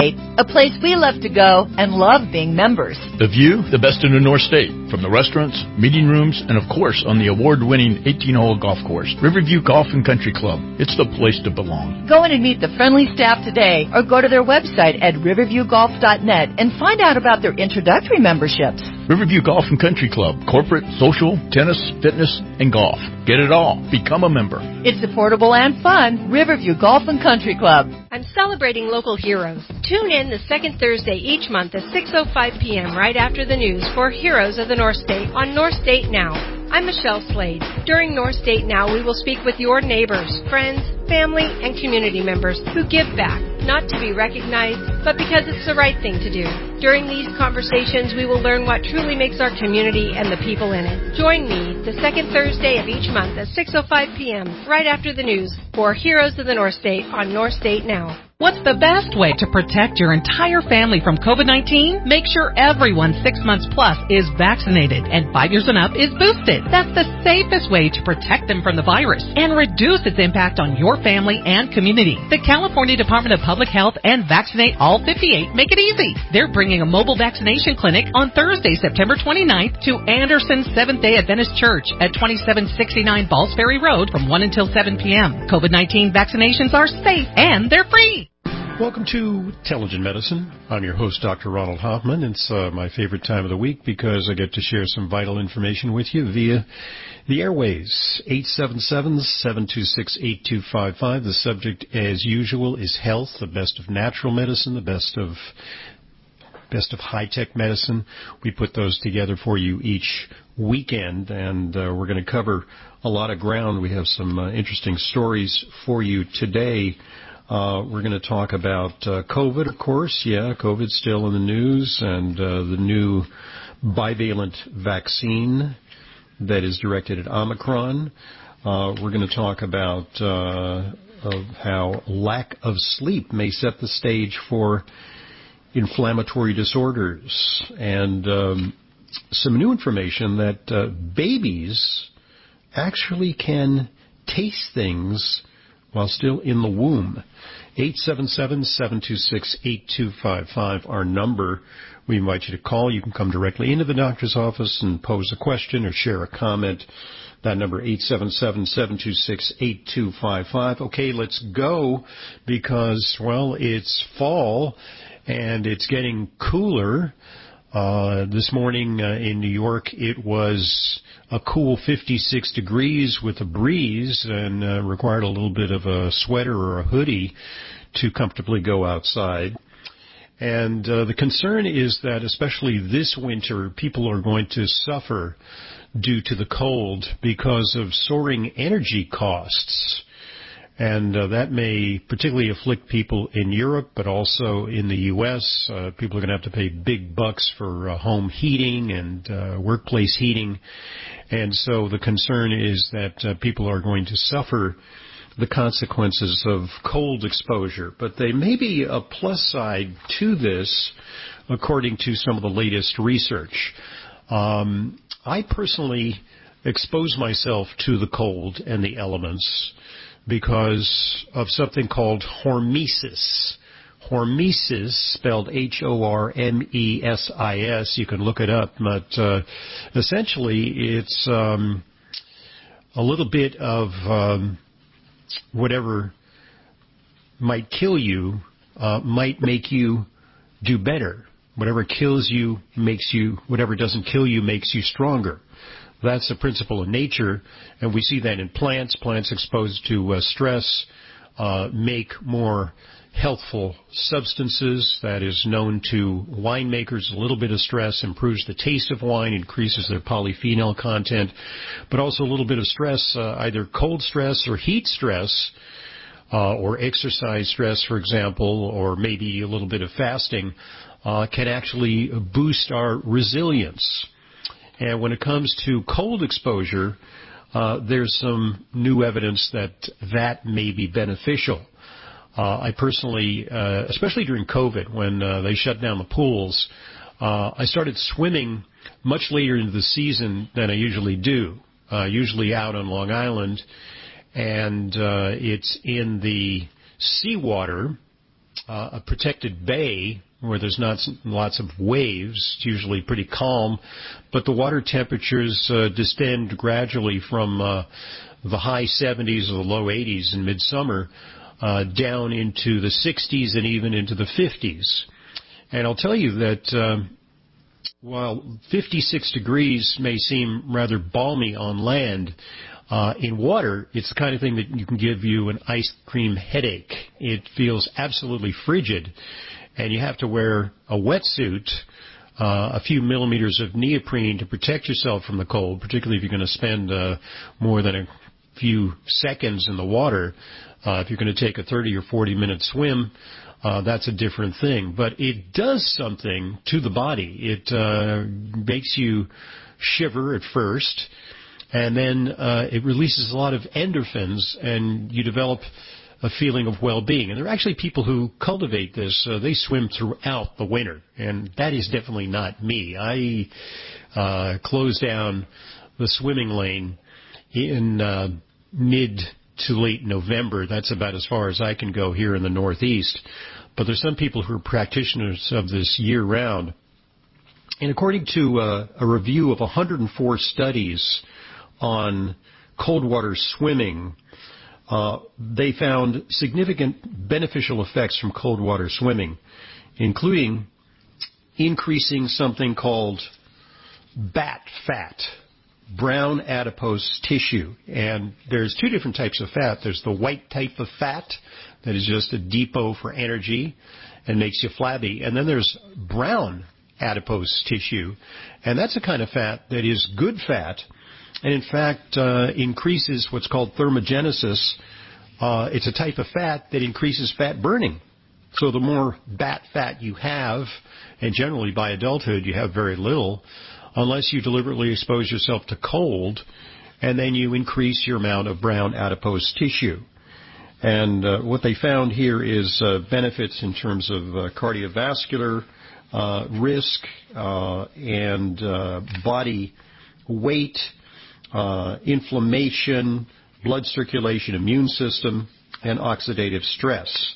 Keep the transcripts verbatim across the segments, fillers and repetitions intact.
a place we love to go and love being members. The view, the best in the North State, from the restaurants, meeting rooms, and of course on the award-winning eighteen-hole golf course. Riverview Golf and Country Club. It's the place to belong. Go in and meet the friendly staff today or go to their website at riverview golf dot net and find out about their introductory memberships. Riverview Golf and Country Club. Corporate, social, tennis, fitness, and golf. Get it all. Become a member. It's affordable and fun. Riverview Golf and Country Club. I'm celebrating local heroes. Tune in the second Thursday each month at six oh five p.m. right after the news for Heroes of the North State on North State Now. I'm Michelle Slade. During North State Now, we will speak with your neighbors, friends, family, and community members who give back, not to be recognized, but because it's the right thing to do. During these conversations, we will learn what truly makes our community and the people in it. Join me the second Thursday of each month at six oh five p.m. right after the news for Heroes of the North State on North State Now. What's the best way to protect your entire family from COVID nineteen? Make sure everyone six months plus is vaccinated and five years and up is boosted. That's the safest way to protect them from the virus and reduce its impact on your family and community. The California Department of Public Health and Vaccinate All fifty-eight make it easy. They're bringing a mobile vaccination clinic on Thursday, September twenty-ninth to Anderson Seventh-day Adventist Church at twenty-seven sixty-nine Balls Ferry Road from one until seven p.m. COVID nineteen vaccinations are safe and they're free. Welcome to Intelligent Medicine. I'm your host, Doctor Ronald Hoffman. It's uh, my favorite time of the week because I get to share some vital information with you via the airways. eight seven seven, seven two six, eight two five five. The subject, as usual, is health, the best of natural medicine, the best of best of high-tech medicine. We put those together for you each weekend, and uh, we're going to cover a lot of ground. We have some uh, interesting stories for you today. Uh, we're going to talk about uh, COVID, of course. Yeah, COVID's still in the news, and uh, the new bivalent vaccine that is directed at Omicron. Uh, we're going to talk about uh, of how lack of sleep may set the stage for inflammatory disorders, and um, some new information that uh, babies actually can taste things while still in the womb. eight seven seven, seven two six, eight two five five, our number. We invite you to call. You can come directly into the doctor's office and pose a question or share a comment. That number, eight seven seven, seven two six, eight two five five. Okay, let's go because, well, it's fall and it's getting cooler. Uh, this morning uh, in New York, it was a cool fifty-six degrees with a breeze and uh, required a little bit of a sweater or a hoodie to comfortably go outside. And uh, the concern is that especially this winter, people are going to suffer due to the cold because of soaring energy costs. And uh, that may particularly afflict people in Europe, but also in the U S Uh, people are going to have to pay big bucks for uh, home heating and uh, workplace heating. And so the concern is that uh, people are going to suffer the consequences of cold exposure. But there may be a plus side to this, according to some of the latest research. Um, I personally expose myself to the cold and the elements because of something called hormesis. Hormesis, spelled H O R M E S I S. You can look it up, but uh, essentially it's um, a little bit of um, whatever might kill you uh, might make you do better. Whatever kills you makes you, whatever doesn't kill you makes you stronger. That's the principle of nature, and we see that in plants. Plants exposed to uh, stress uh, make more healthful substances. That is known to winemakers. A little bit of stress improves the taste of wine, increases their polyphenol content, but also a little bit of stress, uh, either cold stress or heat stress, uh, or exercise stress, for example, or maybe a little bit of fasting, uh, can actually boost our resilience. And when it comes to cold exposure, uh, there's some new evidence that that may be beneficial. Uh, I personally, uh, especially during COVID, when uh, they shut down the pools, uh, I started swimming much later into the season than I usually do, uh, usually out on Long Island, and uh, it's in the seawater uh, a protected bay where there's not lots of waves. It's usually pretty calm, but the water temperatures uh, descend gradually from uh, the high seventies or the low eighties in midsummer uh, down into the sixties and even into the fifties. And I'll tell you that um, while fifty-six degrees may seem rather balmy on land, Uh, in water, it's the kind of thing that you can give you an ice cream headache. It feels absolutely frigid, and you have to wear a wetsuit, uh, a few millimeters of neoprene to protect yourself from the cold, particularly if you're going to spend uh, more than a few seconds in the water. Uh, if you're going to take a thirty or forty minute swim, uh, that's a different thing. But it does something to the body. It uh, makes you shiver at first. And then uh, it releases a lot of endorphins, and you develop a feeling of well-being. And there are actually people who cultivate this. Uh, they swim throughout the winter, and that is definitely not me. I uh, close down the swimming lane in uh, mid to late November. That's about as far as I can go here in the Northeast. But there's some people who are practitioners of this year-round. And according to uh, a review of one hundred four studies on cold water swimming, uh, they found significant beneficial effects from cold water swimming, including increasing something called B A T fat, brown adipose tissue. And there's two different types of fat. There's the white type of fat that is just a depot for energy and makes you flabby. And then there's brown adipose tissue, and that's a kind of fat that is good fat, and in fact uh, increases what's called thermogenesis. Uh, it's a type of fat that increases fat burning. So the more B A T fat you have, and generally by adulthood you have very little, unless you deliberately expose yourself to cold, and then you increase your amount of brown adipose tissue. And uh, what they found here is uh, benefits in terms of uh, cardiovascular uh, risk uh, and uh, body weight, uh, inflammation, blood circulation, immune system, and oxidative stress.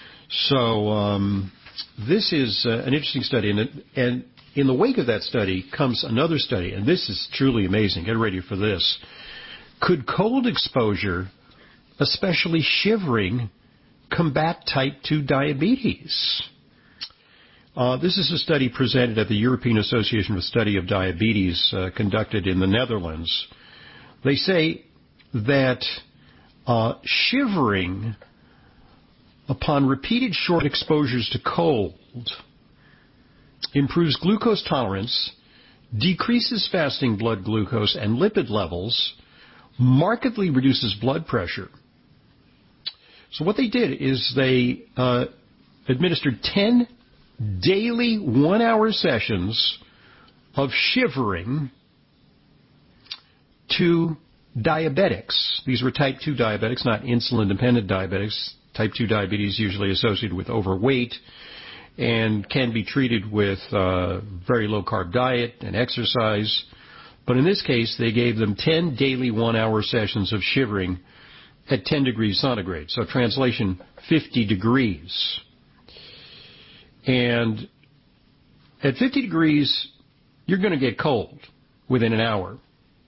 So um, this is uh, an interesting study, and, it, and in the wake of that study comes another study, and this is truly amazing. Get ready for this. Could cold exposure, especially shivering, combat type two diabetes? Uh, this is a study presented at the European Association for the Study of Diabetes, uh, conducted in the Netherlands. They say that uh, shivering upon repeated short exposures to cold improves glucose tolerance, decreases fasting blood glucose and lipid levels, markedly reduces blood pressure. So what they did is they uh, administered ten daily one-hour sessions of shivering to diabetics. These were type two diabetics, not insulin-dependent diabetics. Type two diabetes usually associated with overweight and can be treated with uh, very low-carb diet and exercise. But in this case, they gave them ten daily one-hour sessions of shivering at ten degrees centigrade. So translation, fifty degrees. And at fifty degrees, you're going to get cold within an hour.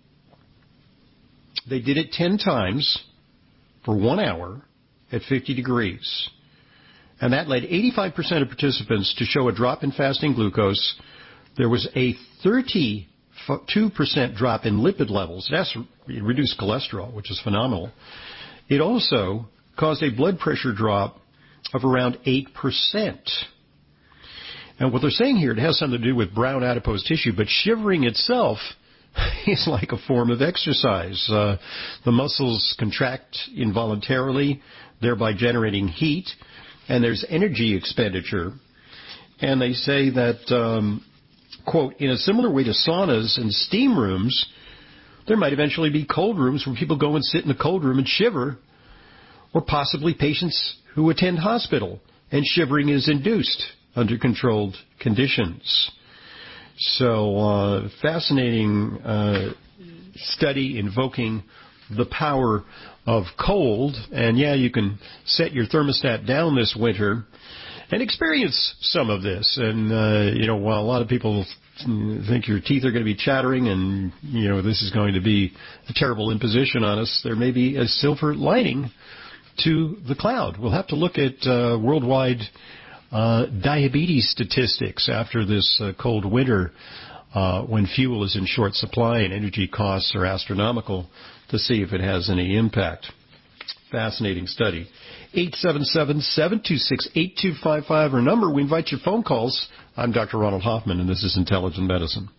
They did it ten times for one hour at fifty degrees. And that led eighty-five percent of participants to show a drop in fasting glucose. There was a thirty-two percent drop in lipid levels. That's reduced cholesterol, which is phenomenal. It also caused a blood pressure drop of around eight percent. And what they're saying here, it has something to do with brown adipose tissue, but shivering itself is like a form of exercise. Uh, the muscles contract involuntarily, thereby generating heat, and there's energy expenditure. And they say that, um, quote, in a similar way to saunas and steam rooms, there might eventually be cold rooms where people go and sit in the cold room and shiver, or possibly patients who attend hospital and shivering is induced under controlled conditions. So, uh, fascinating uh, study invoking the power of cold. And, yeah, you can set your thermostat down this winter and experience some of this. And, uh, you know, while a lot of people think your teeth are going to be chattering and, you know, this is going to be a terrible imposition on us, there may be a silver lining to the cloud. We'll have to look at uh, worldwide uh, diabetes statistics after this uh, cold winter uh, when fuel is in short supply and energy costs are astronomical to see if it has any impact. Fascinating study. eight seven seven, seven two six, eight two five five, our number. We invite your phone calls. I'm Doctor Ronald Hoffman, and this is Intelligent Medicine.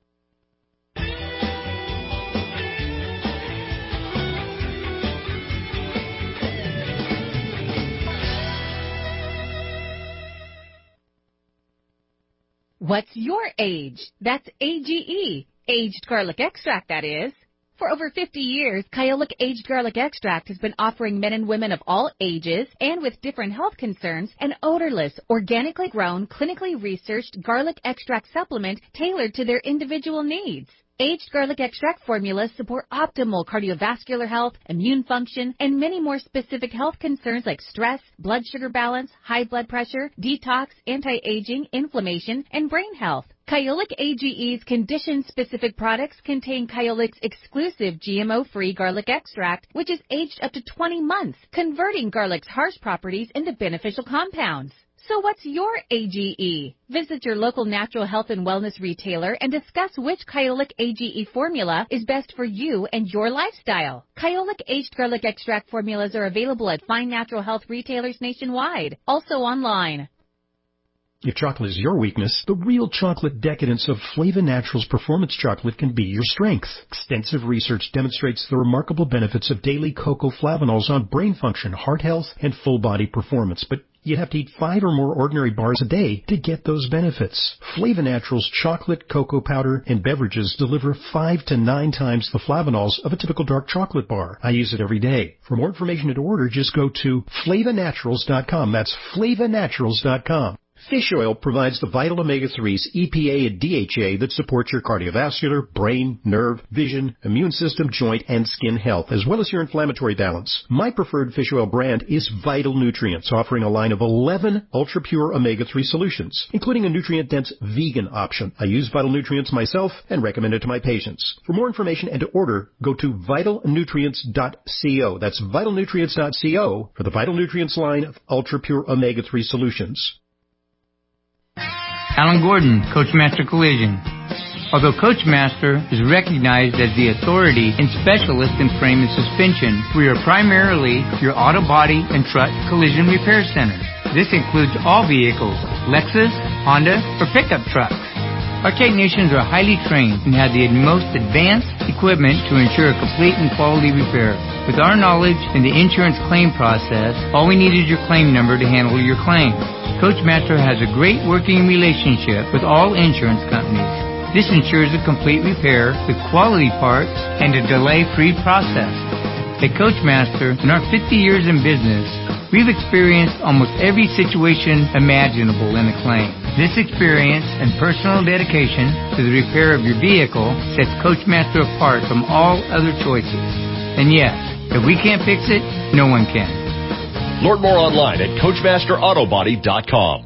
What's your age? That's A G E, aged garlic extract, that is. For over fifty years, Kyolic Aged Garlic Extract has been offering men and women of all ages and with different health concerns an odorless, organically grown, clinically researched garlic extract supplement tailored to their individual needs. Aged garlic extract formulas support optimal cardiovascular health, immune function, and many more specific health concerns like stress, blood sugar balance, high blood pressure, detox, anti-aging, inflammation, and brain health. Kyolic A G E's condition-specific products contain Kyolic's exclusive G M O-free garlic extract, which is aged up to twenty months, converting garlic's harsh properties into beneficial compounds. So what's your A G E? Visit your local natural health and wellness retailer and discuss which Kyolic A G E formula is best for you and your lifestyle. Kyolic Aged Garlic Extract formulas are available at fine natural health retailers nationwide, also online. If chocolate is your weakness, the real chocolate decadence of Flava Naturals Performance Chocolate can be your strength. Extensive research demonstrates the remarkable benefits of daily cocoa flavanols on brain function, heart health, and full body performance. But you'd have to eat five or more ordinary bars a day to get those benefits. Flava Naturals chocolate, cocoa powder, and beverages deliver five to nine times the flavanols of a typical dark chocolate bar. I use it every day. For more information and to order, just go to flava naturals dot com. That's flava naturals dot com. Fish oil provides the vital omega threes, E P A, and D H A that support your cardiovascular, brain, nerve, vision, immune system, joint, and skin health, as well as your inflammatory balance. My preferred fish oil brand is Vital Nutrients, offering a line of eleven ultra-pure omega three solutions, including a nutrient-dense vegan option. I use Vital Nutrients myself and recommend it to my patients. For more information and to order, go to vital nutrients dot co. That's vital nutrients dot co for the Vital Nutrients line of ultra-pure omega three solutions. Alan Gordon, Coachmaster Collision. Although Coachmaster is recognized as the authority and specialist in frame and suspension, we are primarily your auto body and truck collision repair center. This includes all vehicles, Lexus, Honda, or pickup trucks. Our technicians are highly trained and have the most advanced equipment to ensure a complete and quality repair. With our knowledge in the insurance claim process, all we need is your claim number to handle your claim. Coachmaster has a great working relationship with all insurance companies. This ensures a complete repair with quality parts and a delay-free process. At Coachmaster, in our fifty years in business, we've experienced almost every situation imaginable in a claim. This experience and personal dedication to the repair of your vehicle sets Coachmaster apart from all other choices. And yes, if we can't fix it, no one can. Learn more online at coachmaster auto body dot com.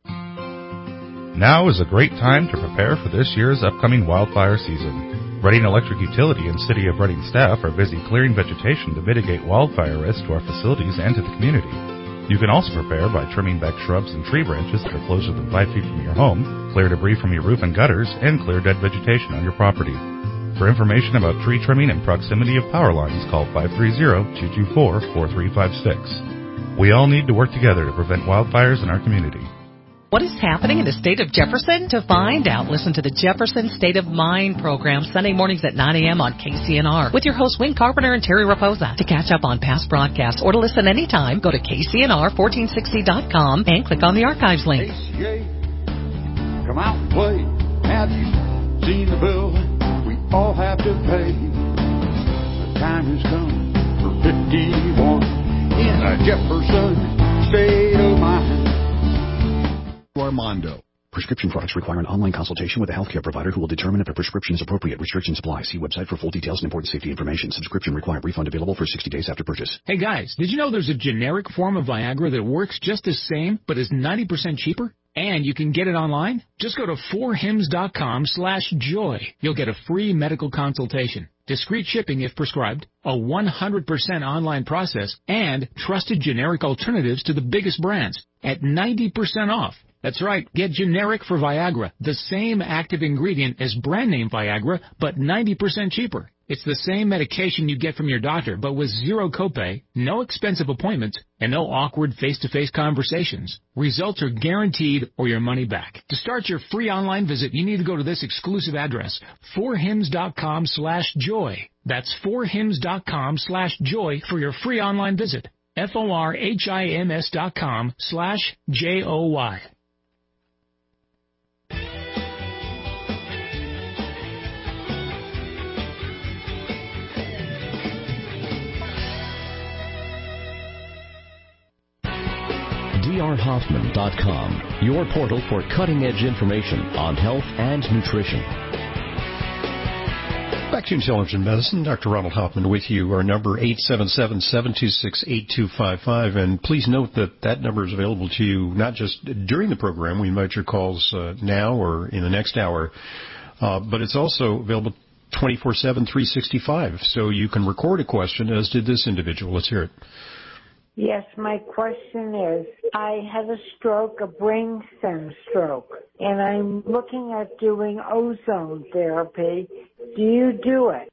Now is a great time to prepare for this year's upcoming wildfire season. Reading Electric Utility and City of Reading staff are busy clearing vegetation to mitigate wildfire risk to our facilities and to the community. You can also prepare by trimming back shrubs and tree branches that are closer than five feet from your home, clear debris from your roof and gutters, and clear dead vegetation on your property. For information about tree trimming and proximity of power lines, call five three zero, two two four, four three five six. We all need to work together to prevent wildfires in our community. What is happening in the state of Jefferson? To find out, listen to the Jefferson State of Mind program Sunday mornings at nine a.m. on K C N R with your hosts Wayne Carpenter and Terry Raposa. To catch up on past broadcasts or to listen anytime, go to K C N R fourteen sixty dot com and click on the archives link. A C A, come out and play. Have you seen the bill we all have to pay? The time has come for fifty-one. In a Jefferson State of Mind. Armando. Prescription products require an online consultation with a healthcare provider who will determine if a prescription is appropriate. Restrictions apply. See website for full details and important safety information. Subscription required. Refund available for sixty days after purchase. Hey guys, did you know there's a generic form of Viagra that works just the same but is ninety percent cheaper? And you can get it online? Just go to four hims dot com slash joy. You'll get a free medical consultation, discreet shipping if prescribed, a one hundred percent online process, and trusted generic alternatives to the biggest brands at ninety percent off. That's right, get generic for Viagra, the same active ingredient as brand name Viagra, but ninety percent cheaper. It's the same medication you get from your doctor, but with zero copay, no expensive appointments, and no awkward face-to-face conversations. Results are guaranteed or your money back. To start your free online visit, you need to go to this exclusive address, four hims dot com slash joy. That's four hims dot com slash joy for your free online visit. F O R H I M S dot com slash J O Y. D R Hoffman dot com, your portal for cutting-edge information on health and nutrition. Back to Intelligent Medicine. Doctor Ronald Hoffman with you. Our number eight seven seven, seven two six, eight two five five. And please note that that number is available to you not just during the program. We invite your calls uh, now or in the next hour. Uh, but it's also available twenty-four seven, three sixty-five. So you can record a question, as did this individual. Let's hear it. Yes, my question is, I had a stroke, a brainstem stroke, and I'm looking at doing ozone therapy. Do you do it?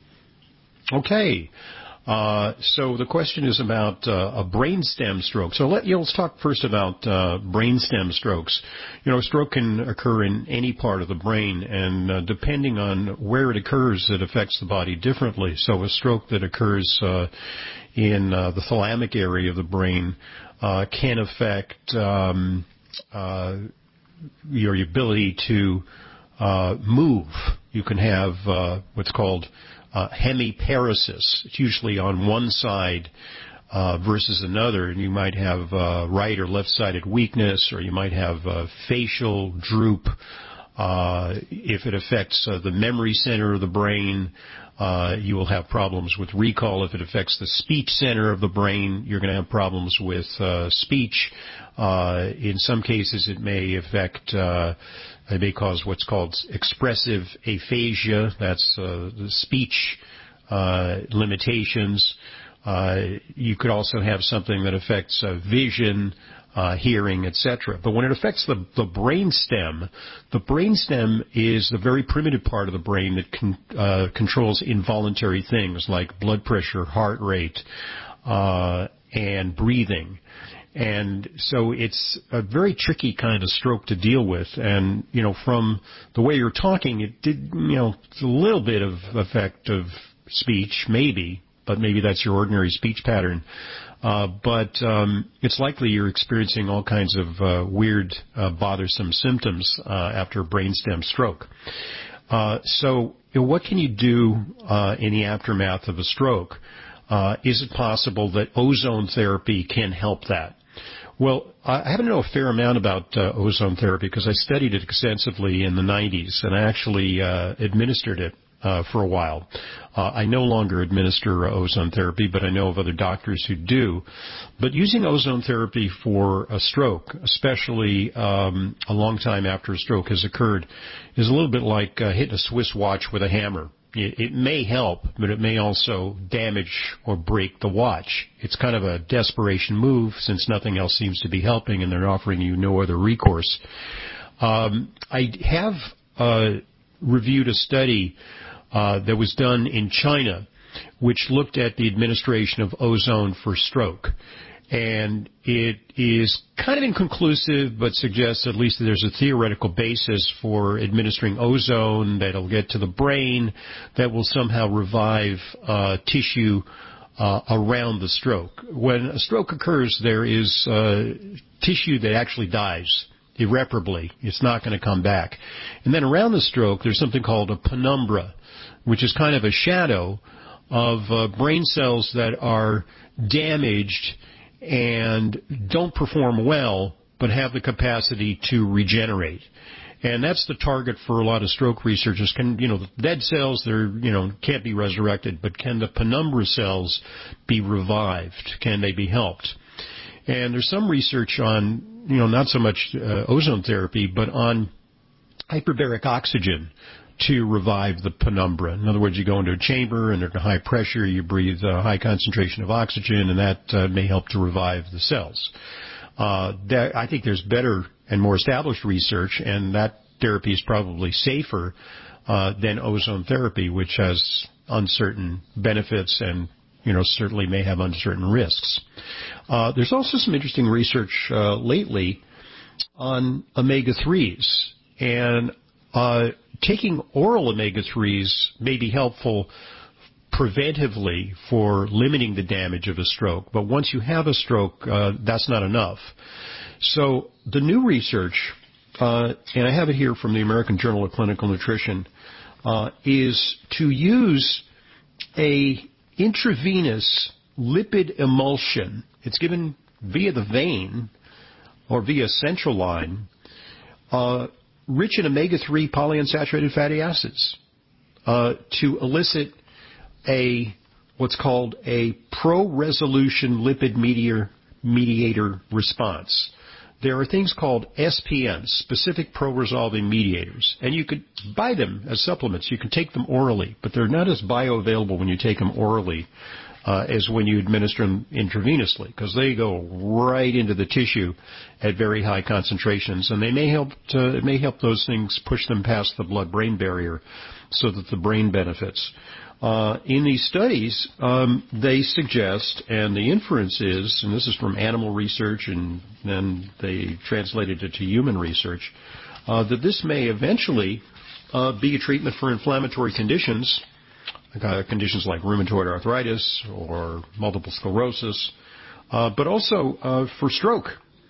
Okay. Uh, so the question is about uh, a brainstem stroke. So let, you know, let's talk first about uh, brainstem strokes. You know, a stroke can occur in any part of the brain, and uh, depending on where it occurs, it affects the body differently. So a stroke that occurs uh, in uh, the thalamic area of the brain uh, can affect um, uh, your ability to uh, move. You can have uh, what's called uh, hemiparesis. It's usually on one side uh, versus another, and you might have uh, right or left-sided weakness, or you might have uh, facial droop. Uh, if it affects uh, the memory center of the brain, uh, you will have problems with recall. If it affects the speech center of the brain, you're going to have problems with uh, speech. Uh, in some cases, it may affect, uh, it may cause what's called expressive aphasia. That's uh, the speech uh, limitations. Uh, you could also have something that affects uh, vision, Uh, hearing, et cetera. But when it affects the, the brain stem, the brain stem is the very primitive part of the brain that con, uh, controls involuntary things like blood pressure, heart rate, uh, and breathing. And so it's a very tricky kind of stroke to deal with. And, you know, from the way you're talking, it did, you know, it's a little bit of effect of speech, maybe, but maybe that's your ordinary speech pattern. Uh, but um, it's likely you're experiencing all kinds of uh, weird, uh, bothersome symptoms uh, after a brainstem stroke. Uh, so, you know, what can you do uh, in the aftermath of a stroke? Uh, is it possible that ozone therapy can help that? Well, I happen to know a fair amount about uh, ozone therapy because I studied it extensively in the nineties, and I actually uh, administered it Uh, for a while. Uh, I no longer administer uh, ozone therapy, but I know of other doctors who do. But using ozone therapy for a stroke, especially um, a long time after a stroke has occurred, is a little bit like uh, hitting a Swiss watch with a hammer. It, it may help, but it may also damage or break the watch. It's kind of a desperation move since nothing else seems to be helping and they're offering you no other recourse. Um, I have uh, reviewed a study Uh, that was done in China, which looked at the administration of ozone for stroke. And it is kind of inconclusive, but suggests at least that there's a theoretical basis for administering ozone that'll get to the brain that will somehow revive uh, tissue uh, around the stroke. When a stroke occurs, there is uh, tissue that actually dies irreparably. It's not going to come back. And then around the stroke, there's something called a penumbra, which is kind of a shadow of uh, brain cells that are damaged and don't perform well, but have the capacity to regenerate. And that's the target for a lot of stroke researchers. Can, you know, the dead cells, they're, you know, can't be resurrected, but can the penumbra cells be revived? Can they be helped? And there's some research on, you know, not so much uh, ozone therapy, but on hyperbaric oxygen to revive the penumbra. In other words, you go into a chamber and at a high pressure, you breathe a high concentration of oxygen, and that uh, may help to revive the cells. Uh, that, I think there's better and more established research, and that therapy is probably safer uh, than ozone therapy, which has uncertain benefits and, you know, certainly may have uncertain risks. Uh, there's also some interesting research uh, lately on omega threes, and uh, taking oral omega threes may be helpful preventively for limiting the damage of a stroke. But once you have a stroke, uh, that's not enough. So the new research, uh, and I have it here from the American Journal of Clinical Nutrition, uh, is to use a intravenous lipid emulsion. It's given via the vein or via central line, uh, rich in omega three polyunsaturated fatty acids, uh, to elicit a what's called a pro-resolution lipid mediator, mediator response. There are things called S P Ms, specific pro-resolving mediators, and you could buy them as supplements. You can take them orally, but they're not as bioavailable when you take them orally uh, as when you administer them intravenously, because they go right into the tissue at very high concentrations, and they may help to, it may help those things push them past the blood-brain barrier so that the brain benefits. Uh, in these studies, um, they suggest, and the inference is, and this is from animal research, and then they translated it to human research, uh, that this may eventually uh, be a treatment for inflammatory conditions, uh, conditions like rheumatoid arthritis or multiple sclerosis, uh, but also uh, for stroke.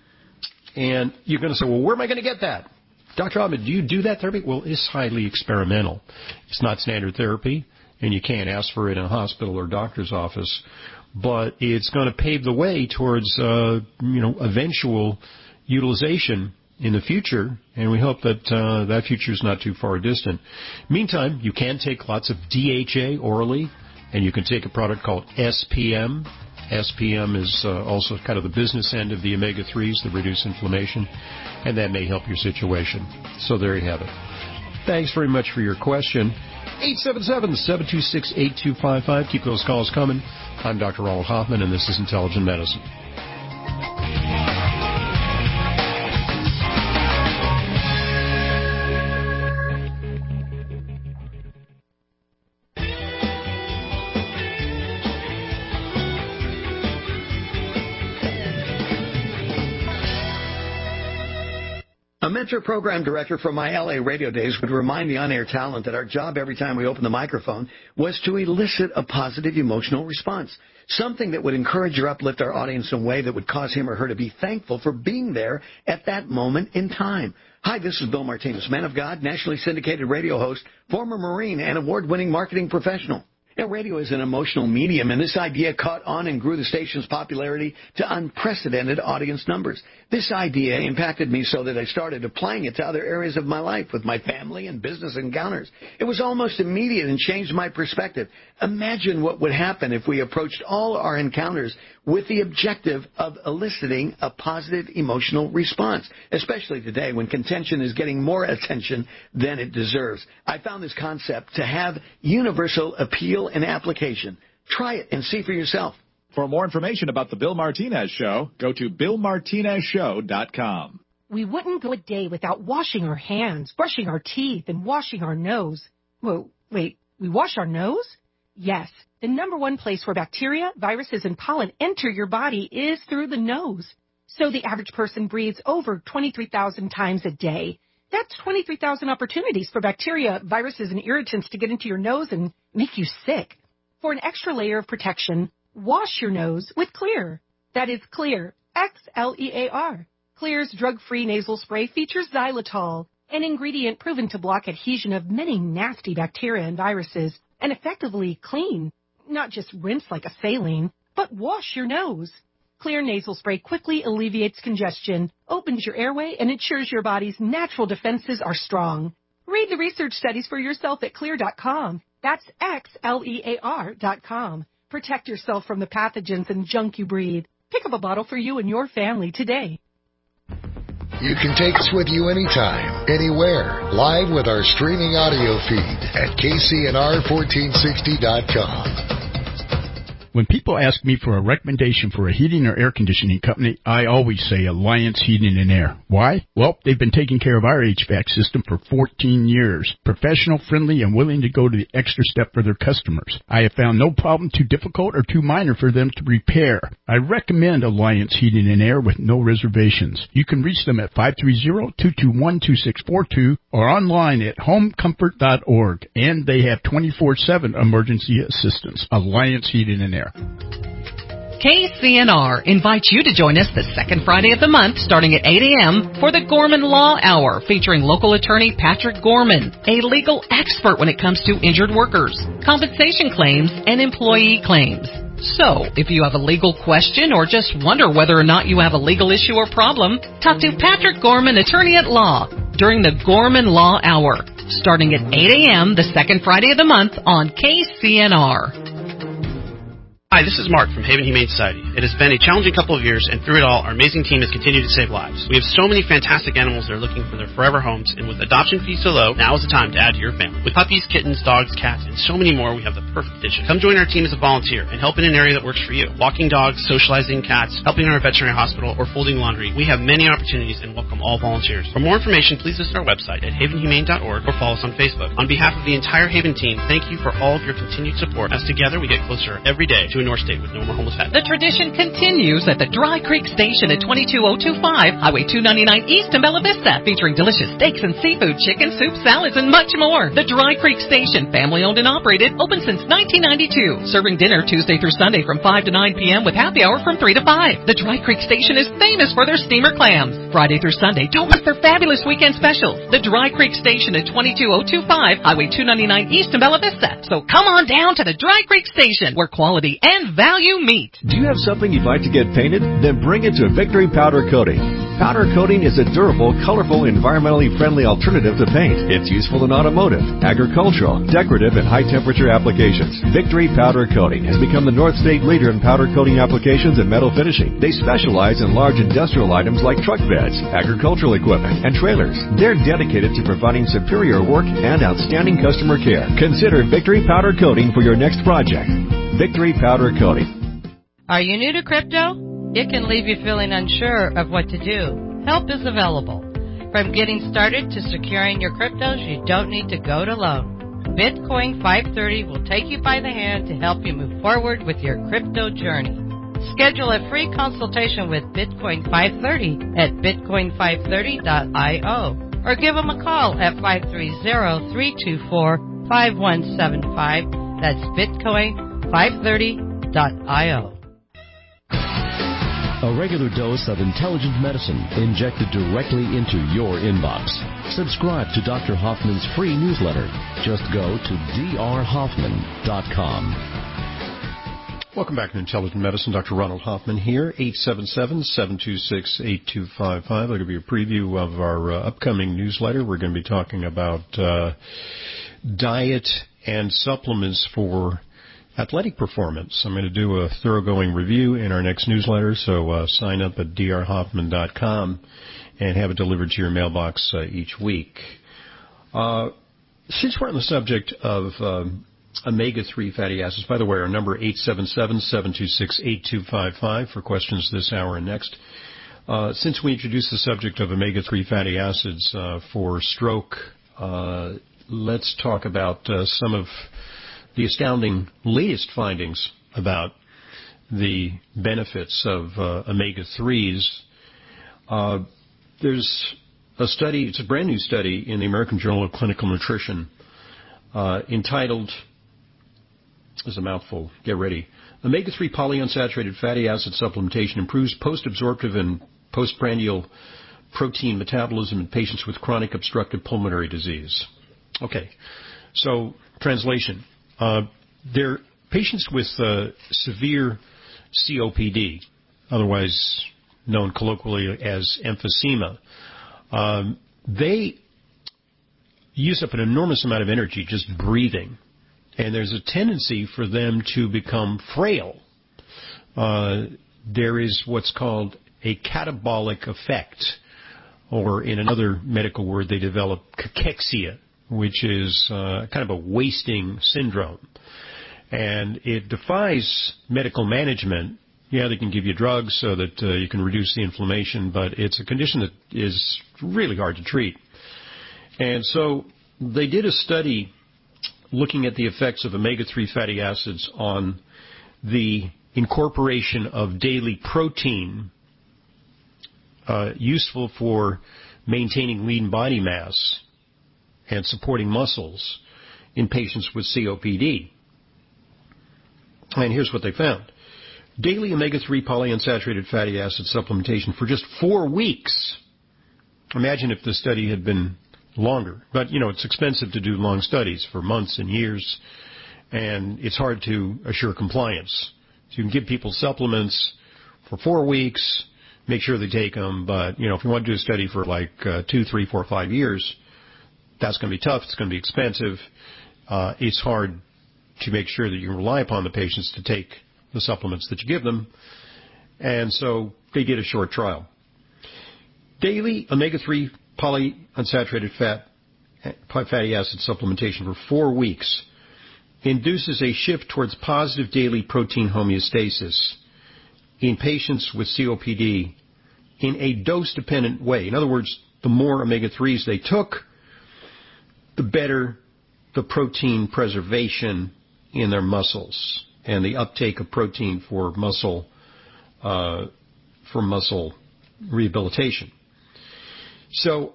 And you're going to say, well, where am I going to get that? Doctor Ahmed, do you do that therapy? Well, it's highly experimental. It's not standard therapy, and you can't ask for it in a hospital or doctor's office, but it's going to pave the way towards, uh, you know, eventual utilization in the future, and we hope that uh, that future is not too far distant. Meantime, you can take lots of D H A orally, and you can take a product called S P M. S P M is uh, also kind of the business end of the omega threes that reduce inflammation, and that may help your situation. So there you have it. Thanks very much for your question. eight seven seven, seven two six, eight two five five. Keep those calls coming. I'm Doctor Ronald Hoffman, and this is Intelligent Medicine. A mentor program director from my L A radio days would remind the on-air talent that our job every time we open the microphone was to elicit a positive emotional response, something that would encourage or uplift our audience in a way that would cause him or her to be thankful for being there at that moment in time. Hi, this is Bill Martinez, man of God, nationally syndicated radio host, former Marine, and award-winning marketing professional. Now, radio is an emotional medium, and this idea caught on and grew the station's popularity to unprecedented audience numbers. This idea impacted me so that I started applying it to other areas of my life with my family and business encounters. It was almost immediate and changed my perspective. Imagine what would happen if we approached all our encounters with the objective of eliciting a positive emotional response, especially today when contention is getting more attention than it deserves. I found this concept to have universal appeal and application. Try it and see for yourself. For more information about The Bill Martinez Show, go to bill martinez show dot com. We wouldn't go a day without washing our hands, brushing our teeth, and washing our nose. Whoa, wait, we wash our nose? Yes. The number one place where bacteria, viruses, and pollen enter your body is through the nose. So the average person breathes over twenty-three thousand times a day. That's twenty-three thousand opportunities for bacteria, viruses, and irritants to get into your nose and make you sick. For an extra layer of protection, wash your nose with Xlear. That is Xlear, X L E A R. Xlear's drug-free nasal spray features xylitol, an ingredient proven to block adhesion of many nasty bacteria and viruses, and effectively clean. Not just rinse like a saline, but wash your nose. Xlear nasal spray quickly alleviates congestion, opens your airway, and ensures your body's natural defenses are strong. Read the research studies for yourself at xlear dot com. That's X L E A R dot com. Protect yourself from the pathogens and junk you breathe. Pick up a bottle for you and your family today. You can take us with you anytime, anywhere, live with our streaming audio feed at K C N R fourteen sixty dot com. When people ask me for a recommendation for a heating or air conditioning company, I always say Alliance Heating and Air. Why? Well, they've been taking care of our H V A C system for fourteen years. Professional, friendly, and willing to go to the extra step for their customers. I have found no problem too difficult or too minor for them to repair. I recommend Alliance Heating and Air with no reservations. You can reach them at five three zero, two two one, two six four two or online at home comfort dot org. And they have twenty-four seven emergency assistance. Alliance Heating and Air. K C N R invites you to join us the second Friday of the month starting at eight a.m. for the Gorman Law Hour featuring local attorney Patrick Gorman, a legal expert when it comes to injured workers, compensation claims, and employee claims. So, if you have a legal question or just wonder whether or not you have a legal issue or problem, talk to Patrick Gorman, attorney at law, during the Gorman Law Hour starting at eight a.m. the second Friday of the month on K C N R. Hi, this is Mark from Haven Humane Society. It has been a challenging couple of years, and through it all, our amazing team has continued to save lives. We have so many fantastic animals that are looking for their forever homes, and with adoption fees so low, now is the time to add to your family. With puppies, kittens, dogs, cats, and so many more, we have the perfect addition. Come join our team as a volunteer and help in an area that works for you. Walking dogs, socializing cats, helping in our veterinary hospital, or folding laundry. We have many opportunities and welcome all volunteers. For more information, please visit our website at haven humane dot org or follow us on Facebook. On behalf of the entire Haven team, thank you for all of your continued support, as together we get closer every day to a North State with no more homeless pets. The tradition continues at the Dry Creek Station at twenty-two oh two five, Highway two ninety-nine East in Bella Vista, featuring delicious steaks and seafood, chicken, soup, salads, and much more. The Dry Creek Station, family-owned and operated, open since nineteen ninety-two, serving dinner Tuesday through Sunday from five to nine p.m. with happy hour from three to five. The Dry Creek Station is famous for their steamer clams. Friday through Sunday, don't miss their fabulous weekend specials. The Dry Creek Station at twenty-two oh two five, Highway two ninety-nine East in Bella Vista. So come on down to the Dry Creek Station, where quality and value meet. Do you have something you'd like to get painted? Then bring it to Victory Powder Coating. Powder coating is a durable, colorful, environmentally friendly alternative to paint. It's useful in automotive, agricultural, decorative, and high-temperature applications. Victory Powder Coating has become the North State leader in powder coating applications and metal finishing. They specialize in large industrial items like truck beds, agricultural equipment, and trailers. They're dedicated to providing superior work and outstanding customer care. Consider Victory Powder Coating for your next project. Victory Powder Coating. Are you new to crypto? It can leave you feeling unsure of what to do. Help is available. From getting started to securing your cryptos, you don't need to go it alone. Bitcoin five thirty will take you by the hand to help you move forward with your crypto journey. Schedule a free consultation with Bitcoin five thirty at bitcoin five thirty dot io or give them a call at five three zero, three two four, five one seven five. That's bitcoin five thirty dot io. A regular dose of intelligent medicine injected directly into your inbox. Subscribe to Doctor Hoffman's free newsletter. Just go to d r hoffman dot com. Welcome back to Intelligent Medicine. Doctor Ronald Hoffman here, eight seven seven, seven two six, eight two five five. I'll give you a preview of our uh, upcoming newsletter. We're going to be talking about uh, diet and supplements for athletic performance. I'm going to do a thoroughgoing review in our next newsletter, so uh, sign up at d r hoffman dot com and have it delivered to your mailbox uh, each week. Uh, since we're on the subject of um, omega three fatty acids, by the way, our number eight seven seven, seven two six, eight two five five for questions this hour and next. Uh, since we introduced the subject of omega three fatty acids uh, for stroke, uh, let's talk about uh, some of the astounding latest findings about the benefits of uh, omega threes. Uh, there's a study, it's a brand new study in the American Journal of Clinical Nutrition uh, entitled, this is a mouthful, get ready, Omega three polyunsaturated fatty acid supplementation improves post-absorptive and postprandial protein metabolism in patients with chronic obstructive pulmonary disease. Okay, so translation. Uh, they're patients with uh, severe C O P D, otherwise known colloquially as emphysema. Um, they use up an enormous amount of energy just breathing, and there's a tendency for them to become frail. Uh, there is what's called a catabolic effect, or in another medical word, they develop cachexia, which is uh, kind of a wasting syndrome. And it defies medical management. Yeah, they can give you drugs so that uh, you can reduce the inflammation, but it's a condition that is really hard to treat. And so they did a study looking at the effects of omega three fatty acids on the incorporation of daily protein uh, useful for maintaining lean body mass and supporting muscles in patients with C O P D. And here's what they found. Daily omega three polyunsaturated fatty acid supplementation for just four weeks. Imagine if the study had been longer. But, you know, it's expensive to do long studies for months and years, and it's hard to assure compliance. So you can give people supplements for four weeks, make sure they take them, but, you know, if you want to do a study for like uh, two, three, four, five years, that's going to be tough. It's going to be expensive. Uh, it's hard to make sure that you can rely upon the patients to take the supplements that you give them. And so they did a short trial. Daily omega three polyunsaturated fat, fatty acid supplementation for four weeks induces a shift towards positive daily protein homeostasis in patients with C O P D in a dose-dependent way. In other words, the more omega threes they took, the better the protein preservation in their muscles and the uptake of protein for muscle uh, for muscle rehabilitation. So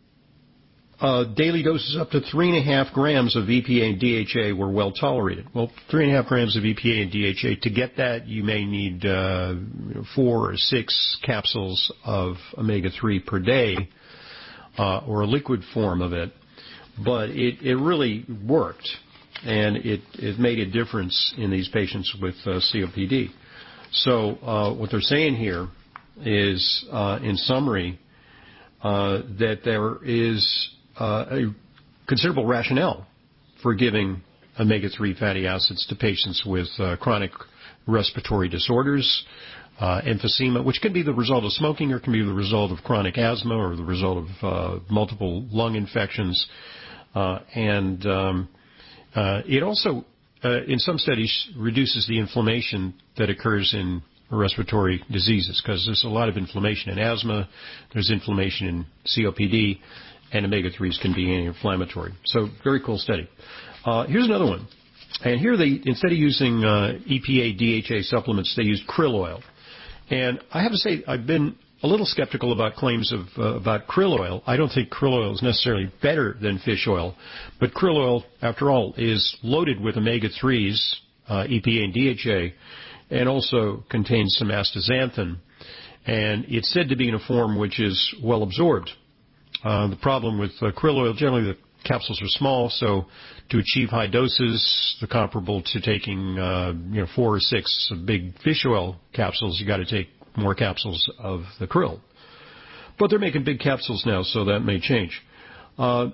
uh, daily doses up to three and a half grams of E P A and D H A were well tolerated. Well, three and a half grams of E P A and D H A, to get that, you may need uh, four or six capsules of omega three per day, uh, or a liquid form of it. But it, it really worked, and it, it made a difference in these patients with uh, C O P D. So uh, what they're saying here is, uh, in summary, uh, that there is uh, a considerable rationale for giving omega three fatty acids to patients with uh, chronic respiratory disorders, uh, emphysema, which can be the result of smoking or can be the result of chronic asthma or the result of uh, multiple lung infections. Uh, and um, uh, it also, uh, in some studies, reduces the inflammation that occurs in respiratory diseases, because there's a lot of inflammation in asthma, there's inflammation in C O P D, and omega threes can be anti-inflammatory. So, very cool study. Uh, here's another one. And here they, instead of using uh, E P A, D H A supplements, they used krill oil. And I have to say, I've been a little skeptical about claims of uh, about krill oil. I don't think krill oil is necessarily better than fish oil, but krill oil, after all, is loaded with omega threes, uh, E P A and D H A, and also contains some astaxanthin. And it's said to be in a form which is well absorbed. Uh, the problem with uh, krill oil, generally the capsules are small, so to achieve high doses, the comparable to taking uh, you know four or six big fish oil capsules, you got to take more capsules of the krill. But they're making big capsules now, so that may change. Uh,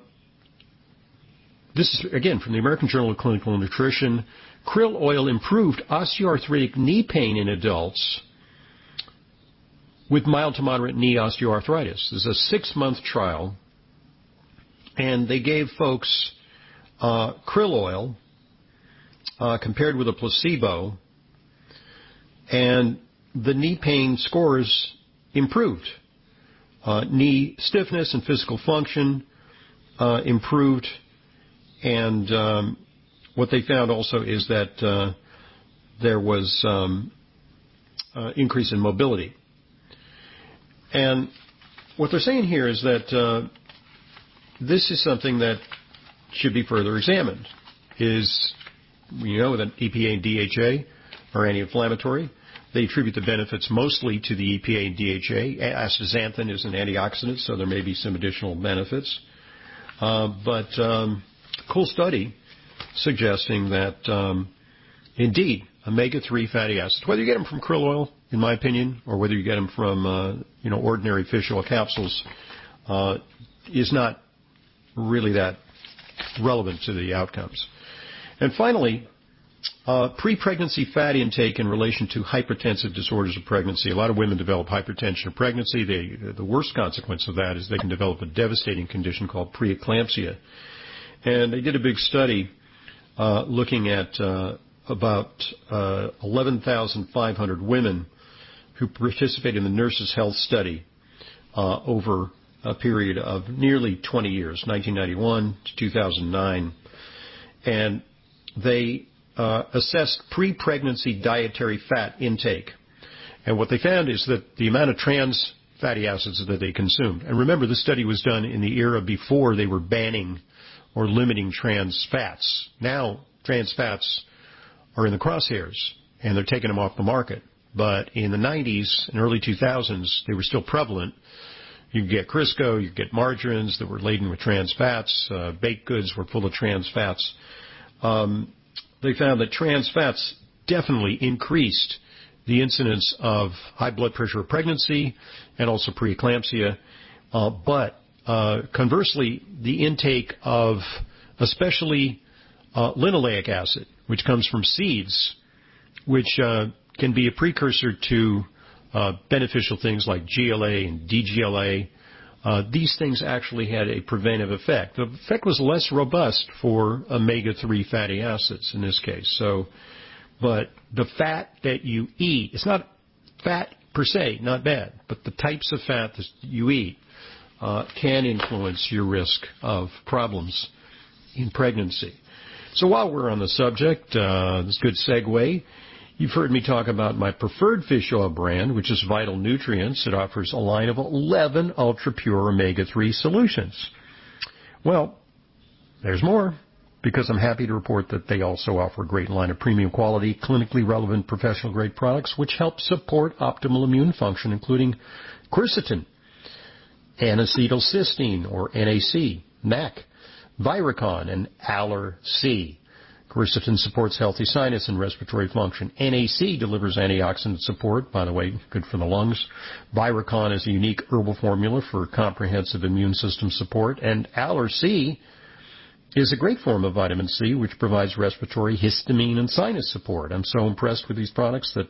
this is, again, from the American Journal of Clinical Nutrition. Krill oil improved osteoarthritic knee pain in adults with mild to moderate knee osteoarthritis. This is a six-month trial, and they gave folks uh, krill oil uh, compared with a placebo, and the knee pain scores improved. Uh, knee stiffness and physical function uh, improved, and um, what they found also is that uh, there was um, uh, increase in mobility. And what they're saying here is that uh, this is something that should be further examined. Is, you know, that E P A and D H A are anti-inflammatory. They attribute the benefits mostly to the E P A and D H A. Astaxanthin is an antioxidant, so there may be some additional benefits. Uh, but um, cool study suggesting that, um, indeed, omega three fatty acids, whether you get them from krill oil, in my opinion, or whether you get them from, uh, you know, ordinary fish oil capsules, uh, is not really that relevant to the outcomes. And finally, uh, pre-pregnancy fat intake in relation to hypertensive disorders of pregnancy. A lot of women develop hypertension of pregnancy. They, the worst consequence of that is they can develop a devastating condition called preeclampsia. And they did a big study uh, looking at uh, about uh, eleven thousand five hundred women who participated in the Nurses' Health Study uh, over a period of nearly twenty years, nineteen ninety-one to two thousand nine. And they uh, assessed pre-pregnancy dietary fat intake. And what they found is that the amount of trans fatty acids that they consumed, and remember this study was done in the era before they were banning or limiting trans fats. Now trans fats are in the crosshairs and they're taking them off the market. But in the nineties and early two thousands, they were still prevalent. You could get Crisco, you could get margarines that were laden with trans fats. Uh, baked goods were full of trans fats. Um, they found that trans fats definitely increased the incidence of high blood pressure of pregnancy and also preeclampsia. Uh, but uh, conversely, the intake of especially uh, linoleic acid, which comes from seeds, which uh, can be a precursor to uh, beneficial things like G L A and D G L A. Uh, these things actually had a preventive effect. The effect was less robust for omega three fatty acids in this case. So, but the fat that you eat, it's not fat per se, not bad, but the types of fat that you eat uh, can influence your risk of problems in pregnancy. So while we're on the subject, uh, this is a good segue. You've heard me talk about my preferred fish oil brand, which is Vital Nutrients. It offers a line of eleven ultra-pure omega three solutions. Well, there's more, because I'm happy to report that they also offer a great line of premium quality, clinically relevant professional-grade products, which help support optimal immune function, including quercetin, N-acetylcysteine, or N A C, N A C, Viricon, and Aller-C. Quercetin supports healthy sinus and respiratory function. N A C delivers antioxidant support, by the way, good for the lungs. Viricon is a unique herbal formula for comprehensive immune system support. And Aller-C is a great form of vitamin C, which provides respiratory, histamine, and sinus support. I'm so impressed with these products that,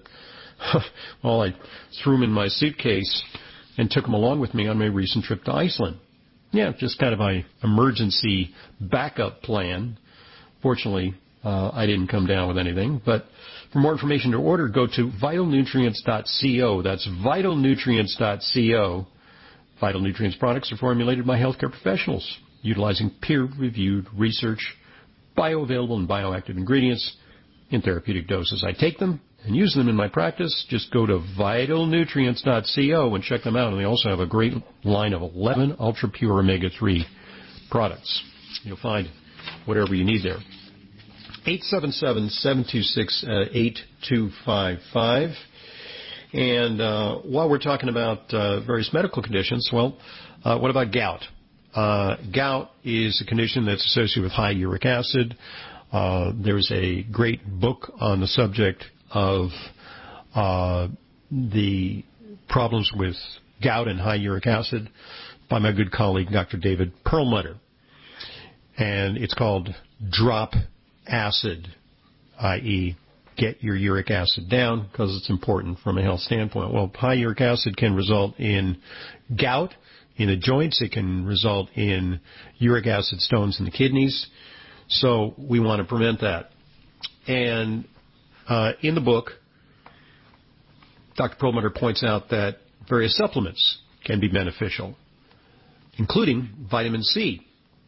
well, I threw them in my suitcase and took them along with me on my recent trip to Iceland. Yeah, just kind of an emergency backup plan. Fortunately, Uh, I didn't come down with anything, but for more information to order, go to vital nutrients dot co. That's vital nutrients dot co. Vital Nutrients products are formulated by healthcare professionals, utilizing peer-reviewed research, bioavailable and bioactive ingredients in therapeutic doses. I take them and use them in my practice. Just go to vital nutrients dot co and check them out. And they also have a great line of eleven ultra-pure omega three products. You'll find whatever you need there. eight seven seven, seven two six, eight two five five. And uh, while we're talking about uh, various medical conditions, well, uh, what about gout? Uh, gout is a condition that's associated with high uric acid. Uh, there's a great book on the subject of uh, the problems with gout and high uric acid by my good colleague, Doctor David Perlmutter. And it's called Drop Acid, that is get your uric acid down, because it's important from a health standpoint. Well, high uric acid can result in gout in the joints. It can result in uric acid stones in the kidneys. So we want to prevent that. And uh, in the book, Doctor Perlmutter points out that various supplements can be beneficial, including vitamin C.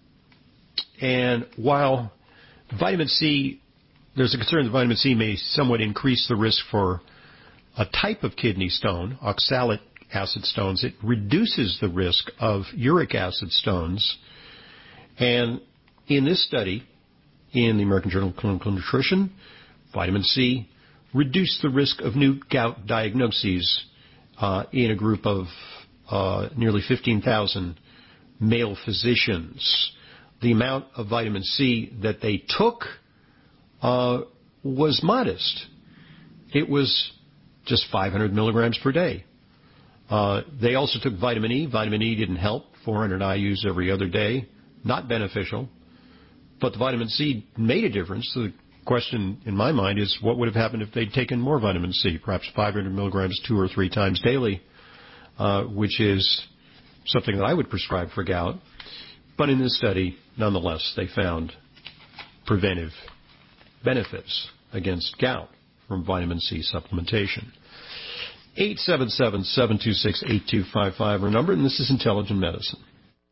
And while vitamin C, there's a concern that vitamin C may somewhat increase the risk for a type of kidney stone, oxalic acid stones. It reduces the risk of uric acid stones. And in this study, in the American Journal of Clinical Nutrition, vitamin C reduced the risk of new gout diagnoses uh, in a group of uh, nearly fifteen thousand male physicians. The amount of vitamin C that they took uh, was modest. it was just five hundred milligrams per day. Uh, they also took vitamin E. Vitamin E didn't help. four hundred I U's every other day. Not beneficial. But the vitamin C made a difference. So the question in my mind is, what would have happened if they'd taken more vitamin C, perhaps five hundred milligrams two or three times daily, uh, which is something that I would prescribe for gout. But in this study, nonetheless, they found preventive benefits against gout from vitamin C supplementation. eight seven seven, seven two six, eight two five five our number, and this is Intelligent Medicine.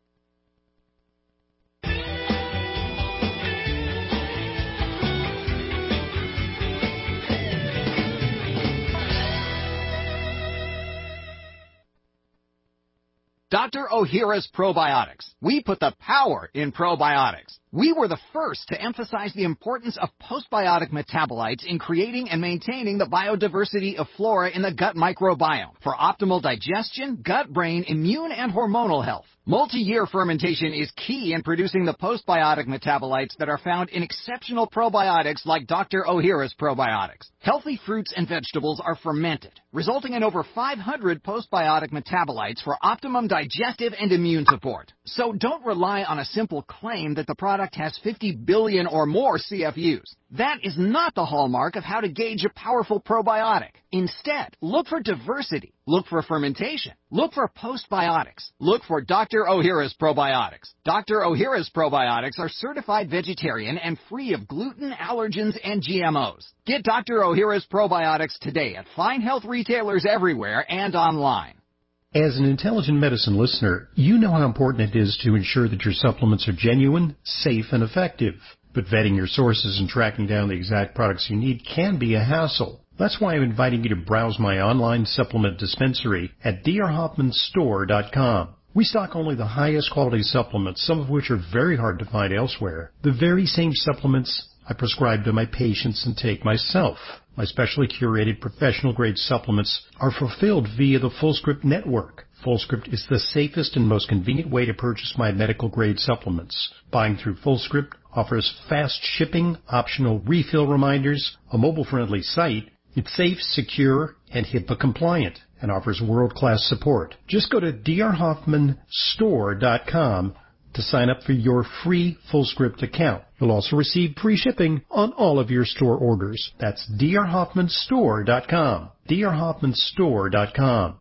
Doctor Ohhira's Probiotics. We put the power in probiotics. We were the first to emphasize the importance of postbiotic metabolites in creating and maintaining the biodiversity of flora in the gut microbiome for optimal digestion, gut, brain, immune, and hormonal health. Multi-year fermentation is key in producing the postbiotic metabolites that are found in exceptional probiotics like Doctor Ohhira's Probiotics. Healthy fruits and vegetables are fermented, resulting in over five hundred postbiotic metabolites for optimum digestive and immune support. So don't rely on a simple claim that the product has fifty billion or more C F Us. That is not the hallmark of how to gauge a powerful probiotic. Instead, look for diversity. Look for fermentation. Look for postbiotics. Look for Doctor Ohhira's Probiotics. Doctor Ohhira's Probiotics are certified vegetarian and free of gluten, allergens, and G M Os. Get Doctor Ohhira's Probiotics today at fine health retailers everywhere and online. As an Intelligent Medicine listener, you know how important it is to ensure that your supplements are genuine, safe, and effective. But vetting your sources and tracking down the exact products you need can be a hassle. That's why I'm inviting you to browse my online supplement dispensary at d r hoffman store dot com. We stock only the highest quality supplements, some of which are very hard to find elsewhere. The very same supplements I prescribe to my patients and take myself. My specially curated professional-grade supplements are fulfilled via the FullScript network. FullScript is the safest and most convenient way to purchase my medical-grade supplements. Buying through FullScript offers fast shipping, optional refill reminders, a mobile-friendly site. It's safe, secure, and HIPAA compliant, and offers world-class support. Just go to d r hoffman store dot com to sign up for your free FullScript account. You'll also receive free shipping on all of your store orders. That's d r hoffman store dot com. d r hoffman store dot com.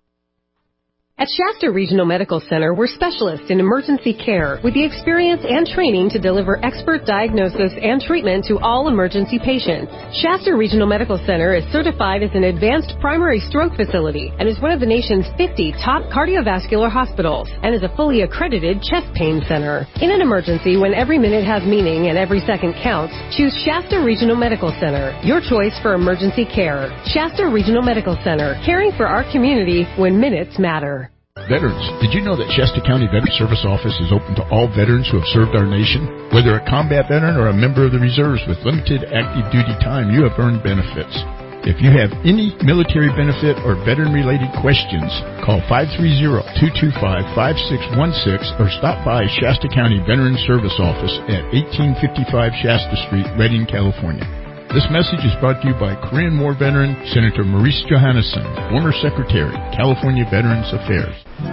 At Shasta Regional Medical Center, we're specialists in emergency care with the experience and training to deliver expert diagnosis and treatment to all emergency patients. Shasta Regional Medical Center is certified as an advanced primary stroke facility and is one of the nation's fifty top cardiovascular hospitals and is a fully accredited chest pain center. In an emergency, when every minute has meaning and every second counts, choose Shasta Regional Medical Center, your choice for emergency care. Shasta Regional Medical Center, caring for our community when minutes matter. Veterans, did you know that Shasta County Veteran Service Office is open to all veterans who have served our nation? Whether a combat veteran or a member of the reserves with limited active duty time, you have earned benefits. If you have any military benefit or veteran-related questions, call five three zero, two two five, five six one six or stop by Shasta County Veteran Service Office at eighteen fifty-five Shasta Street, Redding, California. This message is brought to you by Korean War veteran Senator Maurice Johannesson, former Secretary, California Veterans Affairs.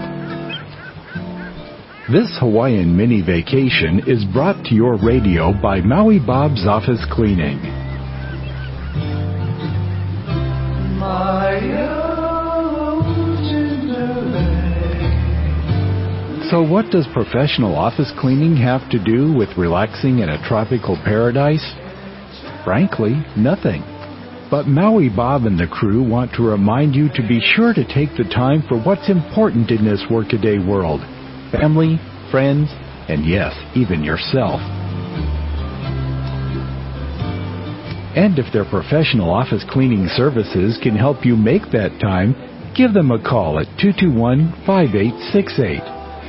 This Hawaiian mini vacation is brought to your radio by Maui Bob's Office Cleaning. So what does professional office cleaning have to do with relaxing in a tropical paradise? Frankly, nothing. But Maui Bob and the crew want to remind you to be sure to take the time for what's important in this workaday world. Family, friends, and yes, even yourself. And if their professional office cleaning services can help you make that time, give them a call at two two one, five eight six eight.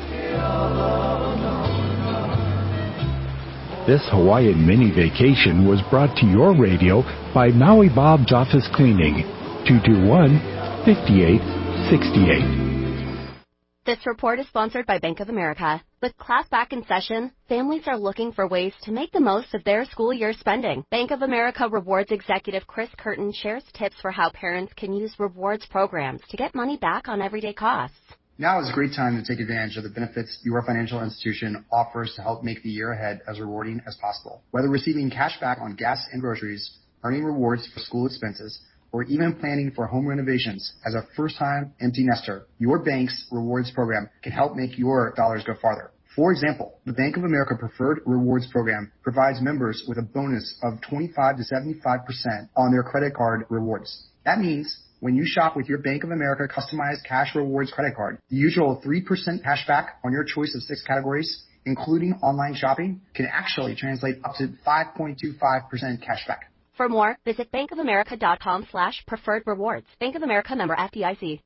This Hawaiian mini vacation was brought to your radio by Maui Bob's Office Cleaning, two two one, five eight six eight. This report is sponsored by Bank of America. With class back in session, families are looking for ways to make the most of their school year spending. Bank of America Rewards executive Chris Curtin shares tips for how parents can use rewards programs to get money back on everyday costs. Now is a great time to take advantage of the benefits your financial institution offers to help make the year ahead as rewarding as possible. Whether receiving cash back on gas and groceries, earning rewards for school expenses, or even planning for home renovations as a first-time empty nester, your bank's rewards program can help make your dollars go farther. For example, the Bank of America Preferred Rewards Program provides members with a bonus of twenty-five to seventy-five percent on their credit card rewards. That means when you shop with your Bank of America customized cash rewards credit card, the usual three percent cash back on your choice of six categories, including online shopping, can actually translate up to five point two five percent cash back. For more, visit bankofamerica.com slash preferred rewards. Bank of America member F D I C.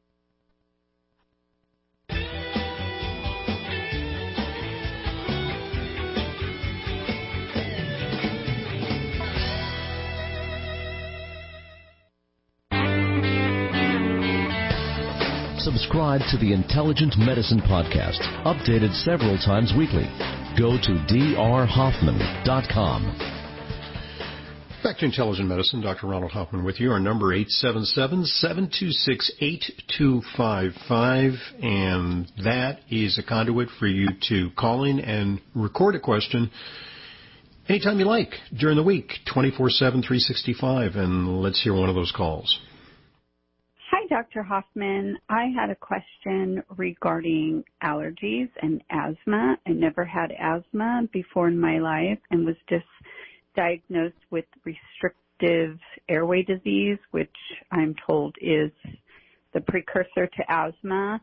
Subscribe to the Intelligent Medicine Podcast, updated several times weekly. Go to d r hoffman dot com. Back to Intelligent Medicine, Doctor Ronald Hoffman with you. Our number eight seven seven, seven two six, eight two five five, and that is a conduit for you to call in and record a question anytime you like during the week, twenty-four seven, three sixty-five, and let's hear one of those calls. Hi, Doctor Hoffman. I had a question regarding allergies and asthma. I never had asthma before in my life and was just diagnosed with restrictive airway disease, which I'm told is the precursor to asthma.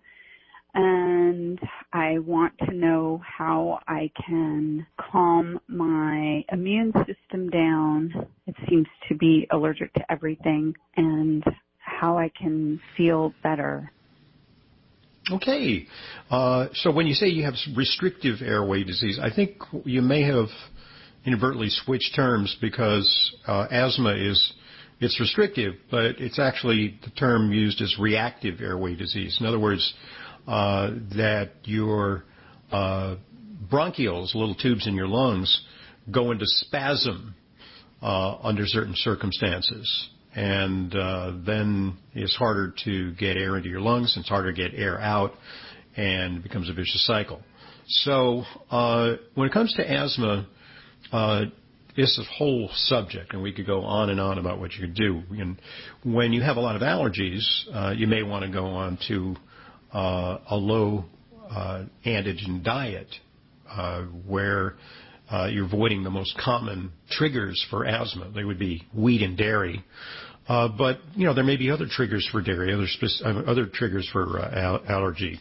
And I want to know how I can calm my immune system down. It seems to be allergic to everything, and how I can feel better. Okay. Uh, so when you say you have restrictive airway disease, I think you may have inadvertently switch terms because uh, asthma is, it's restrictive, but it's actually the term used as reactive airway disease. In other words, uh, that your uh, bronchioles, little tubes in your lungs, go into spasm uh, under certain circumstances. And uh, then it's harder to get air into your lungs, and it's harder to get air out, and it becomes a vicious cycle. So uh, when it comes to asthma, Uh, it's a whole subject, and we could go on and on about what you could do. And when you have a lot of allergies, uh, you may want to go on to uh, a low uh, antigen diet uh, where uh, you're avoiding the most common triggers for asthma. They would be wheat and dairy. Uh, but, you know, there may be other triggers for dairy, other, spe- other triggers for uh, al- allergy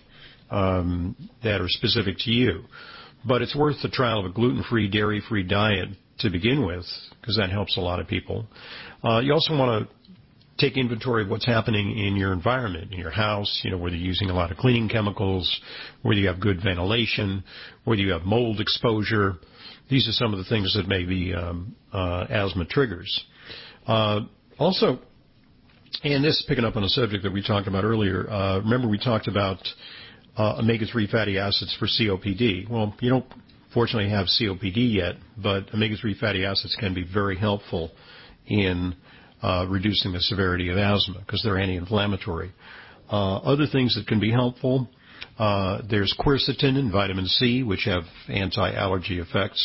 um, that are specific to you. But it's worth the trial of a gluten-free, dairy-free diet to begin with, because that helps a lot of people. Uh, you also want to take inventory of what's happening in your environment, in your house, you know, whether you're using a lot of cleaning chemicals, whether you have good ventilation, whether you have mold exposure. These are some of the things that may be um, uh, asthma triggers. Uh, also, and this is picking up on a subject that we talked about earlier, uh, remember we talked about Uh, omega three fatty acids for C O P D. Well, you don't fortunately have C O P D yet, but omega three fatty acids can be very helpful in uh, reducing the severity of asthma because they're anti-inflammatory. Uh, other things that can be helpful, uh, there's quercetin and vitamin C, which have anti-allergy effects.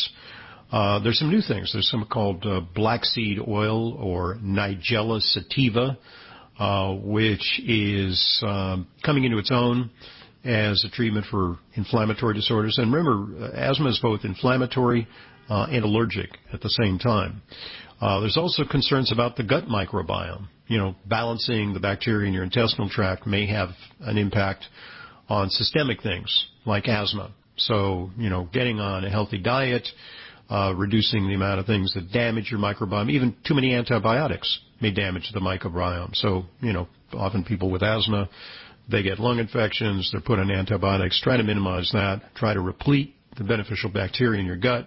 Uh, there's some new things. There's some called uh, black seed oil or Nigella sativa, uh, which is um, coming into its own as a treatment for inflammatory disorders. And remember, asthma is both inflammatory uh, and allergic at the same time. Uh, there's also concerns about the gut microbiome. You know, balancing the bacteria in your intestinal tract may have an impact on systemic things like asthma. So, you know, getting on a healthy diet, uh, reducing the amount of things that damage your microbiome. Even too many antibiotics may damage the microbiome. So, you know, often people with asthma, they get lung infections, they're put on antibiotics. Try to minimize that. Try to replete the beneficial bacteria in your gut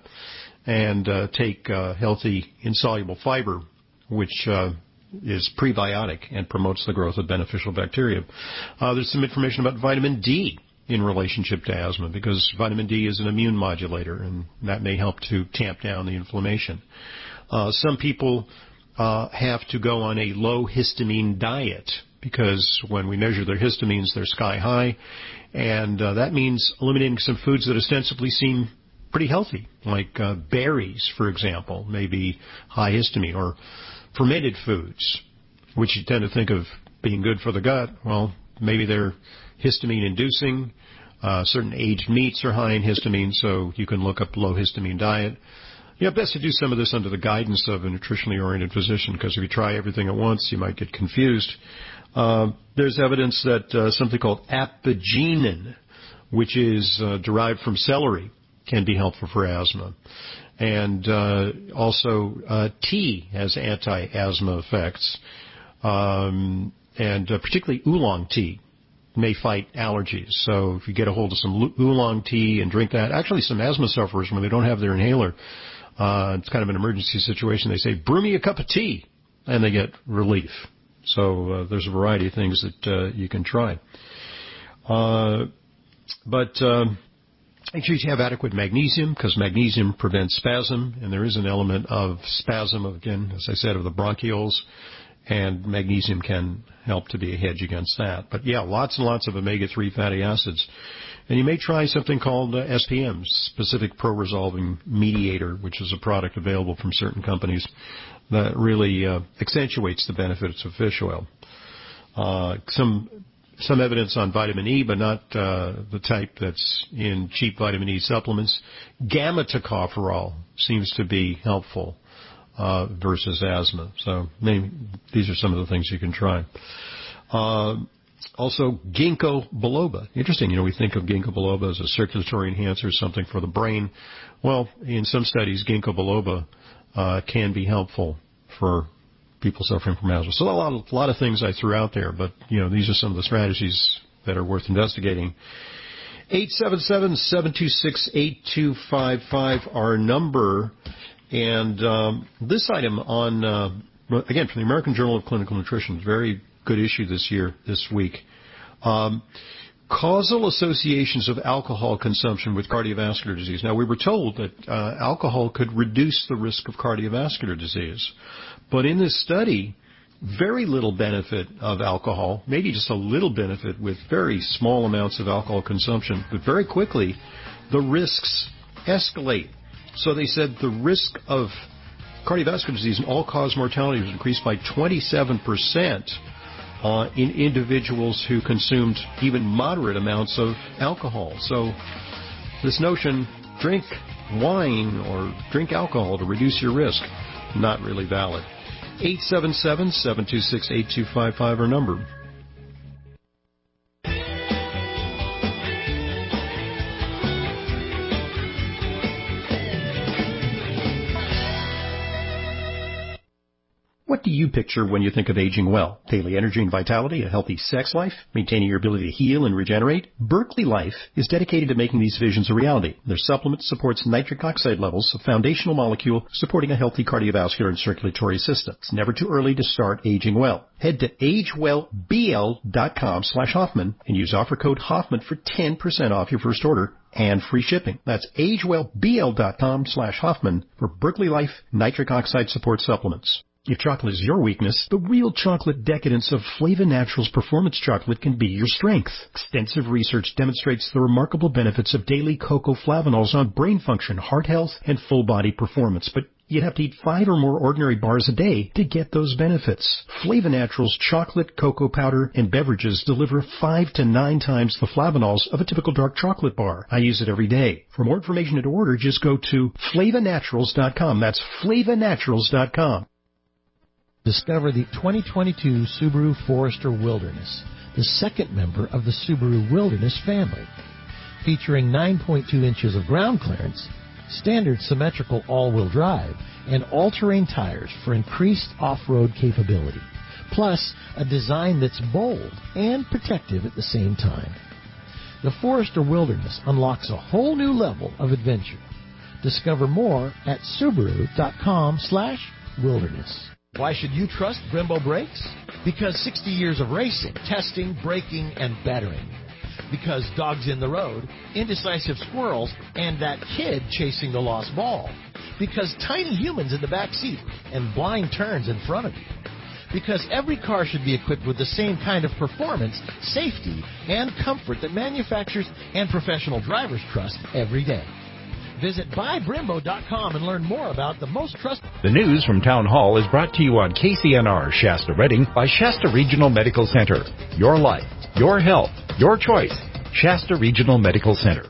and uh, take uh, healthy insoluble fiber, which uh, is prebiotic and promotes the growth of beneficial bacteria. Uh, there's some information about vitamin D in relationship to asthma because vitamin D is an immune modulator, and that may help to tamp down the inflammation. Uh, some people uh, have to go on a low histamine diet because when we measure their histamines, they're sky high, and uh, that means eliminating some foods that ostensibly seem pretty healthy, like uh, berries, for example, may be high histamine, or fermented foods, which you tend to think of being good for the gut. Well, maybe they're histamine-inducing. Uh, certain aged meats are high in histamine, so you can look up low histamine diet. You know, best to do some of this under the guidance of a nutritionally oriented physician, because if you try everything at once, you might get confused. Uh, there's evidence that uh, something called apigenin, which is uh, derived from celery, can be helpful for asthma. And uh, also uh, tea has anti-asthma effects, um, and uh, particularly oolong tea may fight allergies. So if you get a hold of some oolong tea and drink that, actually some asthma sufferers, when they don't have their inhaler, uh, it's kind of an emergency situation, they say, brew me a cup of tea, and they get relief. So uh, there's a variety of things that uh, you can try. Uh, but um, make sure you have adequate magnesium, because magnesium prevents spasm, and there is an element of spasm, of, again, as I said, of the bronchioles, and magnesium can help to be a hedge against that. But, yeah, lots and lots of omega three fatty acids. And you may try something called uh, S P M, Specific Pro-Resolving Mediator, which is a product available from certain companies that really uh, accentuates the benefits of fish oil. Uh, some some evidence on vitamin E, but not uh, the type that's in cheap vitamin E supplements. Gamma tocopherol seems to be helpful uh, versus asthma. So maybe these are some of the things you can try. Uh, also, ginkgo biloba. Interesting, you know, we think of ginkgo biloba as a circulatory enhancer, something for the brain. Well, in some studies, ginkgo biloba uh, can be helpful for people suffering from asthma. So a lot, of, a lot of things I threw out there, but, you know, these are some of the strategies that are worth investigating. eight seven seven, seven two six, eight two five five, our number. And um, this item on, uh, again, from the American Journal of Clinical Nutrition, very good issue this year, this week. Um, causal associations of alcohol consumption with cardiovascular disease. Now, we were told that uh, alcohol could reduce the risk of cardiovascular disease. But in this study, very little benefit of alcohol, maybe just a little benefit with very small amounts of alcohol consumption. But very quickly, the risks escalate. So they said the risk of cardiovascular disease and all-cause mortality was increased by twenty-seven percent uh, in individuals who consumed even moderate amounts of alcohol. So this notion, drink wine or drink alcohol to reduce your risk, not really valid. eight seven seven, seven two six, eight two five five, our number. What do you picture when you think of aging well? Daily energy and vitality, a healthy sex life, maintaining your ability to heal and regenerate? Berkeley Life is dedicated to making these visions a reality. Their supplement supports nitric oxide levels, a foundational molecule supporting a healthy cardiovascular and circulatory system. It's never too early to start aging well. Head to agewellbl.com slash Hoffman and use offer code Hoffman for ten percent off your first order and free shipping. That's agewellbl.com slash Hoffman for Berkeley Life nitric oxide support supplements. If chocolate is your weakness, the real chocolate decadence of Flava Naturals Performance Chocolate can be your strength. Extensive research demonstrates the remarkable benefits of daily cocoa flavanols on brain function, heart health, and full body performance. But you'd have to eat five or more ordinary bars a day to get those benefits. Flava Naturals chocolate, cocoa powder, and beverages deliver five to nine times the flavanols of a typical dark chocolate bar. I use it every day. For more information and to order, just go to flava naturals dot com. That's flava naturals dot com. Discover the twenty twenty-two Subaru Forester Wilderness, the second member of the Subaru Wilderness family. Featuring nine point two inches of ground clearance, standard symmetrical all-wheel drive, and all-terrain tires for increased off-road capability. Plus, a design that's bold and protective at the same time. The Forester Wilderness unlocks a whole new level of adventure. Discover more at Subaru.com slash wilderness. Why should you trust Brembo Brakes? Because sixty years of racing, testing, braking, and bettering. because dogs in the road, indecisive squirrels, and that kid chasing the lost ball. Because tiny humans in the back seat and blind turns in front of you. Because every car should be equipped with the same kind of performance, safety, and comfort that manufacturers and professional drivers trust every day. Visit buy brembo dot com and learn more about the most trusted... The news from Town Hall is brought to you on K C N R Shasta Redding by Shasta Regional Medical Center. Your life, your health, your choice. Shasta Regional Medical Center.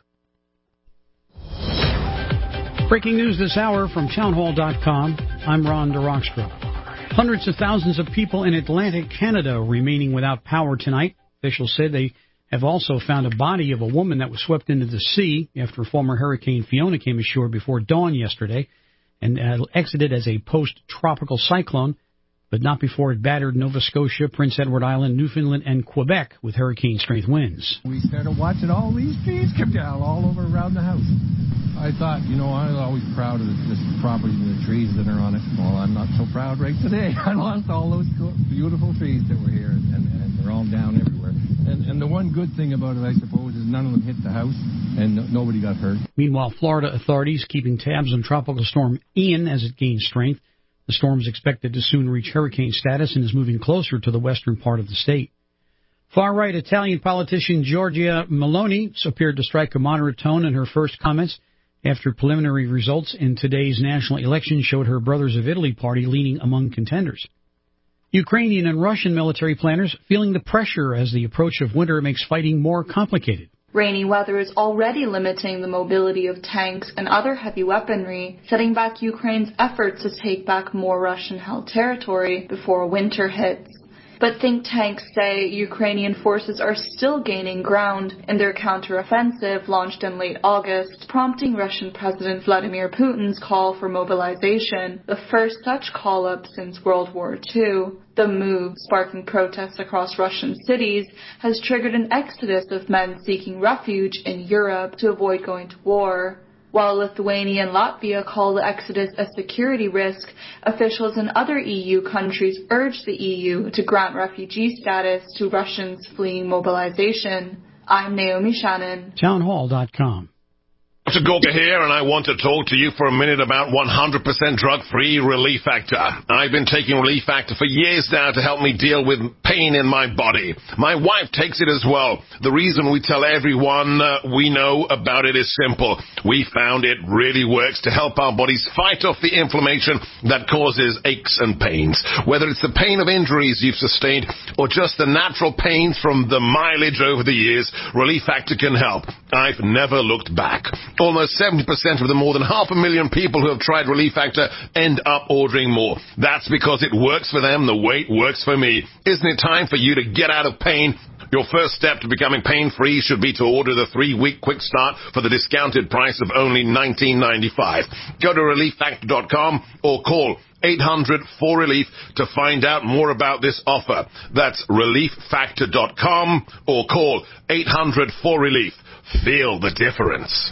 Breaking news this hour from town hall dot com. I'm Ron DeRockstra. Hundreds of thousands of people in Atlantic Canada remaining without power tonight. Officials said they have also found a body of a woman that was swept into the sea after former Hurricane Fiona came ashore before dawn yesterday and uh, exited as a post-tropical cyclone, but not before it battered Nova Scotia, Prince Edward Island, Newfoundland, and Quebec with hurricane-strength winds. We started watching all these trees come down all over around the house. I thought, you know, I was always proud of this property and the trees that are on it. Well, I'm not so proud right today. I lost all those beautiful trees that were here, and, and they're all down everywhere. And, and the one good thing about it, I suppose, is none of them hit the house, and no, nobody got hurt. Meanwhile, Florida authorities keeping tabs on Tropical Storm Ian as it gains strength. The storm is expected to soon reach hurricane status and is moving closer to the western part of the state. Far-right Italian politician Giorgia Meloni appeared to strike a moderate tone in her first comments after preliminary results in today's national election showed her Brothers of Italy party leaning among contenders. Ukrainian and Russian military planners feeling the pressure as the approach of winter makes fighting more complicated. Rainy weather is already limiting the mobility of tanks and other heavy weaponry, setting back Ukraine's efforts to take back more Russian-held territory before winter hits. But think tanks say Ukrainian forces are still gaining ground in their counteroffensive launched in late August, prompting Russian President Vladimir Putin's call for mobilization, the first such call-up since World War Two. The move, sparking protests across Russian cities, has triggered an exodus of men seeking refuge in Europe to avoid going to war. While Lithuania and Latvia call the exodus a security risk, officials in other E U countries urge the E U to grant refugee status to Russians fleeing mobilization. I'm Naomi Shannon. town hall dot com. Doctor Gorka here, and I want to talk to you for a minute about one hundred percent drug-free Relief Factor. I've been taking Relief Factor for years now to help me deal with pain in my body. My wife takes it as well. The reason we tell everyone uh, we know about it is simple. We found it really works to help our bodies fight off the inflammation that causes aches and pains. Whether it's the pain of injuries you've sustained or just the natural pains from the mileage over the years, Relief Factor can help. I've never looked back. Almost seventy percent of the more than half a million people who have tried Relief Factor end up ordering more. That's because it works for them the way it works for me. Isn't it time for you to get out of pain? Your first step to becoming pain-free should be to order the three-week quick start for the discounted price of only nineteen ninety-five. Go to relief factor dot com or call eight hundred four relief to find out more about this offer. That's relief factor dot com or call eight hundred four relief. Feel the difference.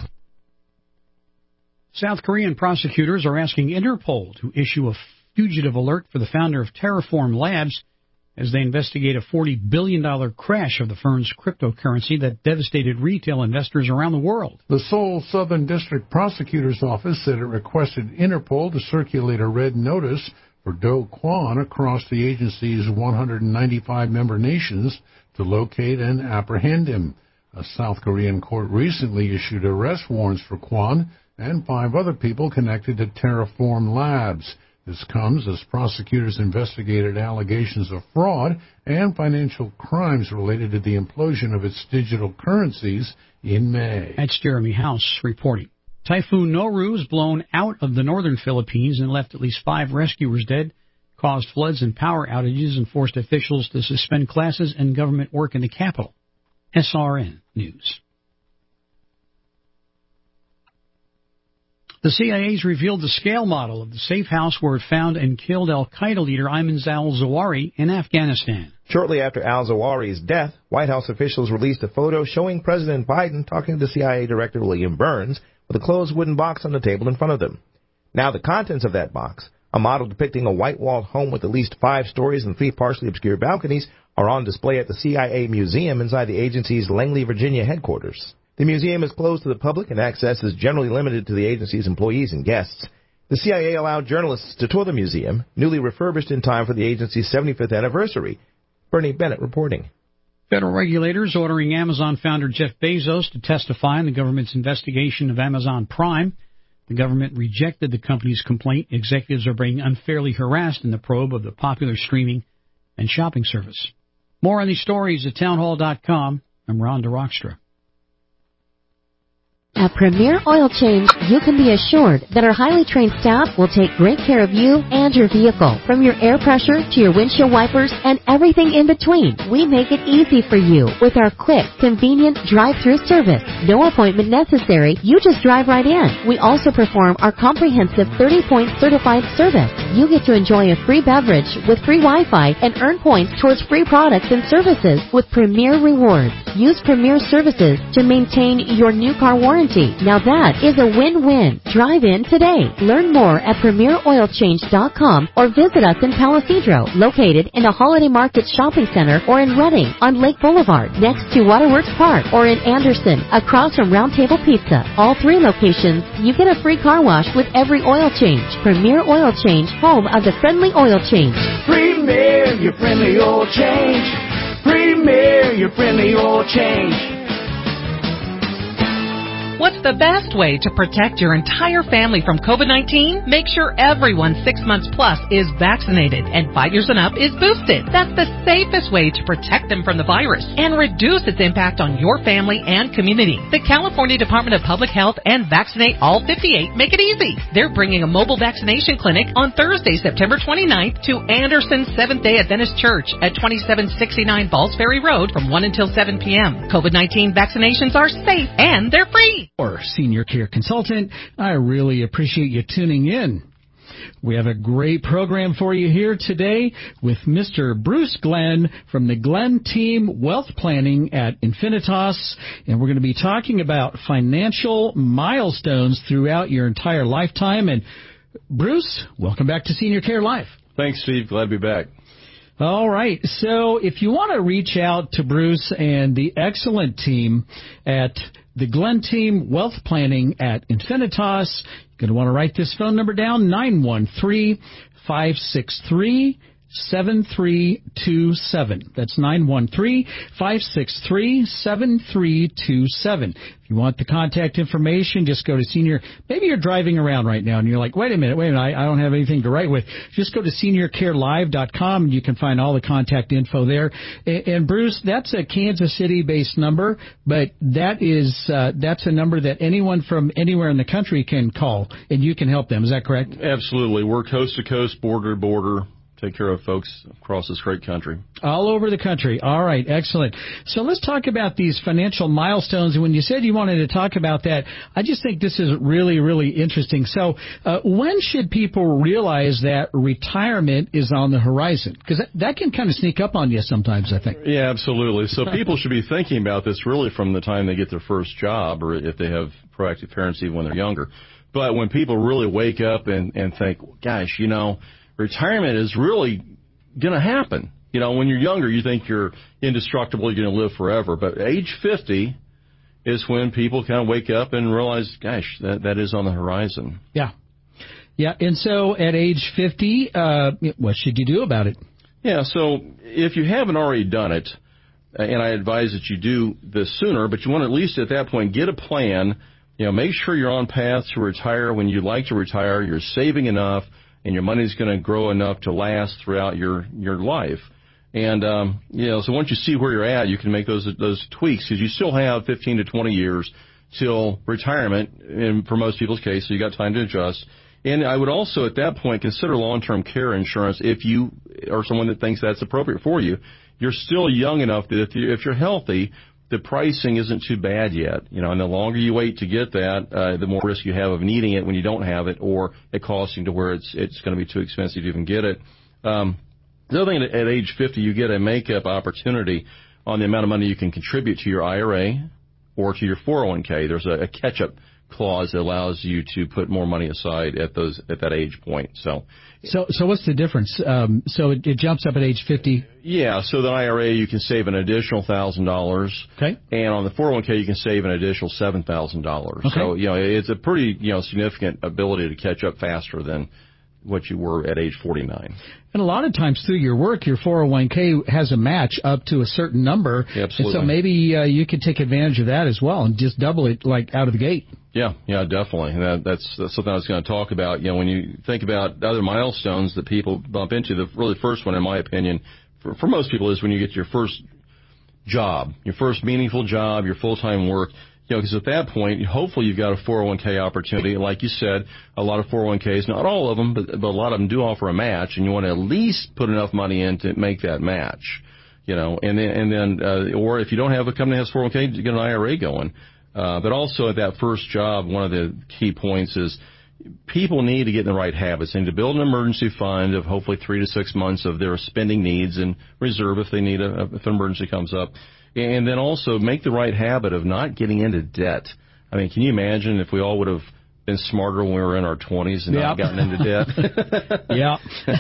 South Korean prosecutors are asking Interpol to issue a fugitive alert for the founder of Terraform Labs as they investigate a forty billion dollars crash of the firm's cryptocurrency that devastated retail investors around the world. The Seoul Southern District Prosecutor's Office said it requested Interpol to circulate a red notice for Do Kwon across the agency's one hundred ninety-five member nations to locate and apprehend him. A South Korean court recently issued arrest warrants for Kwon and five other people connected to Terraform Labs. This comes as prosecutors investigated allegations of fraud and financial crimes related to the implosion of its digital currencies in May. That's Jeremy House reporting. Typhoon Noru has blown out of the northern Philippines and left at least five rescuers dead, caused floods and power outages, and forced officials to suspend classes and government work in the capital. S R N News. The C I A's revealed the scale model of the safe house where it found and killed al-Qaeda leader Ayman al-Zawahiri in Afghanistan. Shortly after al-Zawahiri's death, White House officials released a photo showing President Biden talking to C I A Director William Burns with a closed wooden box on the table in front of them. Now the contents of that box, a model depicting a white-walled home with at least five stories and three partially obscured balconies, are on display at the C I A Museum inside the agency's Langley, Virginia headquarters. The museum is closed to the public and access is generally limited to the agency's employees and guests. The C I A allowed journalists to tour the museum, newly refurbished in time for the agency's seventy-fifth anniversary. Bernie Bennett reporting. Federal regulators ordering Amazon founder Jeff Bezos to testify in the government's investigation of Amazon Prime. The government rejected the company's complaint. Executives are being unfairly harassed in the probe of the popular streaming and shopping service. More on these stories at townhall dot com. I'm Rhonda Rockstra. At Premier Oil Change, you can be assured that our highly trained staff will take great care of you and your vehicle. From your air pressure to your windshield wipers and everything in between, we make it easy for you with our quick, convenient drive-through service. No appointment necessary. You just drive right in. We also perform our comprehensive thirty-point certified service. You get to enjoy a free beverage with free Wi-Fi and earn points towards free products and services with Premier Rewards. Use Premier Services to maintain your new car warranty. Now that is a win-win. Drive in today. Learn more at premier oil change dot com or visit us in Palisadro, located in the Holiday Market Shopping Center, or in Redding on Lake Boulevard, next to Waterworks Park, or in Anderson, across from Round Table Pizza. All three locations, you get a free car wash with every oil change. Premier Oil Change, home of the friendly oil change. Premier, your friendly oil change. Premier, your friendly oil change. What's the best way to protect your entire family from COVID nineteen? Make sure everyone six months plus is vaccinated and five years and up is boosted. That's the safest way to protect them from the virus and reduce its impact on your family and community. The California Department of Public Health and Vaccinate All fifty-eight make it easy. They're bringing a mobile vaccination clinic on Thursday, September twenty-ninth to Anderson Seventh-day Adventist Church at twenty-seven sixty-nine Balls Ferry Road from one until seven p.m. COVID nineteen vaccinations are safe and they're free. Or Senior Care Consultant, I really appreciate you tuning in. We have a great program for you here today with Mister Bruce Glenn from the Glenn Team Wealth Planning at Infinitas, and we're going to be talking about financial milestones throughout your entire lifetime. And Bruce, welcome back to Senior Care Live. Thanks, Steve. Glad to be back. All right. So if you want to reach out to Bruce and the excellent team at the Glenn Team Wealth Planning at Infinitas, you're going to want to write this phone number down, nine one three, five six three, seven three two seven. That's nine one three, five six three, seven three two seven. If you want the contact information, just go to Senior. Maybe you're driving around right now and you're like, wait a minute, wait a minute, I, I don't have anything to write with. Just go to senior care live dot com and you can find all the contact info there. And, and Bruce, that's a Kansas City-based number, but that is uh, that's a number that anyone from anywhere in the country can call and you can help them. Is that correct? Absolutely. We're coast to coast, border to border. Take care of folks across this great country. All over the country. All right, excellent. So let's talk about these financial milestones. And when you said you wanted to talk about that, I just think this is really, really interesting. So uh, when should people realize that retirement is on the horizon? Because that, that can kind of sneak up on you sometimes, I think. Yeah, absolutely. So people should be thinking about this really from the time they get their first job, or if they have proactive parents even when they're younger. But when people really wake up and, and think, gosh, you know, retirement is really going to happen. You know, when you're younger, you think you're indestructible, you're going to live forever. But age fifty is when people kind of wake up and realize, gosh, that that is on the horizon. Yeah. Yeah, and so at age fifty, uh, what should you do about it? Yeah, so if you haven't already done it, and I advise that you do this sooner, but you want to at least at that point get a plan. You know, make sure you're on path to retire when you'd like to retire, you're saving enough, and your money's going to grow enough to last throughout your, your life. And, um, you know, so once you see where you're at, you can make those those tweaks, because you still have fifteen to twenty years till retirement, and for most people's case, so you got time to adjust. And I would also, at that point, consider long-term care insurance if you are someone that thinks that's appropriate for you. You're still young enough that if, you, if you're healthy, the pricing isn't too bad yet. You know, and the longer you wait to get that, uh, the more risk you have of needing it when you don't have it, or it costing to where it's it's going to be too expensive to even get it. Um, the other thing, at age fifty, you get a make-up opportunity on the amount of money you can contribute to your I R A or to your four oh one k. There's a, a catch-up clause that allows you to put more money aside at those at that age point. So, so so what's the difference? Um, so it, it jumps up at age fifty. Yeah. So the I R A you can save an additional thousand dollars. Okay. And on the four oh one k you can save an additional seven thousand dollars. Okay. So you know it's a pretty you know significant ability to catch up faster than what you were at age forty-nine. And a lot of times through your work, your four oh one k has a match up to a certain number. Yeah, absolutely. And so maybe uh, you could take advantage of that as well and just double it like out of the gate. Yeah, yeah, definitely. And that, that's, that's something I was going to talk about. You know, when you think about other milestones that people bump into, the really first one, in my opinion, for, for most people is when you get your first job, your first meaningful job, your full-time work. You know, because at that point, hopefully you've got a four oh one k opportunity. And like you said, a lot of four oh one k's, not all of them, but, but a lot of them do offer a match, and you want to at least put enough money in to make that match. You know, and then, and then, uh, or if you don't have a company that has four oh one k, you get an I R A going. Uh, but also at that first job, one of the key points is people need to get in the right habits. They need to build an emergency fund of hopefully three to six months of their spending needs and reserve if they need a, if an emergency comes up. And then also make the right habit of not getting into debt. I mean, can you imagine if we all would have been smarter when we were in our twenties and yep. not gotten into debt? yeah.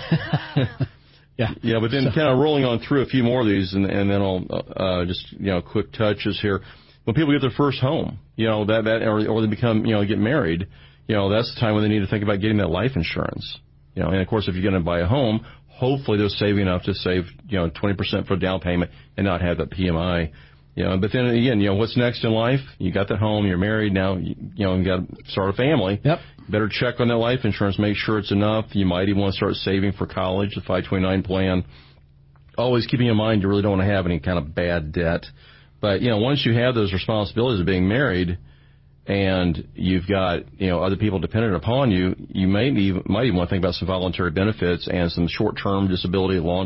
yeah. Yeah, but then kind of rolling on through a few more of these, and, and then I'll uh, just, you know, quick touches here. When people get their first home, you know, that, that or, or they become, you know, get married, you know, that's the time when they need to think about getting that life insurance. You know, and of course, if you're going to buy a home, hopefully they're saving enough to save, you know, twenty percent for a down payment and not have that P M I. You know, but then again, you know, what's next in life? You got that home, you're married now, you, you know, you got to start a family. Yep. Better check on that life insurance, make sure it's enough. You might even want to start saving for college, the five twenty-nine plan. Always keeping in mind you really don't want to have any kind of bad debt. But, you know, once you have those responsibilities of being married and you've got, you know, other people dependent upon you, you may even, might even want to think about some voluntary benefits and some short-term disability, long.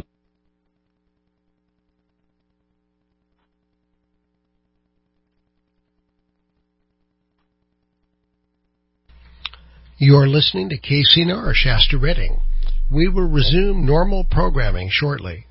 You're listening to K C N R Shasta Redding. We will resume normal programming shortly.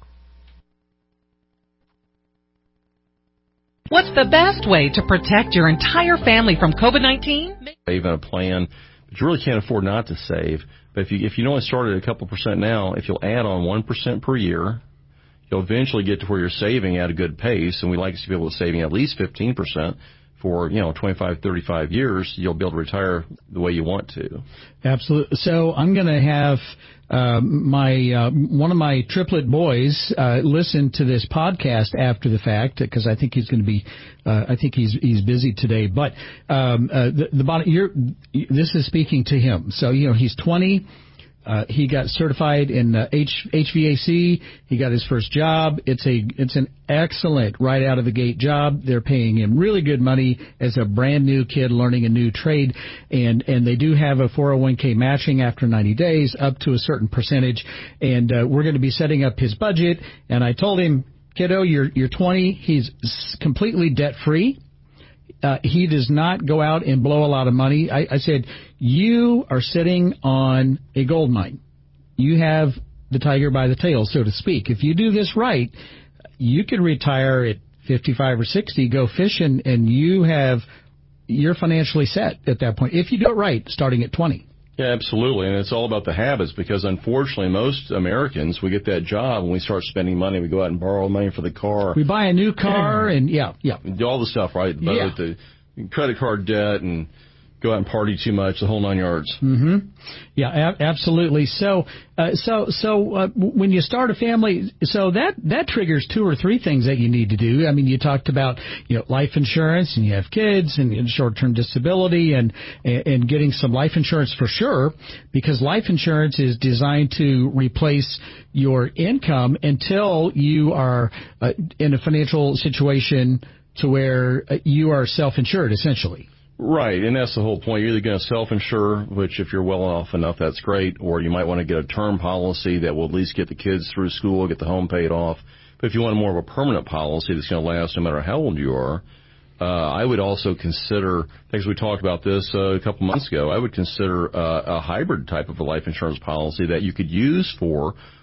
What's the best way to protect your entire family from COVID nineteen? Save in a plan, but you really can't afford not to save. But if you if you know it started at a couple percent now, if you'll add on one percent per year, you'll eventually get to where you're saving at a good pace. And we like to see people saving at least fifteen percent for, you know, twenty-five, thirty-five years. You'll be able to retire the way you want to. Absolutely. So I'm going to have uh, my uh, one of my triplet boys uh, listen to this podcast after the fact, because I think he's going to be, uh, I think he's he's busy today. But um, uh, the, the bottom, you're, this is speaking to him. So you know he's twenty. Uh, he got certified in uh, H, HVAC. He got his first job. It's a it's an excellent right out of the gate job. They're paying him really good money as a brand new kid learning a new trade, and and they do have a four oh one k matching after ninety days up to a certain percentage. And uh, we're going to be setting up his budget. And I told him, kiddo, you're you're twenty. He's completely debt free. Uh, he does not go out and blow a lot of money. I, I said, you are sitting on a gold mine. You have the tiger by the tail, so to speak. If you do this right, you could retire at fifty-five or sixty, go fishing, and you have, you're financially set at that point. If you do it right, starting at twenty. Yeah, absolutely. And it's all about the habits, because unfortunately most Americans, we get that job and we start spending money. We go out and borrow money for the car. We buy a new car and yeah, yeah. Do all the stuff, right? The, yeah. the credit card debt and go out and party too much, the whole nine yards. Mm-hmm. Yeah, a- absolutely. So, uh, so, so uh, when you start a family, so that that triggers two or three things that you need to do. I mean, you talked about you know life insurance, and you have kids, and, and short-term disability, and and getting some life insurance for sure, because life insurance is designed to replace your income until you are uh, in a financial situation to where uh, you are self-insured, essentially. Right, and that's the whole point. You're either going to self-insure, which if you're well off enough, that's great, or you might want to get a term policy that will at least get the kids through school, get the home paid off. But if you want more of a permanent policy that's going to last no matter how old you are, uh, I would also consider, because we talked about this uh, a couple months ago, I would consider uh, a hybrid type of a life insurance policy that you could use for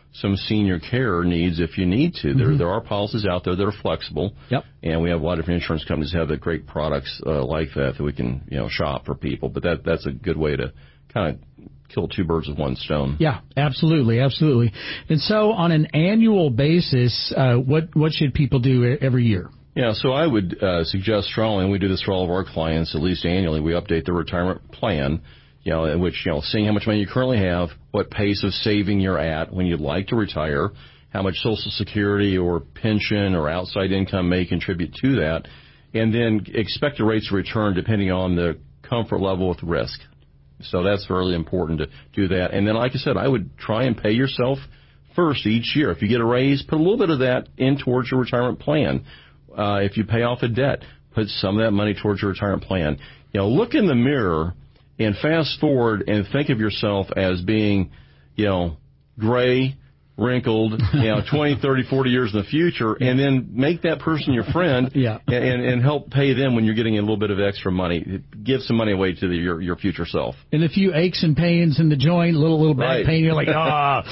some senior care needs if you need to. Mm-hmm. There there are policies out there that are flexible. Yep. And we have a lot of different insurance companies that have the great products uh, like that that we can, you know, shop for people. But that that's a good way to kind of kill two birds with one stone. Yeah, absolutely, absolutely. And so on an annual basis, uh, what what should people do every year? Yeah, so I would uh, suggest strongly, and we do this for all of our clients, at least annually, we update the retirement plan, you know, in which, you know, seeing how much money you currently have, what pace of saving you're at when you'd like to retire, how much Social Security or pension or outside income may contribute to that, and then expected rates of return depending on the comfort level with risk. So that's really important to do that. And then, like I said, I would try and pay yourself first each year. If you get a raise, put a little bit of that in towards your retirement plan. Uh, if you pay off a debt, put some of that money towards your retirement plan. You know, look in the mirror and fast forward and think of yourself as being, you know, gray, wrinkled, you know, twenty, thirty, forty years in the future, and then make that person your friend yeah. and, and help pay them when you're getting a little bit of extra money. Give some money away to the, your, your future self. And a few aches and pains in the joint, little little back right. pain, you're like, ah.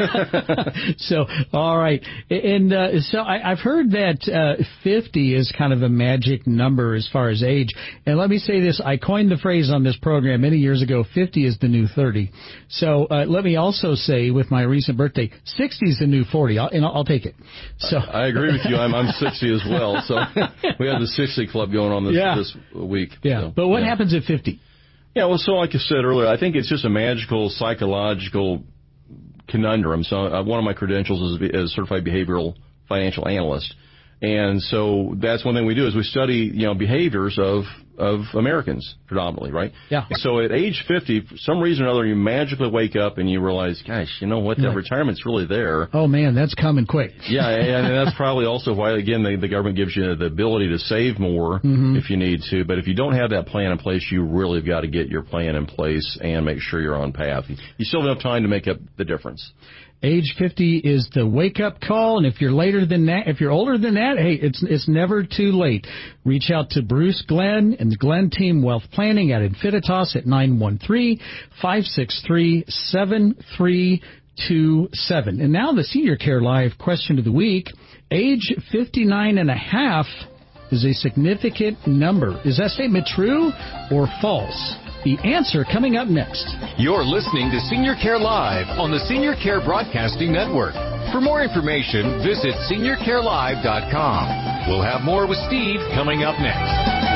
So, all right. And uh, so I, I've heard that uh, fifty is kind of a magic number as far as age. And let me say this, I coined the phrase on this program many years ago, fifty is the new thirty. So uh, let me also say, with my recent birthday, sixty is the new forty, I'll, and I'll, I'll take it. So I, I agree with you. I'm, I'm sixty as well. So we have the sixty club going on this yeah. this week. Yeah. So, but what yeah. happens at fifty? Yeah. Well, so like I said earlier, I think it's just a magical psychological conundrum. So uh, one of my credentials is as certified behavioral financial analyst. And so that's one thing we do is we study, you know, behaviors of of Americans predominantly, right? Yeah. So at age fifty, for some reason or other, you magically wake up and you realize, gosh, you know what, that yeah. retirement's really there. Oh, man, that's coming quick. Yeah, and that's probably also why, again, the, the government gives you the ability to save more mm-hmm. if you need to. But if you don't have that plan in place, you really have got to get your plan in place and make sure you're on path. You still have time to make up the difference. Age fifty is the wake-up call, and if you're later than that, if you're older than that, hey, it's it's never too late. Reach out to Bruce Glenn and the Glenn Team Wealth Planning at Infinitas at nine one three, five six three, seven three two seven. And now the Senior Care Live question of the week. Age fifty-nine and a half is a significant number. Is that statement true or false? The answer coming up next. You're listening to Senior Care Live on the Senior Care Broadcasting Network. For more information, visit senior care live dot com. We'll have more with Steve coming up next.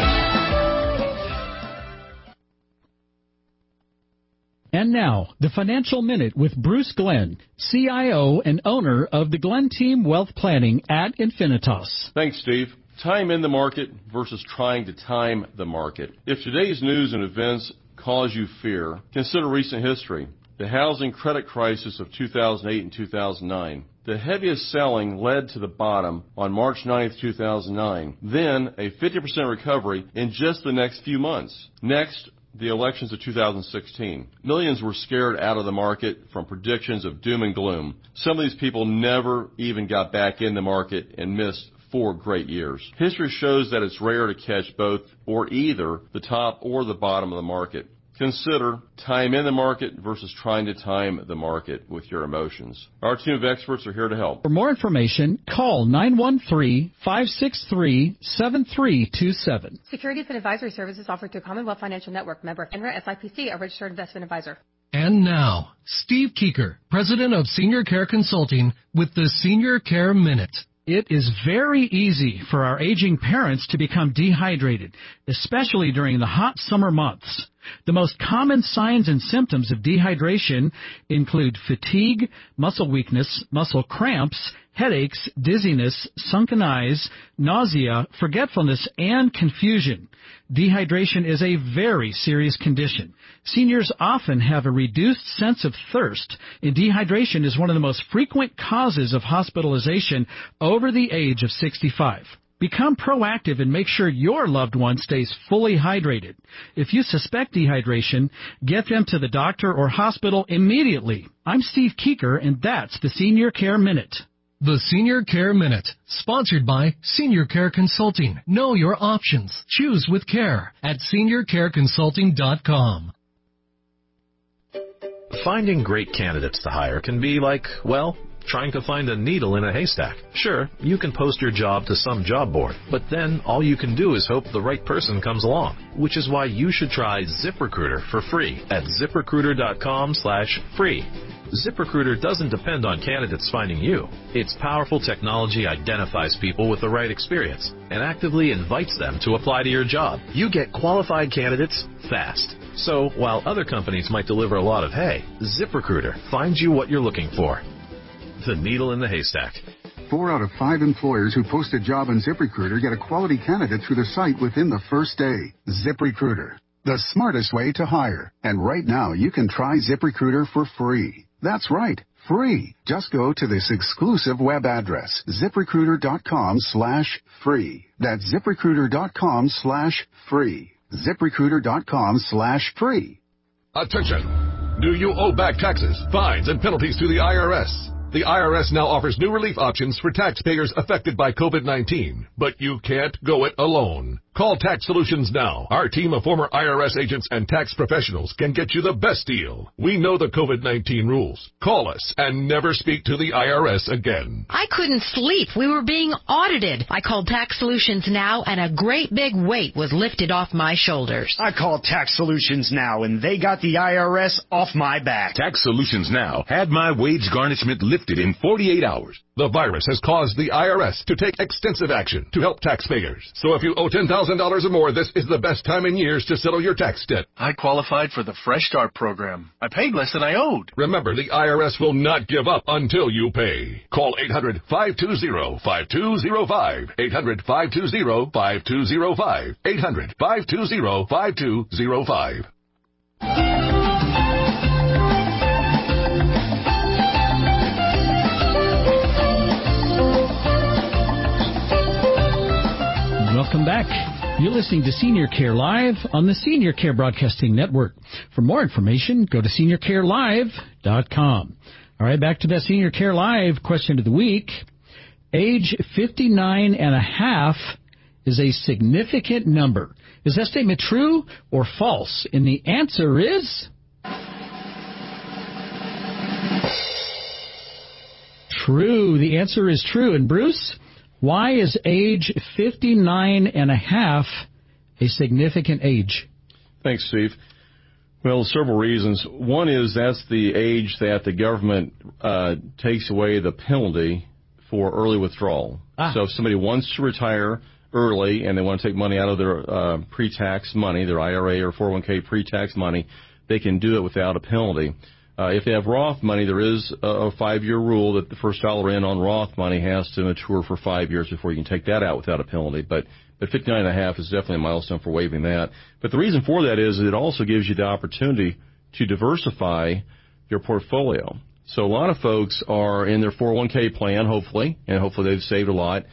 And now, the Financial Minute with Bruce Glenn, C I O and owner of the Glenn Team Wealth Planning at Infinitas. Thanks, Steve. Time in the market versus trying to time the market. If today's news and events cause you fear, consider recent history. The housing credit crisis of two thousand eight and two thousand nine. The heaviest selling led to the bottom on March ninth, two thousand nine. Then a fifty percent recovery in just the next few months. Next, the elections of two thousand sixteen. Millions were scared out of the market from predictions of doom and gloom. Some of these people never even got back in the market and missed four great years. History shows that it's rare to catch both or either the top or the bottom of the market. Consider time in the market versus trying to time the market with your emotions. Our team of experts are here to help. For more information, call nine one three, five six three, seven three two seven. Securities and advisory services offered through Commonwealth Financial Network, member FINRA S I P C, a registered investment advisor. And now, Steve Keeker, president of Senior Care Consulting, with the Senior Care Minute. It is very easy for our aging parents to become dehydrated, especially during the hot summer months. The most common signs and symptoms of dehydration include fatigue, muscle weakness, muscle cramps, headaches, dizziness, sunken eyes, nausea, forgetfulness, and confusion. Dehydration is a very serious condition. Seniors often have a reduced sense of thirst, and dehydration is one of the most frequent causes of hospitalization over the age of sixty-five. Become proactive and make sure your loved one stays fully hydrated. If you suspect dehydration, get them to the doctor or hospital immediately. I'm Steve Keeker, and that's the Senior Care Minute. The Senior Care Minute, sponsored by Senior Care Consulting. Know your options. Choose with care at senior care consulting dot com. Finding great candidates to hire can be like, well, trying to find a needle in a haystack. Sure, you can post your job to some job board, but then all you can do is hope the right person comes along, which is why you should try ZipRecruiter for free at ZipRecruiter.com slash free. ZipRecruiter doesn't depend on candidates finding you. Its powerful technology identifies people with the right experience and actively invites them to apply to your job. You get qualified candidates fast. So while other companies might deliver a lot of hay, ZipRecruiter finds you what you're looking for. The needle in the haystack. Four out of five employers who post a job on ZipRecruiter get a quality candidate through the site within the first day. ZipRecruiter, the smartest way to hire. And right now, you can try ZipRecruiter for free. That's right, free. Just go to this exclusive web address, ZipRecruiter.com slash free. That's ZipRecruiter.com slash free. ZipRecruiter.com slash free. Attention! Do you owe back taxes, fines, and penalties to the I R S? The I R S now offers new relief options for taxpayers affected by COVID nineteen, but you can't go it alone. Call Tax Solutions now. Our team of former I R S agents and tax professionals can get you the best deal. We know the COVID nineteen rules. Call us and never speak to the I R S again. I couldn't sleep. We were being audited. I called Tax Solutions now, and a great big weight was lifted off my shoulders. I called Tax Solutions now, and they got the I R S off my back. Tax Solutions now had my wage garnishment lifted in forty-eight hours. The virus has caused the I R S to take extensive action to help taxpayers. So if you owe ten thousand dollars or more, this is the best time in years to settle your tax debt. I qualified for the Fresh Start program. I paid less than I owed. Remember, the I R S will not give up until you pay. Call eight hundred, five two zero, five two zero five. eight hundred, five two zero, five two zero five. eight hundred, five two zero, five two zero five. Welcome back. You're listening to Senior Care Live on the Senior Care Broadcasting Network. For more information, go to senior care live dot com. All right, back to that Senior Care Live question of the week. Age fifty-nine and a half is a significant number. Is that statement true or false? And the answer is true. The answer is true. And Bruce, why is age fifty-nine and a half a significant age? Thanks, Steve. Well, several reasons. One is that's the age that the government uh, takes away the penalty for early withdrawal. Ah. So if somebody wants to retire early and they want to take money out of their uh, pre-tax money, their I R A or four oh one k pre-tax money, they can do it without a penalty. Uh, if they have Roth money, there is a, a five-year rule that the first dollar in on Roth money has to mature for five years before you can take that out without a penalty. But but fifty-nine and a half is definitely a milestone for waiving that. But the reason for that is it also gives you the opportunity to diversify your portfolio. So a lot of folks are in their four oh one k plan, hopefully, and hopefully they've saved a lot.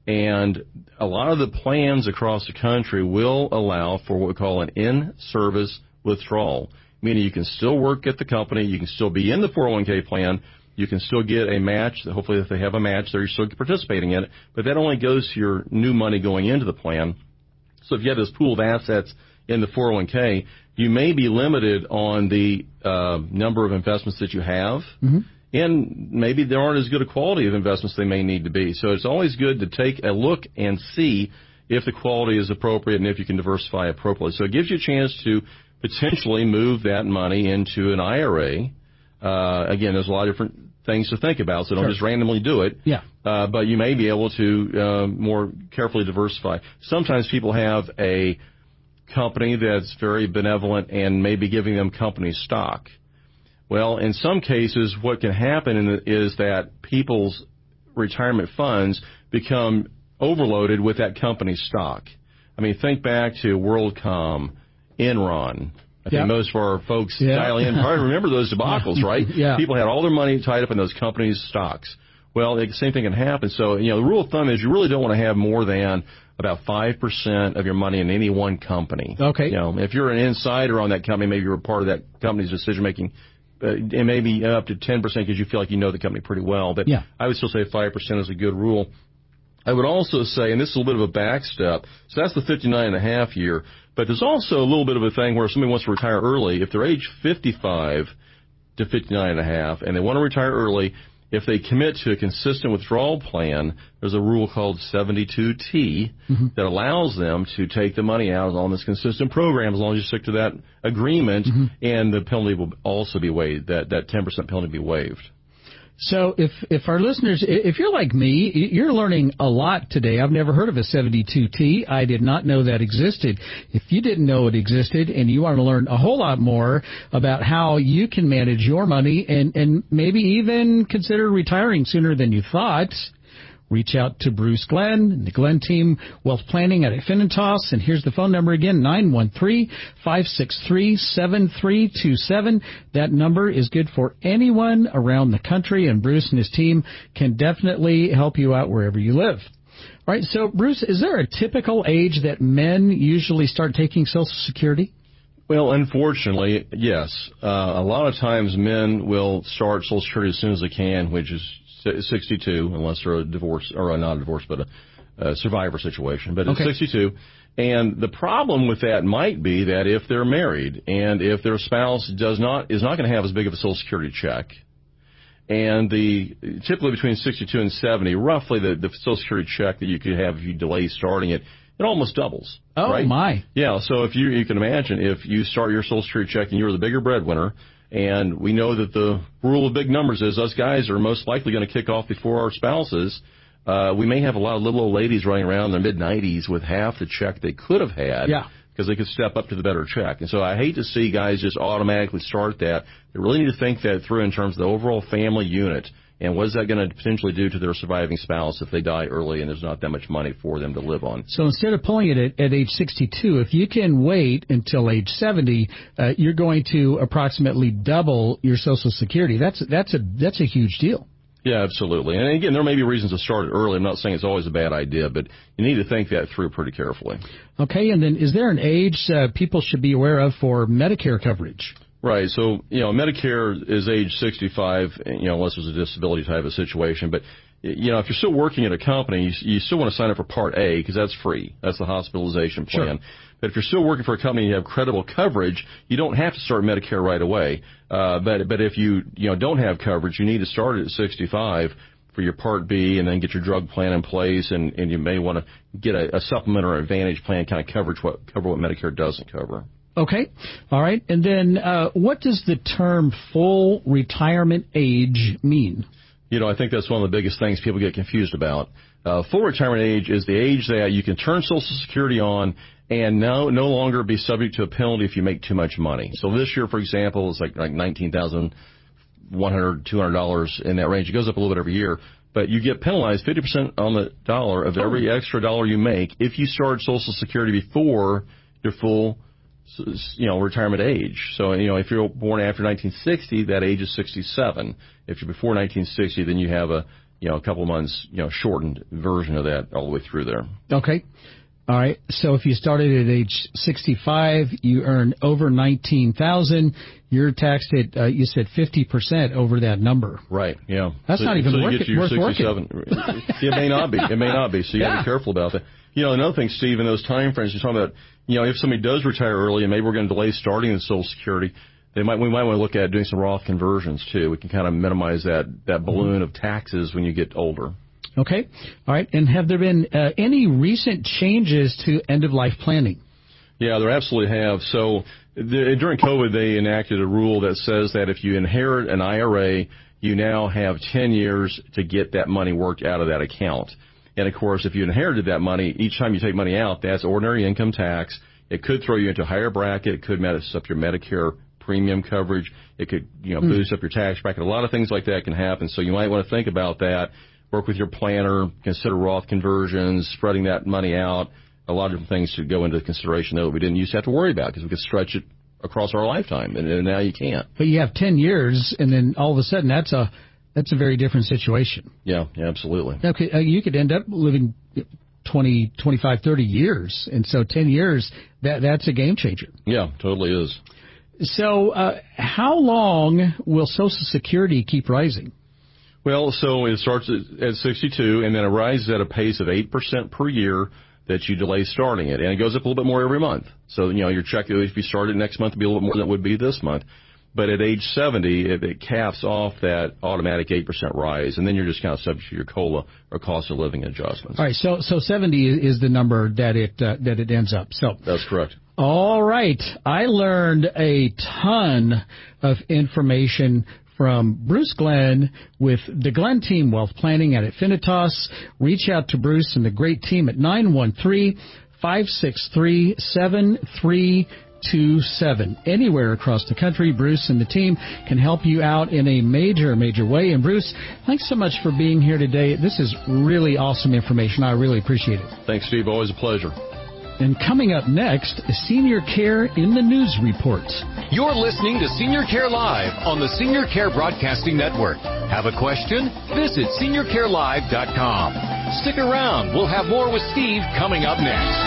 And a lot of the plans across the country will allow for what we call an in-service withdrawal, meaning you can still work at the company, you can still be in the four oh one k plan, you can still get a match. Hopefully if they have a match there, you're still participating in it, but that only goes to your new money going into the plan. So if you have this pool of assets in the four oh one k, you may be limited on the uh, number of investments that you have, mm-hmm. and maybe there aren't as good a quality of investments they may need to be. So it's always good to take a look and see if the quality is appropriate and if you can diversify appropriately. So it gives you a chance to potentially move that money into an I R A. Uh, again, there's a lot of different things to think about, so don't sure. just randomly do it. Yeah. Uh, but you may be able to uh, more carefully diversify. Sometimes people have a company that's very benevolent and may be giving them company stock. Well, in some cases, what can happen is that people's retirement funds become overloaded with that company stock. I mean, think back to WorldCom, Enron. I think yep. most of our folks yeah. dial in probably remember those debacles, right? Yeah. People had all their money tied up in those companies' stocks. Well, the same thing can happen. So, you know, the rule of thumb is you really don't want to have more than about five percent of your money in any one company. Okay. You know, if you're an insider on that company, maybe you're a part of that company's decision-making, uh, and maybe up to ten percent because you feel like you know the company pretty well. But yeah. I would still say five percent is a good rule. I would also say, and this is a little bit of a backstep, so that's the fifty-nine and a half year, but there's also a little bit of a thing where if somebody wants to retire early, if they're age fifty-five to fifty-nine and a half and they want to retire early, If they commit to a consistent withdrawal plan, there's a rule called seventy-two T mm-hmm. that allows them to take the money out on this consistent program as long as you stick to that agreement, mm-hmm. and the penalty will also be waived, that, that ten percent penalty will be waived. So if, if our listeners, if you're like me, you're learning a lot today. I've never heard of a seventy-two T. I did not know that existed. If you didn't know it existed and you want to learn a whole lot more about how you can manage your money and, and maybe even consider retiring sooner than you thought, reach out to Bruce Glenn and the Glenn Team Wealth Planning at Affinitas. And here's the phone number again, nine one three, five six three, seven three two seven. That number is good for anyone around the country, and Bruce and his team can definitely help you out wherever you live. All right, so, Bruce, is there a typical age that men usually start taking Social Security? Well, unfortunately, yes. Uh, a lot of times men will start Social Security as soon as they can, which is sixty-two, unless they're a divorce, or a, not a divorce, but a, a survivor situation. But okay. It's sixty-two. And the problem with that might be that if they're married and if their spouse does not is not going to have as big of a Social Security check, and the typically between sixty-two and seventy, roughly the, the Social Security check that you could have if you delay starting it, it almost doubles. Oh, right? my. Yeah, so if you you can imagine if you start your Social Security check and you're the bigger breadwinner, and we know that the rule of big numbers is us guys are most likely going to kick off before our spouses. Uh, we may have a lot of little old ladies running around in their mid-nineties with half the check they could have had yeah. because they could step up to the better check. And so I hate to see guys just automatically start that. They really need to think that through in terms of the overall family unit. And what is that going to potentially do to their surviving spouse if they die early and there's not that much money for them to live on? So instead of pulling it at, at age sixty-two, if you can wait until age seventy, uh, you're going to approximately double your Social Security. That's that's a that's a huge deal. Yeah, absolutely. And again, there may be reasons to start it early. I'm not saying it's always a bad idea, but you need to think that through pretty carefully. Okay, and then is there an age uh, people should be aware of for Medicare coverage? Right. So, you know, Medicare is age sixty-five, you know, unless there's a disability type of situation. But, you know, if you're still working at a company, you, you still want to sign up for Part A because that's free. That's the hospitalization plan. Sure. But if you're still working for a company and you have credible coverage, you don't have to start Medicare right away. Uh, but but if you, you know, don't have coverage, you need to start it at sixty-five for your Part B and then get your drug plan in place. And, and you may want to get a, a supplement or advantage plan kind of coverage what cover what Medicare doesn't cover. Okay. All right. And then uh, what does the term full retirement age mean? You know, I think that's one of the biggest things people get confused about. Uh, full retirement age is the age that you can turn Social Security on and no no longer be subject to a penalty if you make too much money. So this year, for example, it's like, like nineteen thousand one hundred dollars, two hundred dollars in that range. It goes up a little bit every year. But you get penalized fifty percent on the dollar of every extra dollar you make if you start Social Security before your full you know, retirement age. So, you know, if you're born after nineteen sixty, that age is sixty-seven. If you're before nineteen sixty, then you have a, you know, a couple of months, you know, shortened version of that all the way through there. Okay. All right. So if you started at age sixty-five, you earn over nineteen thousand dollars, you're taxed at, uh, you said fifty percent over that number. Right, yeah. That's so, not even so worth, you get to your worth sixty-seven. working. It may not be. It may not be. So you yeah. got to be careful about that. You know, another thing, Steve, in those time frames, you're talking about, you know, if somebody does retire early and maybe we're going to delay starting the Social Security, they might we might want to look at doing some Roth conversions, too. We can kind of minimize that, that balloon of taxes when you get older. Okay. All right. And have there been uh, any recent changes to end-of-life planning? Yeah, there absolutely have. So the, during COVID, they enacted a rule that says that if you inherit an I R A, you now have ten years to get that money worked out of that account. And, of course, if you inherited that money, each time you take money out, that's ordinary income tax. It could throw you into a higher bracket. It could mess up your Medicare premium coverage. It could, you know, mm. boost up your tax bracket. A lot of things like that can happen. So you might want to think about that. Work with your planner. Consider Roth conversions, spreading that money out. A lot of different things to go into consideration, though, that we didn't used to have to worry about because we could stretch it across our lifetime, and, and now you can't. But you have ten years, and then all of a sudden that's a that's a very different situation. Yeah, yeah, absolutely. Okay, uh, you could end up living twenty, twenty-five, thirty years, and so ten years, that that's a game changer. Yeah, totally is. So uh, how long will Social Security keep rising? Well, so it starts at, at sixty-two, and then it rises at a pace of eight percent per year that you delay starting it. And it goes up a little bit more every month. So, you know, your check, if you start it next month, will be a little bit more than it would be this month. But at age seventy, it, it caps off that automatic eight percent rise, and then you're just kind of subject to your COLA or cost of living adjustments. All right, so so seventy is the number that it uh, that it ends up. So that's correct. All right, I learned a ton of information from Bruce Glenn with the Glenn Team Wealth Planning at Affinitas. Reach out to Bruce and the great team at nine one three, five six three, seven three two seven. Anywhere across the country, Bruce and the team can help you out in a major, major way. And Bruce, thanks so much for being here today. This is really awesome information. I really appreciate it. Thanks, Steve. Always a pleasure. And coming up next, Senior Care in the News Report. You're listening to Senior Care Live on the Senior Care Broadcasting Network. Have a question? Visit senior care live dot com. Stick around. We'll have more with Steve coming up next.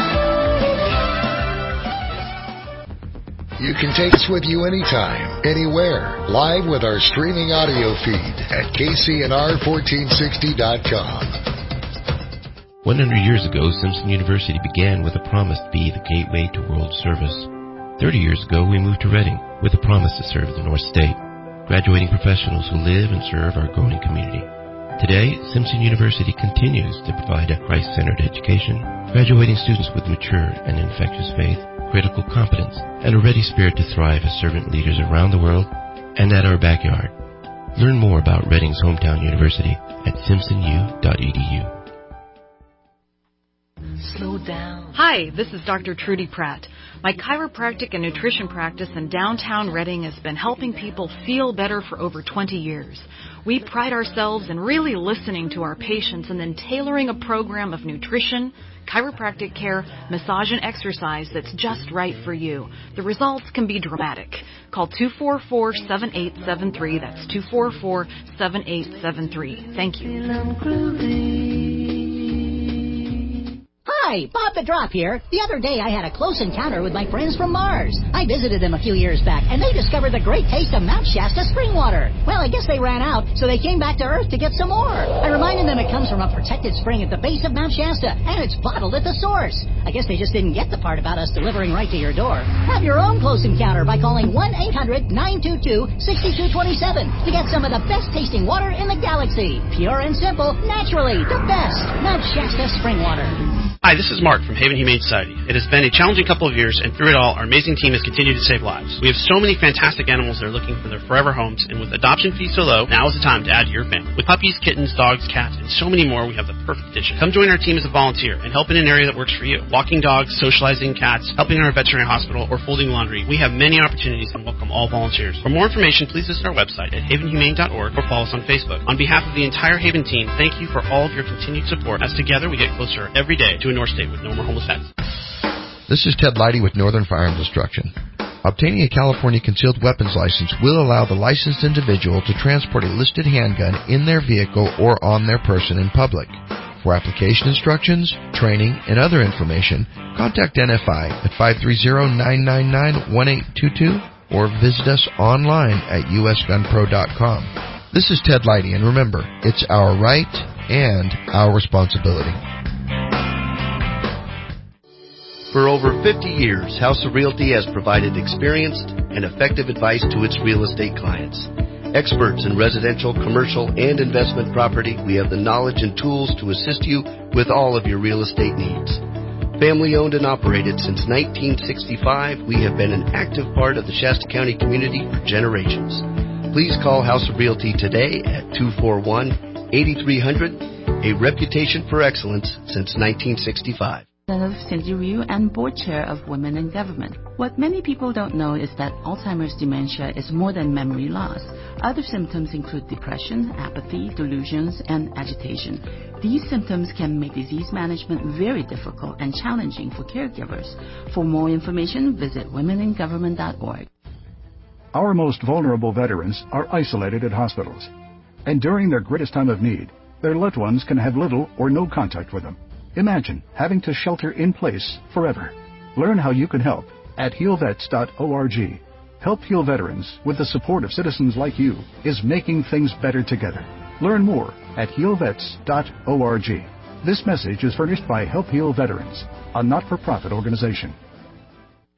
You can take us with you anytime, anywhere, live with our streaming audio feed at K C N R fourteen sixty dot com. one hundred years ago, Simpson University began with a promise to be the gateway to world service. thirty years ago, we moved to Reading with a promise to serve the North State, graduating professionals who live and serve our growing community. Today, Simpson University continues to provide a Christ-centered education, graduating students with mature and infectious faith, critical competence, and a ready spirit to thrive as servant leaders around the world and at our backyard. Learn more about Reading's hometown university at simpson u dot e d u. Slow down. Hi, this is Doctor Trudy Pratt. My chiropractic and nutrition practice in downtown Reading has been helping people feel better for over twenty years. We pride ourselves in really listening to our patients and then tailoring a program of nutrition, chiropractic care, massage, and exercise that's just right for you. The results can be dramatic. Call two four four, seven eight seven three. That's two four four, seven eight seven three. Thank you. Hi, Bob the Drop here. The other day I had a close encounter with my friends from Mars. I visited them a few years back, and they discovered the great taste of Mount Shasta spring water. Well, I guess they ran out, so they came back to Earth to get some more. I reminded them it comes from a protected spring at the base of Mount Shasta, and it's bottled at the source. I guess they just didn't get the part about us delivering right to your door. Have your own close encounter by calling one eight hundred, nine two two, six two two seven to get some of the best tasting water in the galaxy. Pure and simple, naturally, the best. Mount Shasta spring water. Hi, this is Mark from Haven Humane Society. It has been a challenging couple of years, and through it all, our amazing team has continued to save lives. We have so many fantastic animals that are looking for their forever homes, and with adoption fees so low, now is the time to add to your family. With puppies, kittens, dogs, cats, and so many more, we have the perfect addition. Come join our team as a volunteer and help in an area that works for you. Walking dogs, socializing cats, helping in our veterinary hospital, or folding laundry. We have many opportunities and welcome all volunteers. For more information, please visit our website at haven humane dot org or follow us on Facebook. On behalf of the entire Haven team, thank you for all of your continued support, as together we get closer every day to a North State with no more homeless pets. This is Ted Leidy with Northern Firearms Instruction. Obtaining a California concealed weapons license will allow the licensed individual to transport a listed handgun in their vehicle or on their person in public. For application instructions, training, and other information, contact N F I at five three zero, nine nine nine, one eight two two or visit us online at u s gun pro dot com. This is Ted Leidy, and remember, it's our right and our responsibility. For over fifty years, House of Realty has provided experienced and effective advice to its real estate clients. Experts in residential, commercial, and investment property, we have the knowledge and tools to assist you with all of your real estate needs. Family owned and operated since nineteen sixty-five, we have been an active part of the Shasta County community for generations. Please call House of Realty today at two four one, eight three zero zero, a reputation for excellence since nineteen sixty-five. Of Cindy Ryu and Board Chair of Women in Government. What many people don't know is that Alzheimer's dementia is more than memory loss. Other symptoms include depression, apathy, delusions, and agitation. These symptoms can make disease management very difficult and challenging for caregivers. For more information, visit women in government dot org. Our most vulnerable veterans are isolated at hospitals, and during their greatest time of need, their loved ones can have little or no contact with them. Imagine having to shelter in place forever. Learn how you can help at heal vets dot org. Help Heal Veterans, with the support of citizens like you, is making things better together. Learn more at heal vets dot org. This message is furnished by Help Heal Veterans, a not-for-profit organization.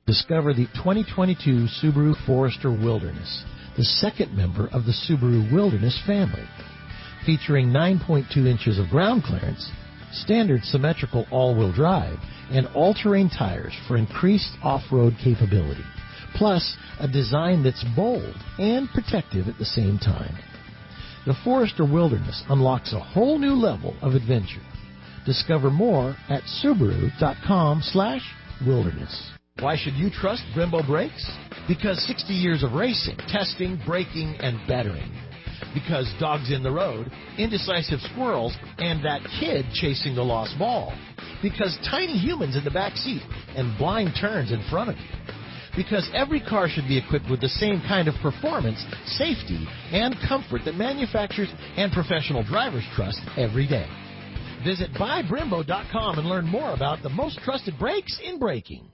Discover the twenty twenty-two Subaru Forester Wilderness, the second member of the Subaru Wilderness family. Featuring nine point two inches of ground clearance, standard symmetrical all-wheel drive, and all-terrain tires for increased off-road capability. Plus, a design that's bold and protective at the same time. The Forester Wilderness unlocks a whole new level of adventure. Discover more at Subaru.com slash wilderness. Why should you trust Brembo brakes? Because sixty years of racing, testing, braking, and bettering. Because dogs in the road, indecisive squirrels, and that kid chasing the lost ball. Because tiny humans in the back seat and blind turns in front of you. Because every car should be equipped with the same kind of performance, safety, and comfort that manufacturers and professional drivers trust every day. Visit buy brembo dot com and learn more about the most trusted brakes in braking.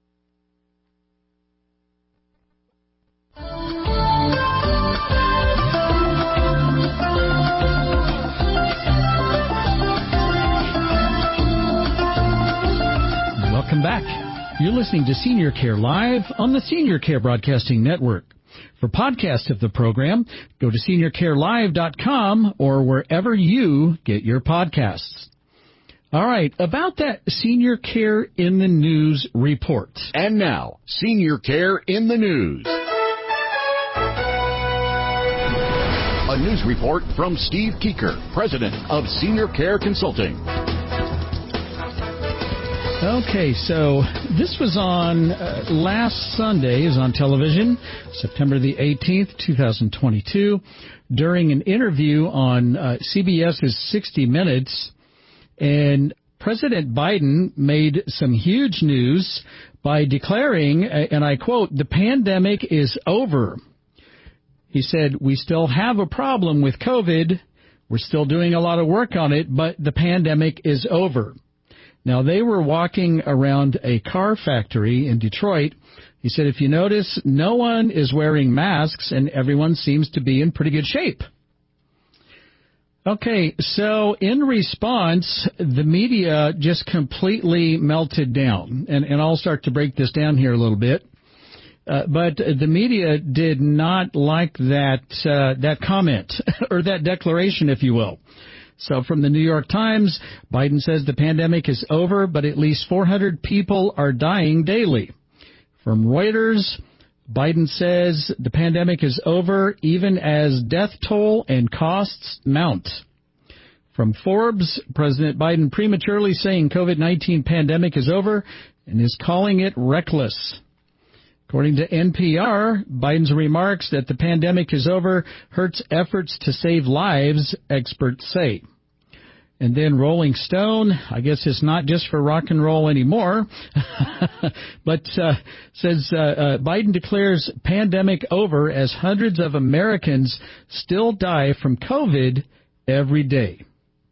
Welcome back. You're listening to Senior Care Live on the Senior Care Broadcasting Network. For podcasts of the program, go to senior care live dot com or wherever you get your podcasts. All right, about that Senior Care in the News report. And now, Senior Care in the News. A news report from Steve Keeker, president of Senior Care Consulting. Okay, so this was on uh, last Sunday, is on television, September the eighteenth, twenty twenty-two, during an interview on uh, CBS's sixty minutes, and President Biden made some huge news by declaring, and I quote, "The pandemic is over." He said, "We still have a problem with COVID. We're still doing a lot of work on it, but the pandemic is over." Now, they were walking around a car factory in Detroit. He said, if you notice, no one is wearing masks and everyone seems to be in pretty good shape. Okay, so in response, the media just completely melted down. And, and I'll start to break this down here a little bit. Uh, but the media did not like that, uh, that comment or that declaration, if you will. So from the New York Times, Biden says the pandemic is over, but at least four hundred people are dying daily. From Reuters, Biden says the pandemic is over even as death toll and costs mount. From Forbes, President Biden prematurely saying COVID nineteen pandemic is over and is calling it reckless. According to N P R, Biden's remarks that the pandemic is over hurts efforts to save lives, experts say. And then Rolling Stone, I guess it's not just for rock and roll anymore, but uh, says uh, uh, Biden declares pandemic over as hundreds of Americans still die from COVID every day.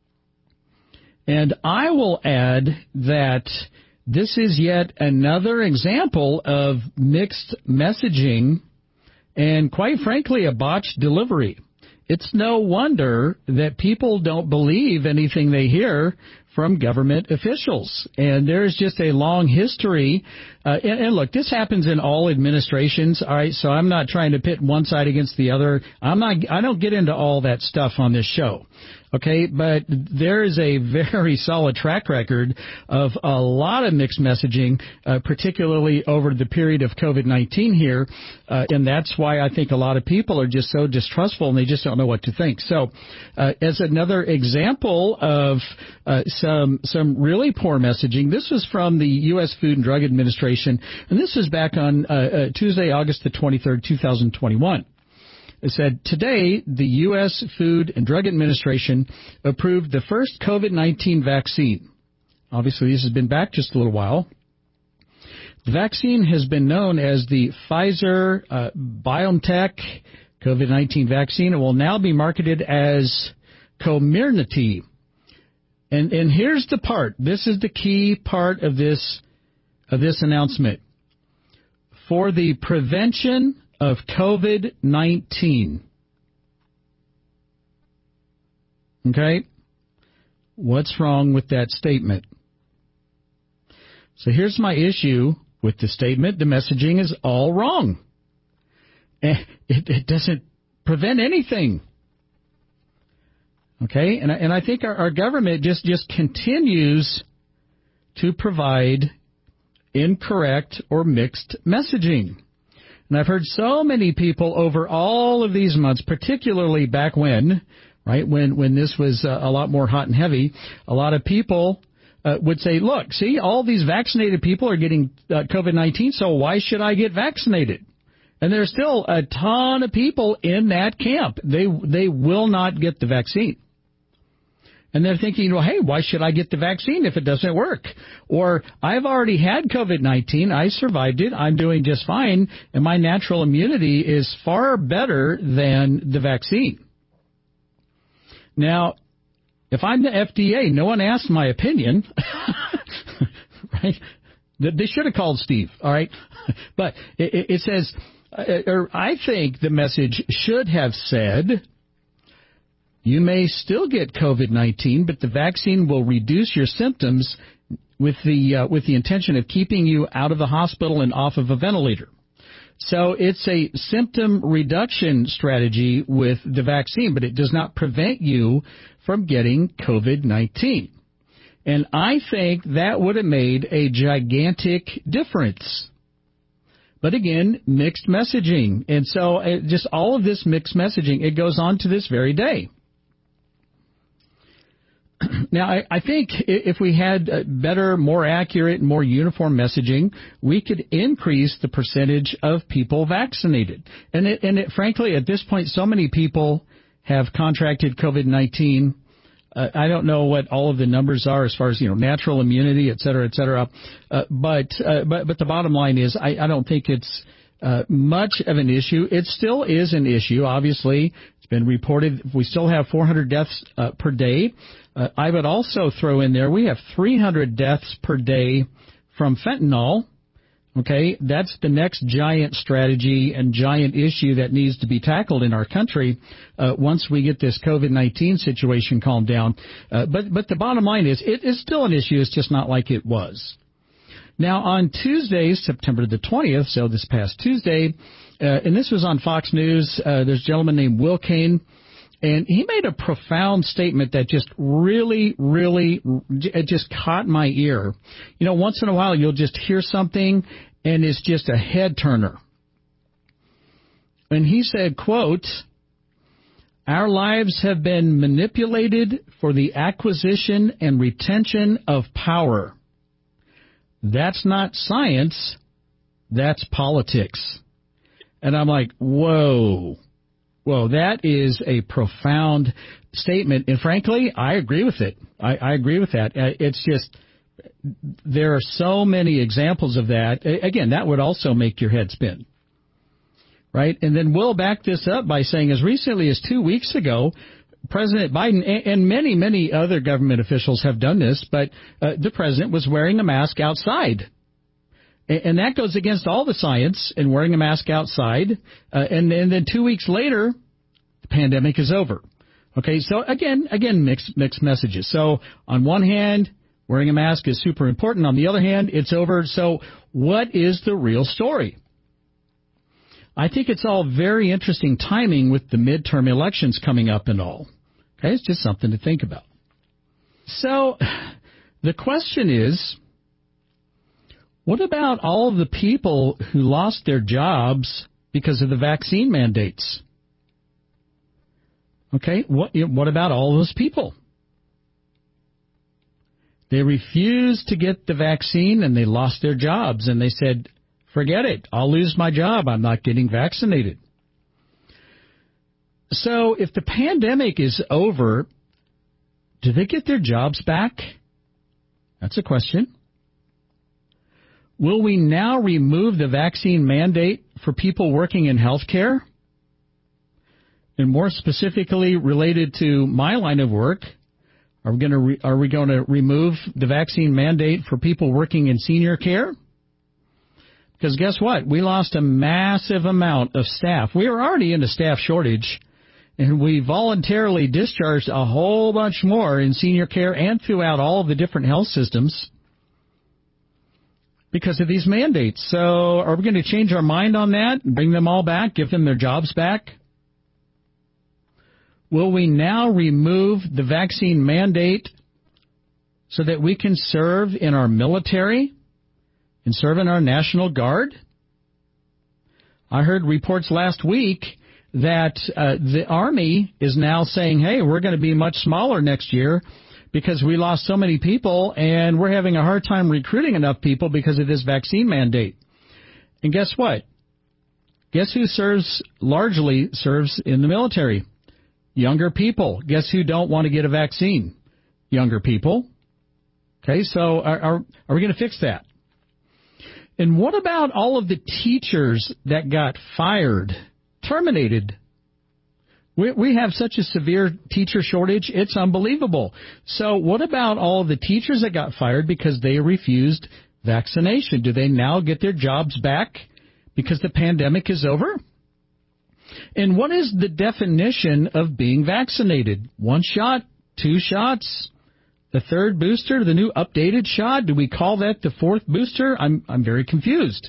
And I will add that this is yet another example of mixed messaging and, quite frankly, a botched delivery. It's no wonder that people don't believe anything they hear from government officials. And there's just a long history. Uh, and, and look, this happens in all administrations. All right. So I'm not trying to pit one side against the other. I'm not, I don't get into all that stuff on this show. Okay, but there is a very solid track record of a lot of mixed messaging, uh, particularly over the period of COVID nineteen here, uh, and that's why I think a lot of people are just so distrustful and they just don't know what to think. So, uh, as another example of uh, some some really poor messaging, this was from the U S Food and Drug Administration, and this is back on uh, uh, Tuesday, August the twenty-third, twenty twenty-one. It said, today, the U S Food and Drug Administration approved the first COVID nineteen vaccine. Obviously, this has been back just a little while. The vaccine has been known as the Pfizer uh, BioNTech COVID nineteen vaccine. It will now be marketed as Comirnaty. And, and here's the part. This is the key part of this, of this announcement. For the prevention of COVID nineteen. Okay? What's wrong with that statement? So here's my issue with the statement, the messaging is all wrong. It, it doesn't prevent anything. Okay, and I, and I think our, our government just, just continues to provide incorrect or mixed messaging. And I've heard so many people over all of these months, particularly back when, right, when, when this was uh, a lot more hot and heavy, a lot of people uh, would say, look, see, all these vaccinated people are getting uh, COVID nineteen, so why should I get vaccinated? And there's still a ton of people in that camp. They they will not get the vaccine. And they're thinking, well, hey, why should I get the vaccine if it doesn't work? Or I've already had COVID nineteen. I survived it. I'm doing just fine. And my natural immunity is far better than the vaccine. Now, if I'm the F D A, no one asked my opinion, right? They should have called Steve, all right? But it, it says, or I think the message should have said, you may still get COVID nineteen, but the vaccine will reduce your symptoms with the uh, with the intention of keeping you out of the hospital and off of a ventilator. So it's a symptom reduction strategy with the vaccine, but it does not prevent you from getting COVID nineteen. And I think that would have made a gigantic difference. But again, mixed messaging. And so it, just all of this mixed messaging, it goes on to this very day. Now, I, I think if we had better, more accurate, and more uniform messaging, we could increase the percentage of people vaccinated. And, it, and it, frankly, at this point, so many people have contracted COVID nineteen. Uh, I don't know what all of the numbers are as far as, you know, natural immunity, et cetera, et cetera. Uh, but, uh, but, but the bottom line is I, I don't think it's uh, much of an issue. It still is an issue. Obviously, it's been reported. We still have four hundred deaths uh, per day. Uh, I would also throw in there we have three hundred deaths per day from fentanyl. Okay, that's the next giant strategy and giant issue that needs to be tackled in our country uh, once we get this COVID nineteen situation calmed down. Uh, but but the bottom line is it is still an issue. It's just not like it was. Now, on Tuesday, September the twentieth, so this past Tuesday, uh, and this was on Fox News, uh, there's a gentleman named Will Cain. And he made a profound statement that just really, really, it just caught my ear. You know, once in a while you'll just hear something and it's just a head turner. And he said, quote, our lives have been manipulated for the acquisition and retention of power. That's not science. That's politics. And I'm like, whoa. Well, that is a profound statement, and frankly, I agree with it. I, I agree with that. It's just there are so many examples of that. Again, that would also make your head spin, right? And then we'll back this up by saying as recently as two weeks ago, President Biden and many, many other government officials have done this, but uh, the president was wearing a mask outside. And that goes against all the science in wearing a mask outside. Uh, and, and then two weeks later, the pandemic is over. Okay, so again, again, mixed, mixed messages. So on one hand, wearing a mask is super important. On the other hand, it's over. So what is the real story? I think it's all very interesting timing with the midterm elections coming up and all. Okay, it's just something to think about. So the question is, what about all of the people who lost their jobs because of the vaccine mandates? Okay, what what about all those people? They refused to get the vaccine and they lost their jobs and they said, forget it, I'll lose my job, I'm not getting vaccinated. So if the pandemic is over, do they get their jobs back? That's a question. Will we now remove the vaccine mandate for people working in healthcare? And more specifically related to my line of work, are we going to re- are we going to remove the vaccine mandate for people working in senior care? Because guess what? We lost a massive amount of staff. We were already in a staff shortage, and we voluntarily discharged a whole bunch more in senior care and throughout all of the different health systems. because of these mandates. So are we going to change our mind on that and bring them all back, give them their jobs back? Will we now remove the vaccine mandate so that we can serve in our military and serve in our National Guard? I heard reports last week that uh, the Army is now saying, hey, we're going to be much smaller next year because we lost so many people and we're having a hard time recruiting enough people because of this vaccine mandate. And guess what? Guess who serves, largely serves in the military? Younger people. Guess who don't want to get a vaccine? Younger people. Okay, so are, are, are we going to fix that? And what about all of the teachers that got fired, terminated? We, we have such a severe teacher shortage, it's unbelievable. So what about all of the teachers that got fired because they refused vaccination? Do they now get their jobs back because the pandemic is over? And what is the definition of being vaccinated? One shot, two shots, the third booster, the new updated shot? Do we call that the fourth booster? I'm I'm very confused.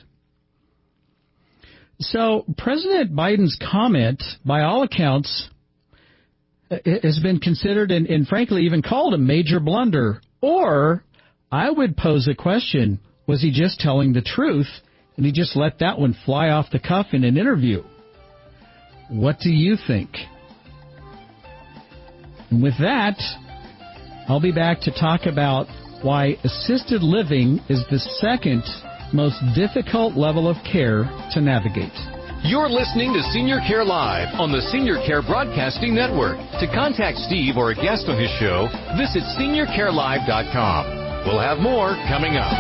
So President Biden's comment, by all accounts, has been considered and, and frankly even called a major blunder. Or I would pose a question, was he just telling the truth and he just let that one fly off the cuff in an interview? What do you think? And with that, I'll be back to talk about why assisted living is the second most difficult level of care to navigate. You're listening to Senior Care Live on the Senior Care Broadcasting Network. To contact Steve or a guest on his show, visit senior care live dot com. We'll have more coming up.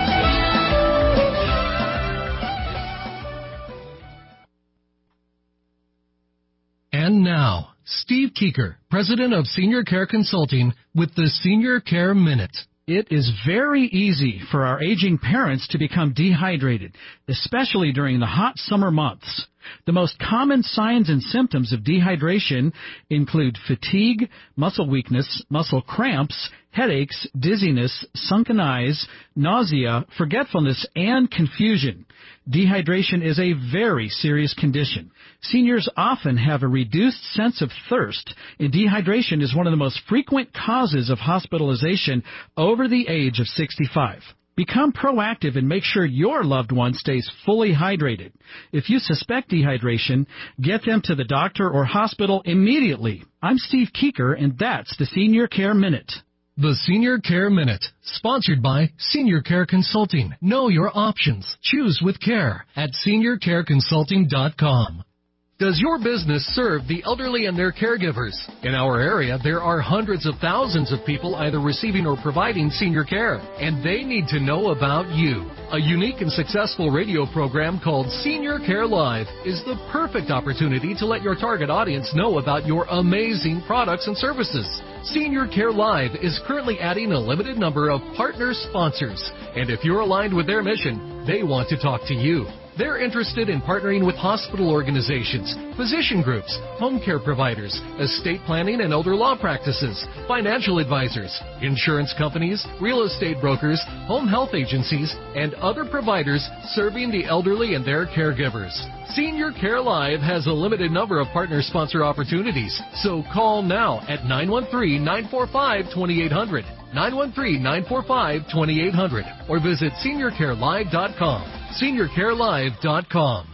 And now, Steve Keeker, President of Senior Care Consulting, with the Senior Care Minute. It is very easy for our aging parents to become dehydrated, especially during the hot summer months. The most common signs and symptoms of dehydration include fatigue, muscle weakness, muscle cramps, headaches, dizziness, sunken eyes, nausea, forgetfulness, and confusion. Dehydration is a very serious condition. Seniors often have a reduced sense of thirst, and dehydration is one of the most frequent causes of hospitalization over the age of sixty-five. Become proactive and make sure your loved one stays fully hydrated. If you suspect dehydration, get them to the doctor or hospital immediately. I'm Steve Keeker, and that's the Senior Care Minute. The Senior Care Minute, sponsored by Senior Care Consulting. Know your options. Choose with care at senior care consulting dot com. Does your business serve the elderly and their caregivers? In our area, there are hundreds of thousands of people either receiving or providing senior care, and they need to know about you. A unique and successful radio program called Senior Care Live is the perfect opportunity to let your target audience know about your amazing products and services. Senior Care Live is currently adding a limited number of partner sponsors, and if you're aligned with their mission, they want to talk to you. They're interested in partnering with hospital organizations, physician groups, home care providers, estate planning and elder law practices, financial advisors, insurance companies, real estate brokers, home health agencies, and other providers serving the elderly and their caregivers. Senior Care Live has a limited number of partner sponsor opportunities, so call now at nine one three, nine four five, two eight zero zero, nine one three, nine four five, two eight zero zero, or visit senior care live dot com. senior care live dot com.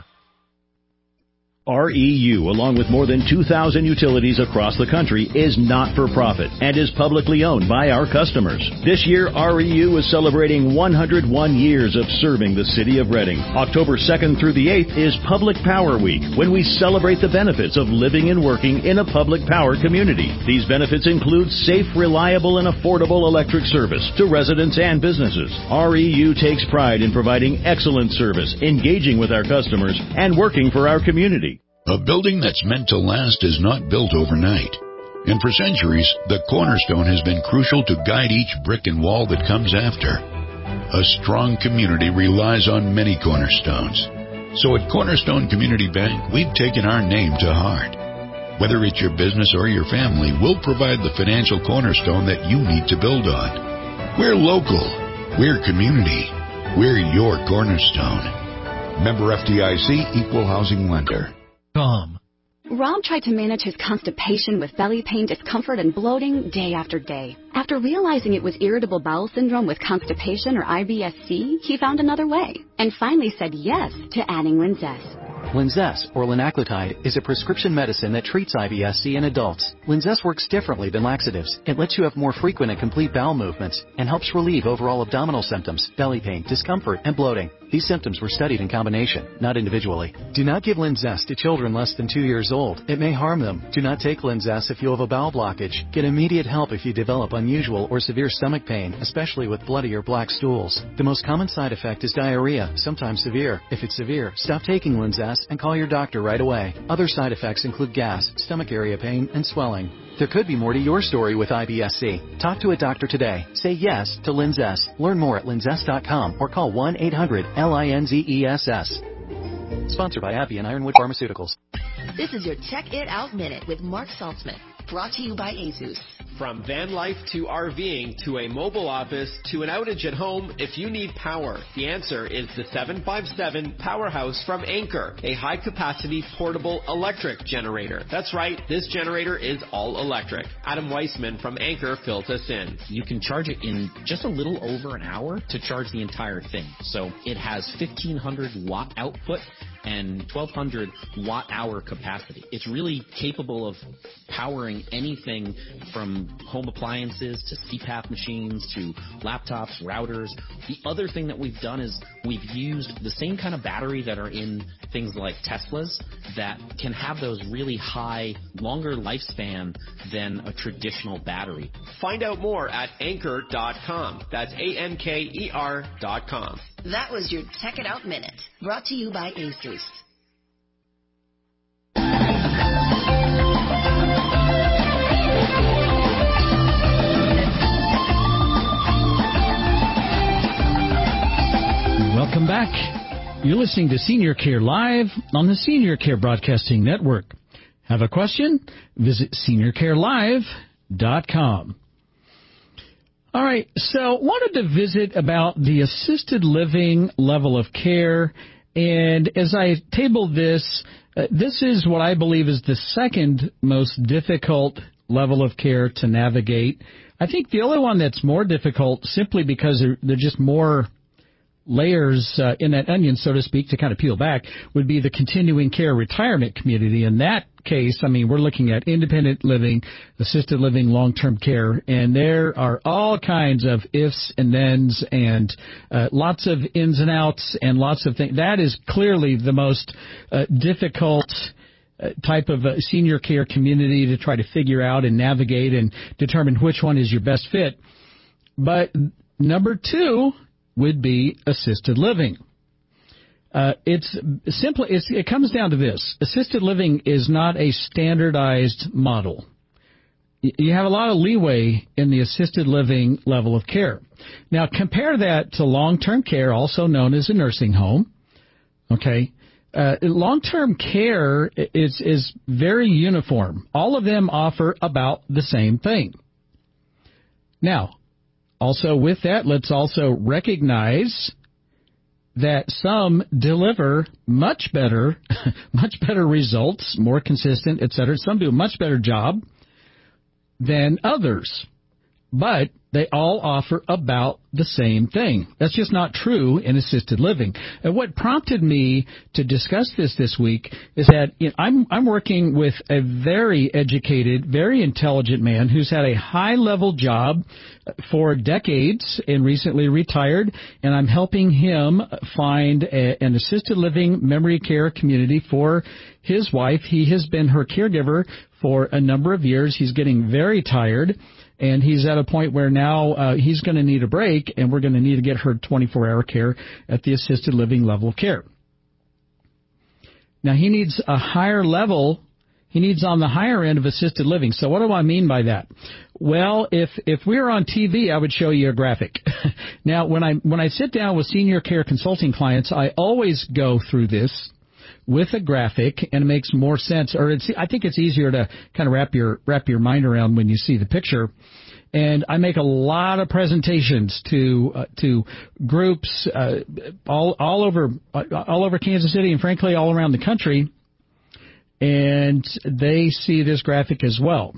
R E U, along with more than two thousand utilities across the country, is not-for-profit and is publicly owned by our customers. This year, R E U is celebrating one hundred one years of serving the city of Reading. October second through the eighth is Public Power Week, when we celebrate the benefits of living and working in a public power community. These benefits include safe, reliable, and affordable electric service to residents and businesses. R E U takes pride in providing excellent service, engaging with our customers, and working for our community. A building that's meant to last is not built overnight. And for centuries, the cornerstone has been crucial to guide each brick and wall that comes after. A strong community relies on many cornerstones. So at Cornerstone Community Bank, we've taken our name to heart. Whether it's your business or your family, we'll provide the financial cornerstone that you need to build on. We're local. We're community. We're your cornerstone. Member F D I C, Equal Housing Lender. Com. Rob tried to manage his constipation with belly pain, discomfort, and bloating day after day. After realizing it was irritable bowel syndrome with constipation or I B S C, he found another way and finally said yes to adding Linzess. Linzess, or linaclotide, is a prescription medicine that treats I B S C in adults. Linzess works differently than laxatives. It lets you have more frequent and complete bowel movements and helps relieve overall abdominal symptoms, belly pain, discomfort, and bloating. These symptoms were studied in combination, not individually. Do not give Linzess to children less than two years old. It may harm them. Do not take Linzess if you have a bowel blockage. Get immediate help if you develop unusual or severe stomach pain, especially with bloody or black stools. The most common side effect is diarrhea, sometimes severe. If it's severe, stop taking Linzess and call your doctor right away. Other side effects include gas, stomach area pain, and swelling. There could be more to your story with I B S C. Talk to a doctor today. Say yes to Linzess. Learn more at linzess dot com or call one eight hundred L I N Z E S S. Sponsored by AbbVie and Ironwood Pharmaceuticals. This is your Check It Out Minute with Mark Saltzman, brought to you by ASUS. From van life to RVing to a mobile office to an outage at home, if you need power, the answer is the seven five seven Powerhouse from Anchor, a high-capacity portable electric generator. That's right, this generator is all electric. Adam Weissman from Anchor filled us in. You can charge it in just a little over an hour to charge the entire thing. So it has fifteen hundred watt output and twelve hundred watt hour capacity. It's really capable of powering anything from home appliances to C PAP machines to laptops, routers. The other thing that we've done is we've used the same kind of battery that are in things like Teslas that can have those really high, longer lifespan than a traditional battery. Find out more at anchor dot com. That's A N K E R dot com. That was your Check It Out Minute, brought to you by ASUS. Welcome back. You're listening to Senior Care Live on the Senior Care Broadcasting Network. Have a question? Visit senior care live dot com. All right, so wanted to visit about the assisted living level of care, and as I tabled this, uh, this is what I believe is the second most difficult level of care to navigate. I think the only one that's more difficult simply because there, there are just more layers uh, in that onion, so to speak, to kind of peel back, would be the continuing care retirement community. In that case, I mean, we're looking at independent living, assisted living, long-term care, and there are all kinds of ifs and thens and uh, lots of ins and outs and lots of things. That is clearly the most uh, difficult uh, type of uh, senior care community to try to figure out and navigate and determine which one is your best fit. But number two would be assisted living. Uh, it's simply, it's, it comes down to this. Assisted living is not a standardized model. You have a lot of leeway in the assisted living level of care. Now, compare that to long-term care, also known as a nursing home. Okay? Uh, long-term care is, is very uniform. All of them offer about the same thing. Now, also, with that, let's also recognize that some deliver much better, much better results, more consistent, et cetera. Some do a much better job than others, but they all offer about the same thing. That's just not true in assisted living. And what prompted me to discuss this this week is that you know, I'm I'm working with a very educated, very intelligent man who's had a high-level job for decades and recently retired, and I'm helping him find a, an assisted living memory care community for his wife. He has been her caregiver for a number of years. He's getting very tired. And he's at a point where now uh, he's going to need a break, and we're going to need to get her twenty-four hour care at the assisted living level of care. Now, he needs a higher level. He needs on the higher end of assisted living. So what do I mean by that? Well, if if we were on T V, I would show you a graphic. Now, when I when I sit down with senior care consulting clients, I always go through this with a graphic, and it makes more sense, or it's, I think it's easier to kind of wrap your wrap your mind around when you see the picture. And I make a lot of presentations to uh, to groups uh, all all over uh, all over Kansas City and frankly all around the country, and they see this graphic as well.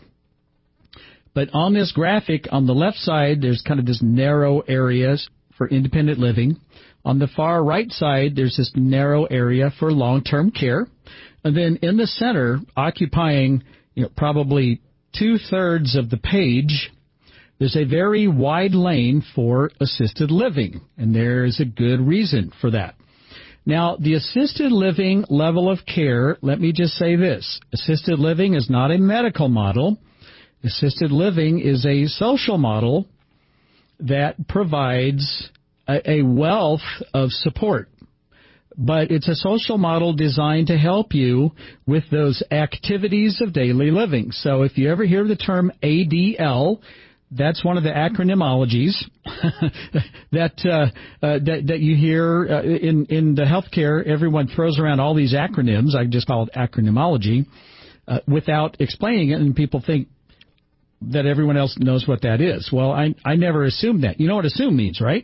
But on this graphic, on the left side, there's kind of this narrow areas for independent living. On the far right side, there's this narrow area for long-term care, and then in the center, occupying you know probably two thirds of the page, there's a very wide lane for assisted living, and there's a good reason for that. Now, the assisted living level of care, let me just say this. Assisted living is not a medical model. Assisted living is a social model that provides a, a wealth of support. But it's a social model designed to help you with those activities of daily living. So if you ever hear the term A D L, that's one of the acronymologies that, uh, uh, that that you hear uh, in in the healthcare. Everyone throws around all these acronyms. I just call it acronymology uh, without explaining it, and people think that everyone else knows what that is. Well, I I never assumed that. You know what assume means, right?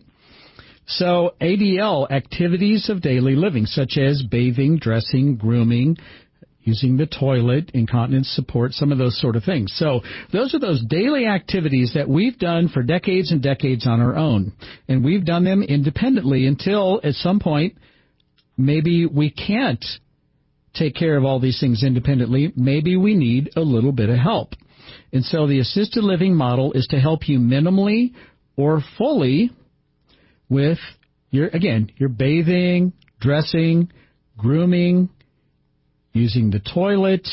So A D L, activities of daily living, such as bathing, dressing, grooming, using the toilet, incontinence support, some of those sort of things. So those are those daily activities that we've done for decades and decades on our own. And we've done them independently until at some point maybe we can't take care of all these things independently. Maybe we need a little bit of help. And so the assisted living model is to help you minimally or fully with your, again, your bathing, dressing, grooming, using the toilet.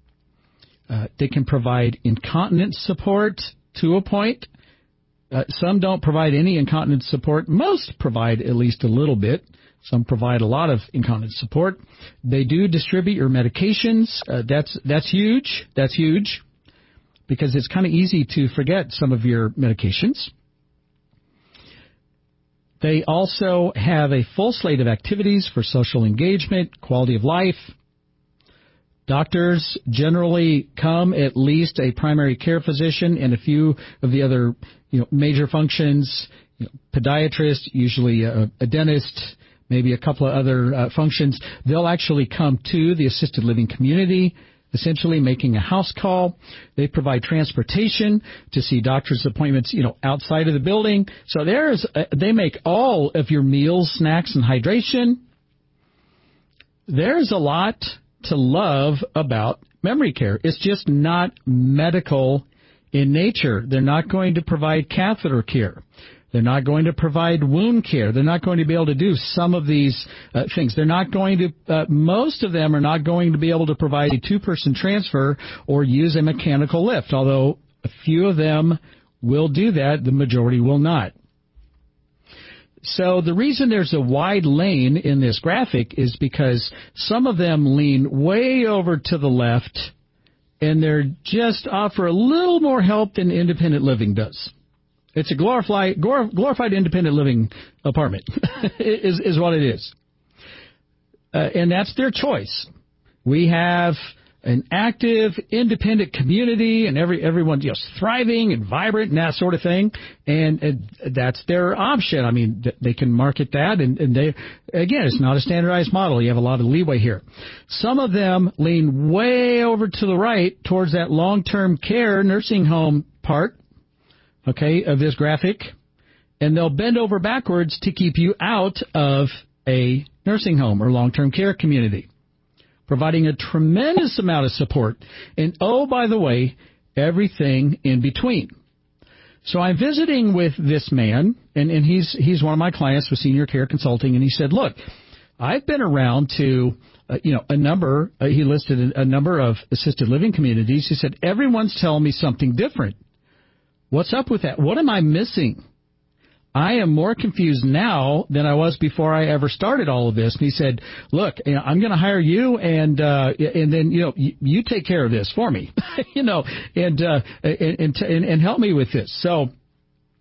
Uh, they can provide incontinence support to a point. Uh, some don't provide any incontinence support. Most provide at least a little bit. Some provide a lot of incontinence support. They do distribute your medications. Uh, that's that's huge. That's huge because it's kind of easy to forget some of your medications. They also have a full slate of activities for social engagement, quality of life. Doctors generally come at least a primary care physician and a few of the other, you know, major functions. You know, podiatrist, usually a, a dentist, maybe a couple of other uh, functions. They'll actually come to the assisted living community, essentially making a house call. They provide transportation to see doctor's appointments, you know, outside of the building. So there's, uh, they make all of your meals, snacks, and hydration. There's a lot to love about memory care. It's just not medical in nature. They're not going to provide catheter care. They're not going to provide wound care. They're not going to be able to do some of these uh, things. They're not going to, uh, most of them are not going to be able to provide a two-person transfer or use a mechanical lift, although a few of them will do that. The majority will not. So the reason there's a wide lane in this graphic is because some of them lean way over to the left, and they're just offer a little more help than independent living does. It's a glorified, glorified independent living apartment is, is what it is. Uh, and that's their choice. We have an active, independent community, and every everyone's just thriving and vibrant and that sort of thing. And, and that's their option. I mean, th- they can market that, and, and they, again, it's not a standardized model. You have a lot of leeway here. Some of them lean way over to the right towards that long-term care nursing home part, okay, of this graphic, and they'll bend over backwards to keep you out of a nursing home or long-term care community, providing a tremendous amount of support. And, oh, by the way, everything in between. So I'm visiting with this man, and, and he's he's one of my clients with Senior Care Consulting, and he said, look, I've been around to, uh, you know, a number, uh, he listed a number of assisted living communities. He said, everyone's telling me something different. What's up with that? What am I missing? I am more confused now than I was before I ever started all of this. And he said, look, you know, I'm going to hire you, and uh, and then, you know, you, you take care of this for me, you know, and, uh, and, and, and, and help me with this. So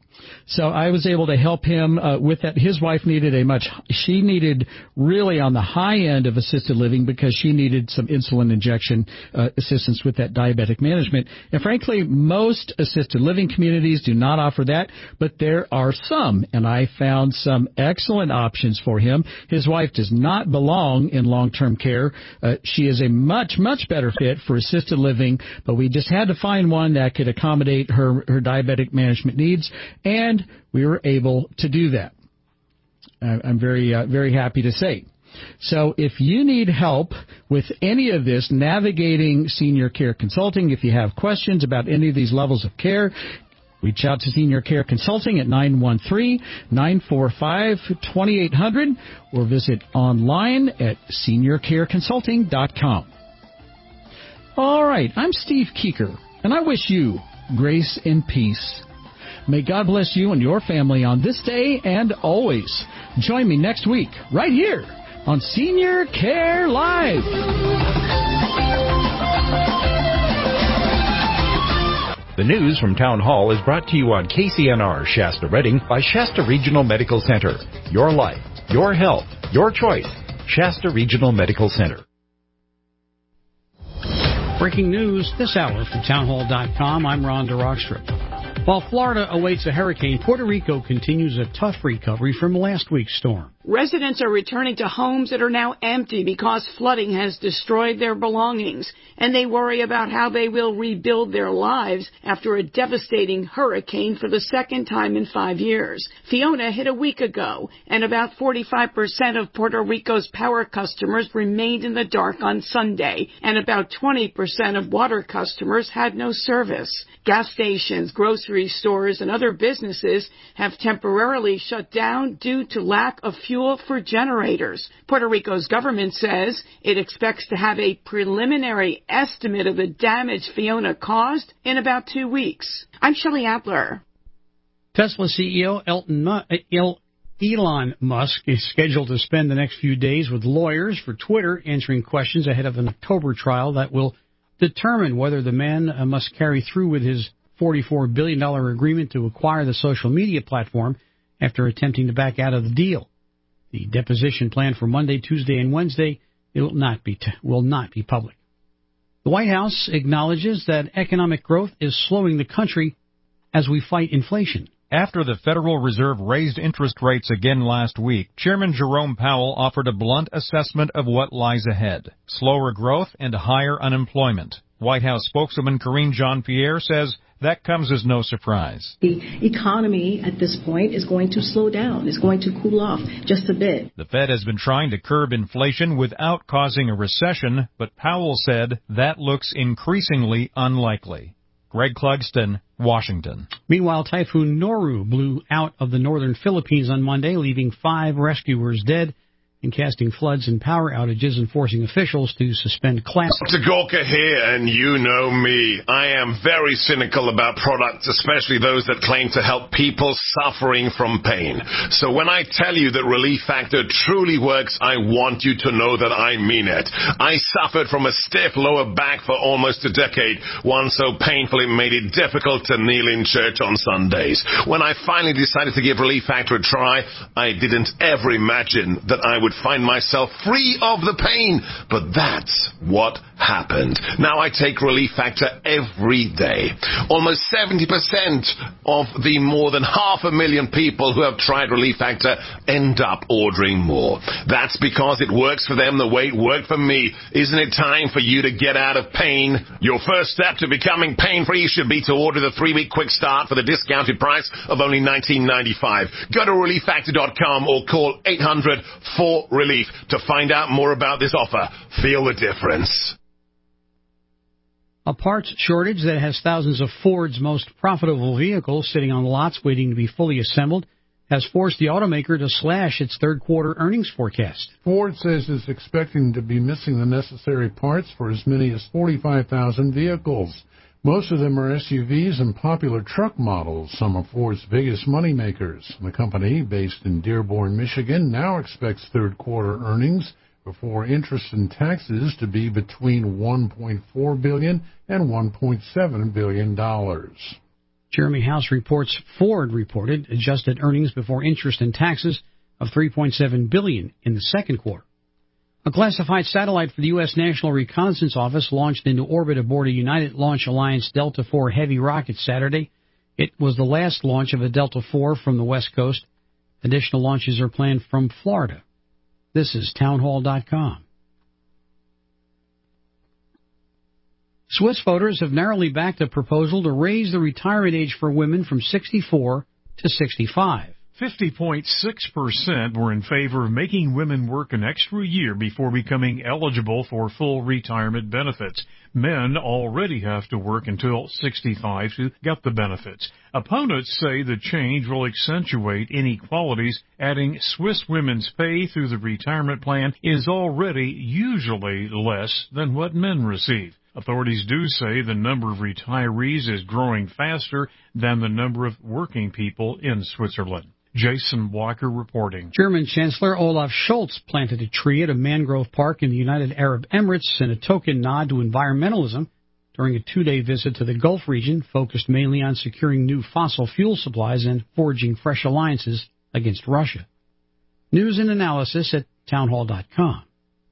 So I was able to help him uh, with that. His wife needed a much, she needed really on the high end of assisted living because she needed some insulin injection uh, assistance with that diabetic management. And frankly, most assisted living communities do not offer that, but there are some, and I found some excellent options for him. His wife does not belong in long-term care. Uh, she is a much, much better fit for assisted living, but we just had to find one that could accommodate her, her diabetic management needs, and we were able to do that. I'm very, uh, very happy to say. So if you need help with any of this, navigating senior care consulting, if you have questions about any of these levels of care, reach out to Senior Care Consulting at nine one three, nine four five, two eight zero zero or visit online at senior care consulting dot com. All right, I'm Steve Keeker, and I wish you grace and peace. May God bless you and your family on this day and always. Join me next week right here on Senior Care Live. The news from Town Hall is brought to you on K C N R Shasta Redding by Shasta Regional Medical Center. Your life, your health, your choice. Shasta Regional Medical Center. Breaking news this hour from townhall dot com. I'm Ron DeRockstrip. While Florida awaits a hurricane, Puerto Rico continues a tough recovery from last week's storm. Residents are returning to homes that are now empty because flooding has destroyed their belongings, and they worry about how they will rebuild their lives after a devastating hurricane for the second time in five years. Fiona hit a week ago, and about forty-five percent of Puerto Rico's power customers remained in the dark on Sunday, and about twenty percent of water customers had no service. Gas stations, grocery stores, and other businesses have temporarily shut down due to lack of fuel for generators. Puerto Rico's government says it expects to have a preliminary estimate of the damage Fiona caused in about two weeks. I'm Shelley Adler. Tesla C E O Elton Mu- Elon Musk is scheduled to spend the next few days with lawyers for Twitter answering questions ahead of an October trial that will determine whether the man uh, must carry through with his forty-four billion dollars agreement to acquire the social media platform after attempting to back out of the deal. The deposition planned for Monday, Tuesday, and Wednesday it will not be t- will not be public. The White House acknowledges that economic growth is slowing the country as we fight inflation. After the Federal Reserve raised interest rates again last week, Chairman Jerome Powell offered a blunt assessment of what lies ahead: slower growth and higher unemployment. White House spokeswoman Karine Jean-Pierre says that comes as no surprise. The economy at this point is going to slow down. It's going to cool off just a bit. The Fed has been trying to curb inflation without causing a recession, but Powell said that looks increasingly unlikely. Greg Clugston, Washington. Meanwhile, Typhoon Noru blew out of the northern Philippines on Monday, leaving five rescuers dead and casting floods and power outages and forcing officials to suspend classes. Doctor Gorka here, and you know me. I am very cynical about products, especially those that claim to help people suffering from pain. So when I tell you that Relief Factor truly works, I want you to know that I mean it. I suffered from a stiff lower back for almost a decade, one so painful it made it difficult to kneel in church on Sundays. When I finally decided to give Relief Factor a try, I didn't ever imagine that I would find myself free of the pain. But that's what happened. Now I take Relief Factor every day. Almost seventy percent of the more than half a million people who have tried Relief Factor end up ordering more. That's because it works for them the way it worked for me. Isn't it time for you to get out of pain? Your first step to becoming pain-free should be to order the three-week quick start for the discounted price of only nineteen ninety-five. Go to relief factor dot com or call eight hundred four relief to find out more about this offer. Feel the difference. A parts shortage that has thousands of Ford's most profitable vehicles sitting on lots waiting to be fully assembled has forced the automaker to slash its third quarter earnings forecast. Ford says it's expecting to be missing the necessary parts for as many as forty-five thousand vehicles. Most of them are S U Vs and popular truck models, some of Ford's biggest moneymakers. The company, based in Dearborn, Michigan, now expects third quarter earnings before interest and taxes to be between one point four billion dollars and one point seven billion dollars. Jeremy House reports Ford reported adjusted earnings before interest and taxes of three point seven billion dollars in the second quarter. A classified satellite for the U S. National Reconnaissance Office launched into orbit aboard a United Launch Alliance Delta four Heavy rocket Saturday. It was the last launch of a Delta four from the West Coast. Additional launches are planned from Florida. This is townhall dot com. Swiss voters have narrowly backed a proposal to raise the retirement age for women from sixty-four to sixty-five. fifty point six percent were in favor of making women work an extra year before becoming eligible for full retirement benefits. Men already have to work until sixty-five to get the benefits. Opponents say the change will accentuate inequalities, adding Swiss women's pay through the retirement plan is already usually less than what men receive. Authorities do say the number of retirees is growing faster than the number of working people in Switzerland. Jason Walker reporting. German Chancellor Olaf Scholz planted a tree at a mangrove park in the United Arab Emirates in a token nod to environmentalism during a two-day visit to the Gulf region focused mainly on securing new fossil fuel supplies and forging fresh alliances against Russia. News and analysis at townhall dot com.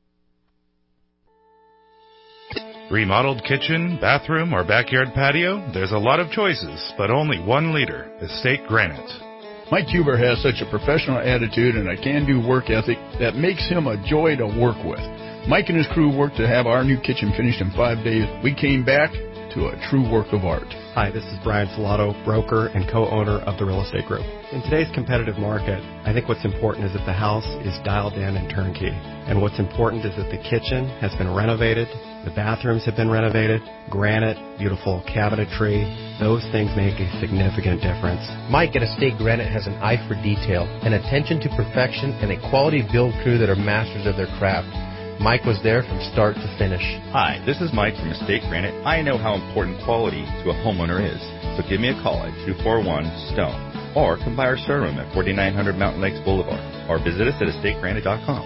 Remodeled kitchen, bathroom, or backyard patio? There's a lot of choices, but only one leader, Estate Granite. Mike Huber has such a professional attitude and a can-do work ethic that makes him a joy to work with. Mike and his crew worked to have our new kitchen finished in five days. We came back to a true work of art. Hi, this is Brian Filato, broker and co-owner of the Real Estate Group. In today's competitive market, I think what's important is that the house is dialed in and turnkey. And what's important is that the kitchen has been renovated, the bathrooms have been renovated, granite, beautiful cabinetry. Those things make a significant difference. Mike at Estate Granite has an eye for detail, an attention to perfection, and a quality build crew that are masters of their craft. Mike was there from start to finish. Hi, this is Mike from Estate Granite. I know how important quality to a homeowner is, so give me a call at two four one STONE or come by our showroom at forty-nine hundred Mountain Lakes Boulevard or visit us at estate granite dot com.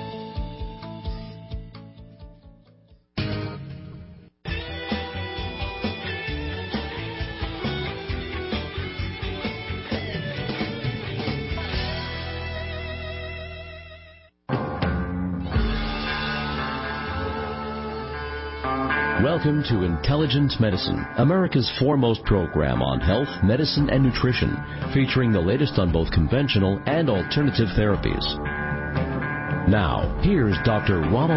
Welcome to Intelligent Medicine, America's foremost program on health, medicine, and nutrition, featuring the latest on both conventional and alternative therapies. Now, here's Doctor Ronald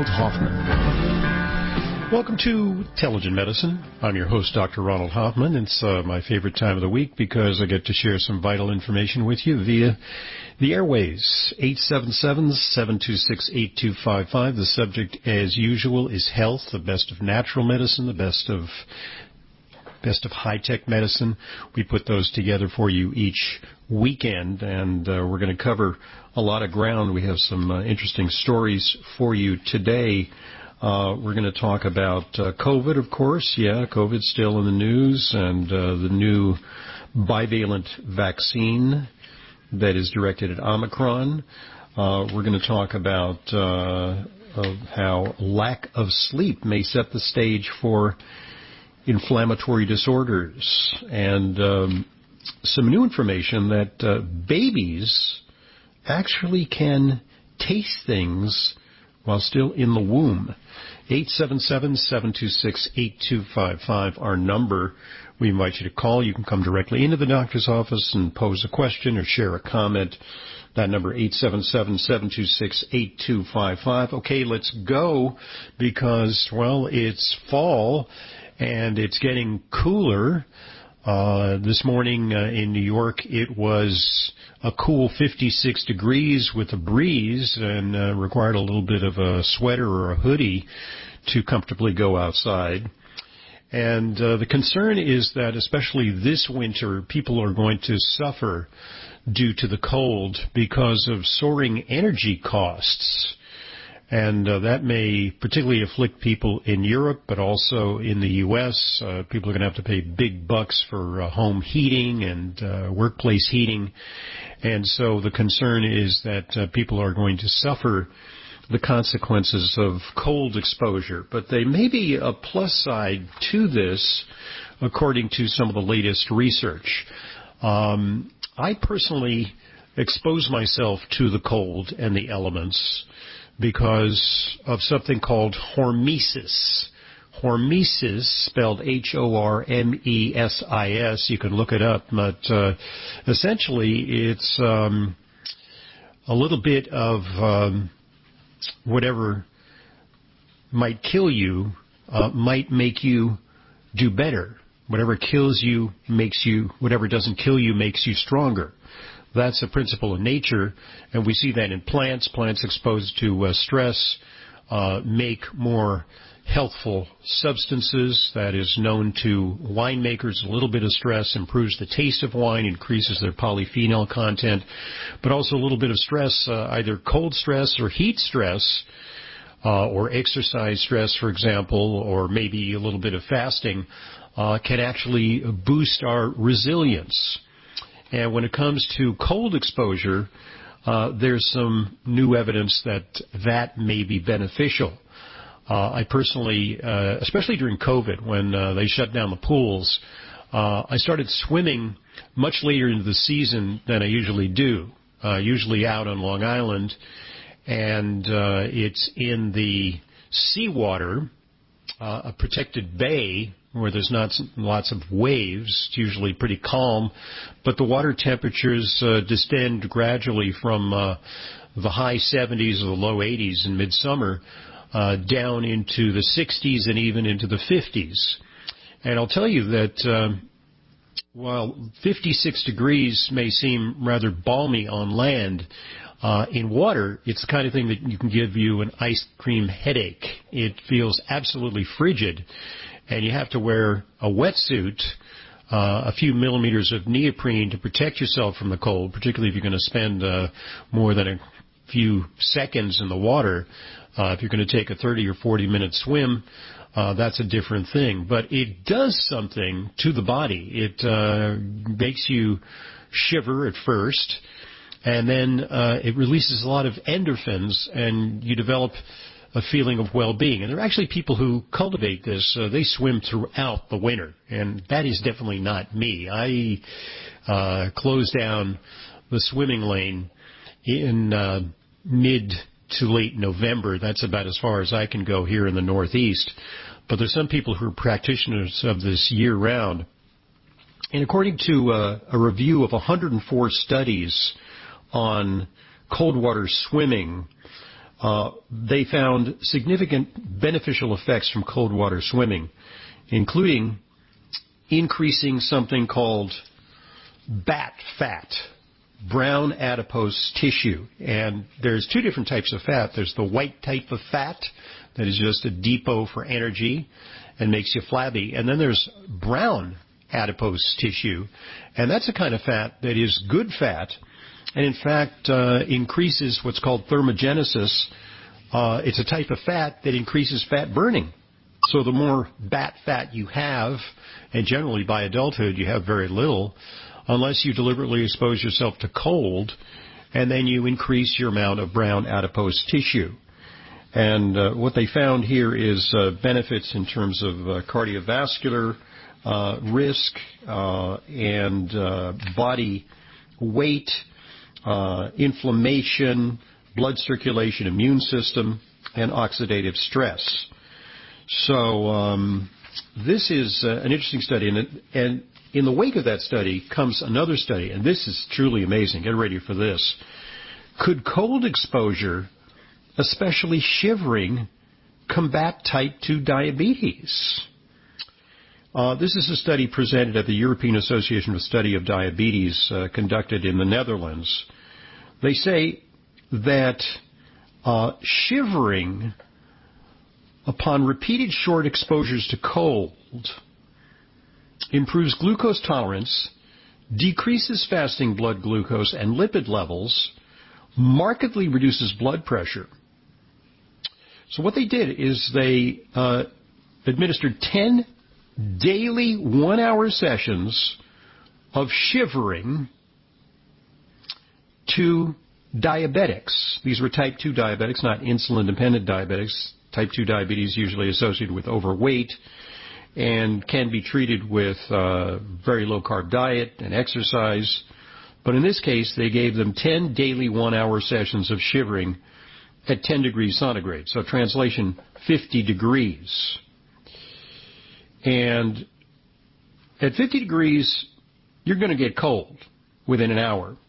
Hoffman. Welcome to Intelligent Medicine. I'm your host, Doctor Ronald Hoffman. It's uh, my favorite time of the week because I get to share some vital information with you via the airways. eight seven seven, seven two six, eight two five five. The subject, as usual, is health, the best of natural medicine, the best of best of high-tech medicine. We put those together for you each weekend, and uh, we're going to cover a lot of ground. We have some uh, interesting stories for you today. Uh, we're going to talk about uh, COVID, of course. Yeah, COVID's still in the news, and uh, the new bivalent vaccine that is directed at Omicron. Uh, we're going to talk about uh, of how lack of sleep may set the stage for inflammatory disorders, and um, some new information that uh, babies actually can taste things while still in the womb. eight seven seven, seven two six, eight two five five, our number. We invite you to call. You can come directly into the doctor's office and pose a question or share a comment. That number, eight seven seven, seven two six, eight two five five. Okay, let's go because, well, it's fall and it's getting cooler. Uh, this morning uh, in New York, it was a cool fifty-six degrees with a breeze and uh, required a little bit of a sweater or a hoodie to comfortably go outside. And uh, the concern is that especially this winter, people are going to suffer due to the cold because of soaring energy costs. And uh, that may particularly afflict people in Europe, but also in the U S Uh, people are going to have to pay big bucks for uh, home heating and uh, workplace heating. And so the concern is that uh, people are going to suffer the consequences of cold exposure. But there may be a plus side to this. according to some of the latest research. Um, I personally expose myself to the cold and the elements because of something called hormesis. Hormesis, spelled H O R M E S I S, you can look it up, but uh, essentially it's um, a little bit of um, whatever might kill you uh, might make you do better. Whatever kills you makes you, whatever doesn't kill you makes you stronger. That's a principle of nature, and we see that in plants. Plants exposed to uh, stress uh, make more healthful substances. That is known to winemakers. A little bit of stress improves the taste of wine, increases their polyphenol content, but also a little bit of stress, uh, either cold stress or heat stress, uh, or exercise stress, for example, or maybe a little bit of fasting, uh, can actually boost our resilience. And when it comes to cold exposure, uh, there's some new evidence that that may be beneficial. Uh, I personally, uh, especially during COVID, when uh, they shut down the pools, uh, I started swimming much later into the season than I usually do, uh, usually out on Long Island, and uh, it's in the seawater, uh, a protected bay where there's not lots of waves. It's usually pretty calm, but the water temperatures uh, descend gradually from uh, the high seventies or the low eighties in midsummer Uh, down into the sixties and even into the fifties. And I'll tell you that um, while fifty-six degrees may seem rather balmy on land, uh, in water, it's the kind of thing that you can give you an ice cream headache. It feels absolutely frigid, and you have to wear a wetsuit, uh, a few millimeters of neoprene to protect yourself from the cold, particularly if you're going to spend uh, more than a few seconds in the water. Uh, if you're going to take a thirty or forty minute swim, uh, that's a different thing. But it does something to the body. It uh, makes you shiver at first, and then uh, it releases a lot of endorphins, and you develop a feeling of well-being. And there are actually people who cultivate this. Uh, they swim throughout the winter, and that is definitely not me. I uh, close down the swimming lane in uh, mid to late November. That's about as far as I can go here in the Northeast. But there's some people who are practitioners of this year-round. And according to uh, a review of one hundred four studies on cold water swimming, uh, they found significant beneficial effects from cold water swimming, including increasing something called B A T fat, brown adipose tissue. And there's two different types of fat. There's the white type of fat that is just a depot for energy and makes you flabby. And then there's brown adipose tissue, and that's a kind of fat that is good fat, and in fact uh, increases what's called thermogenesis. Uh, it's a type of fat that increases fat burning. So the more B A T fat you have, and generally by adulthood you have very little, unless you deliberately expose yourself to cold, and then you increase your amount of brown adipose tissue. And uh, what they found here is uh, benefits in terms of uh, cardiovascular uh, risk uh, and uh, body weight, uh, inflammation, blood circulation, immune system, and oxidative stress. So um, this is uh, an interesting study, and, it, and in the wake of that study comes another study, and this is truly amazing. Get ready for this. Could cold exposure, especially shivering, combat type two diabetes? Uh, this is a study presented at the European Association for the Study of Diabetes, uh, conducted in the Netherlands. They say that uh, shivering upon repeated short exposures to cold improves glucose tolerance, decreases fasting blood glucose and lipid levels, markedly reduces blood pressure. So what they did is they uh, administered ten daily one-hour sessions of shivering to diabetics. These were type two diabetics, not insulin-dependent diabetics. Type two diabetes usually associated with overweight. and can be treated with uh, very low-carb diet and exercise. But in this case, they gave them ten daily one-hour sessions of shivering at ten degrees centigrade. So translation, fifty degrees. And at fifty degrees, you're going to get cold within an hour.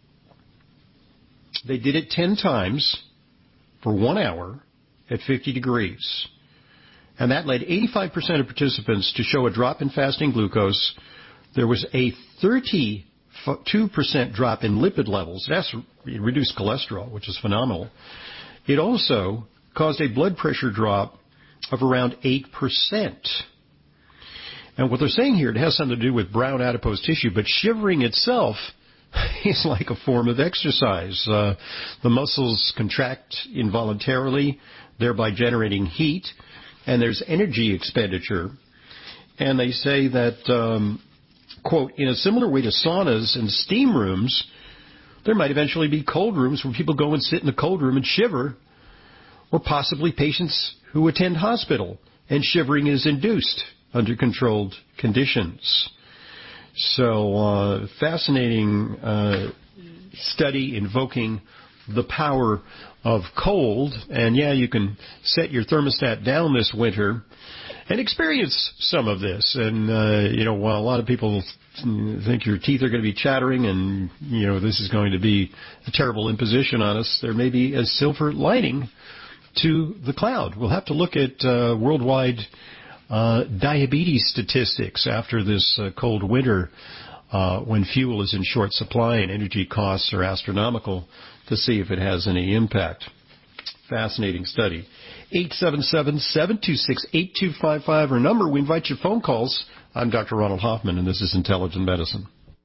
They did it ten times for one hour at fifty degrees. And that led eighty-five percent of participants to show a drop in fasting glucose. There was a thirty-two percent drop in lipid levels. That's reduced cholesterol, which is phenomenal. It also caused a blood pressure drop of around eight percent. And what they're saying here, it has something to do with brown adipose tissue, but shivering itself is like a form of exercise. Uh, the muscles contract involuntarily, thereby generating heat, and there's energy expenditure. And they say that, um, quote, in a similar way to saunas and steam rooms, there might eventually be cold rooms where people go and sit in a cold room and shiver, or possibly patients who attend hospital and shivering is induced under controlled conditions. So, uh, fascinating uh, study invoking the power of cold. And yeah, you can set your thermostat down this winter and experience some of this. And, uh, you know, while a lot of people think your teeth are going to be chattering and, you know, this is going to be a terrible imposition on us, there may be a silver lining to the cloud. We'll have to look at uh, worldwide uh, diabetes statistics after this uh, cold winter uh, when fuel is in short supply and energy costs are astronomical to see if it has any impact. Fascinating study. eight seven seven, seven two six, eight two five five, our number. We invite your phone calls. I'm Doctor Ronald Hoffman, and this is Intelligent Medicine.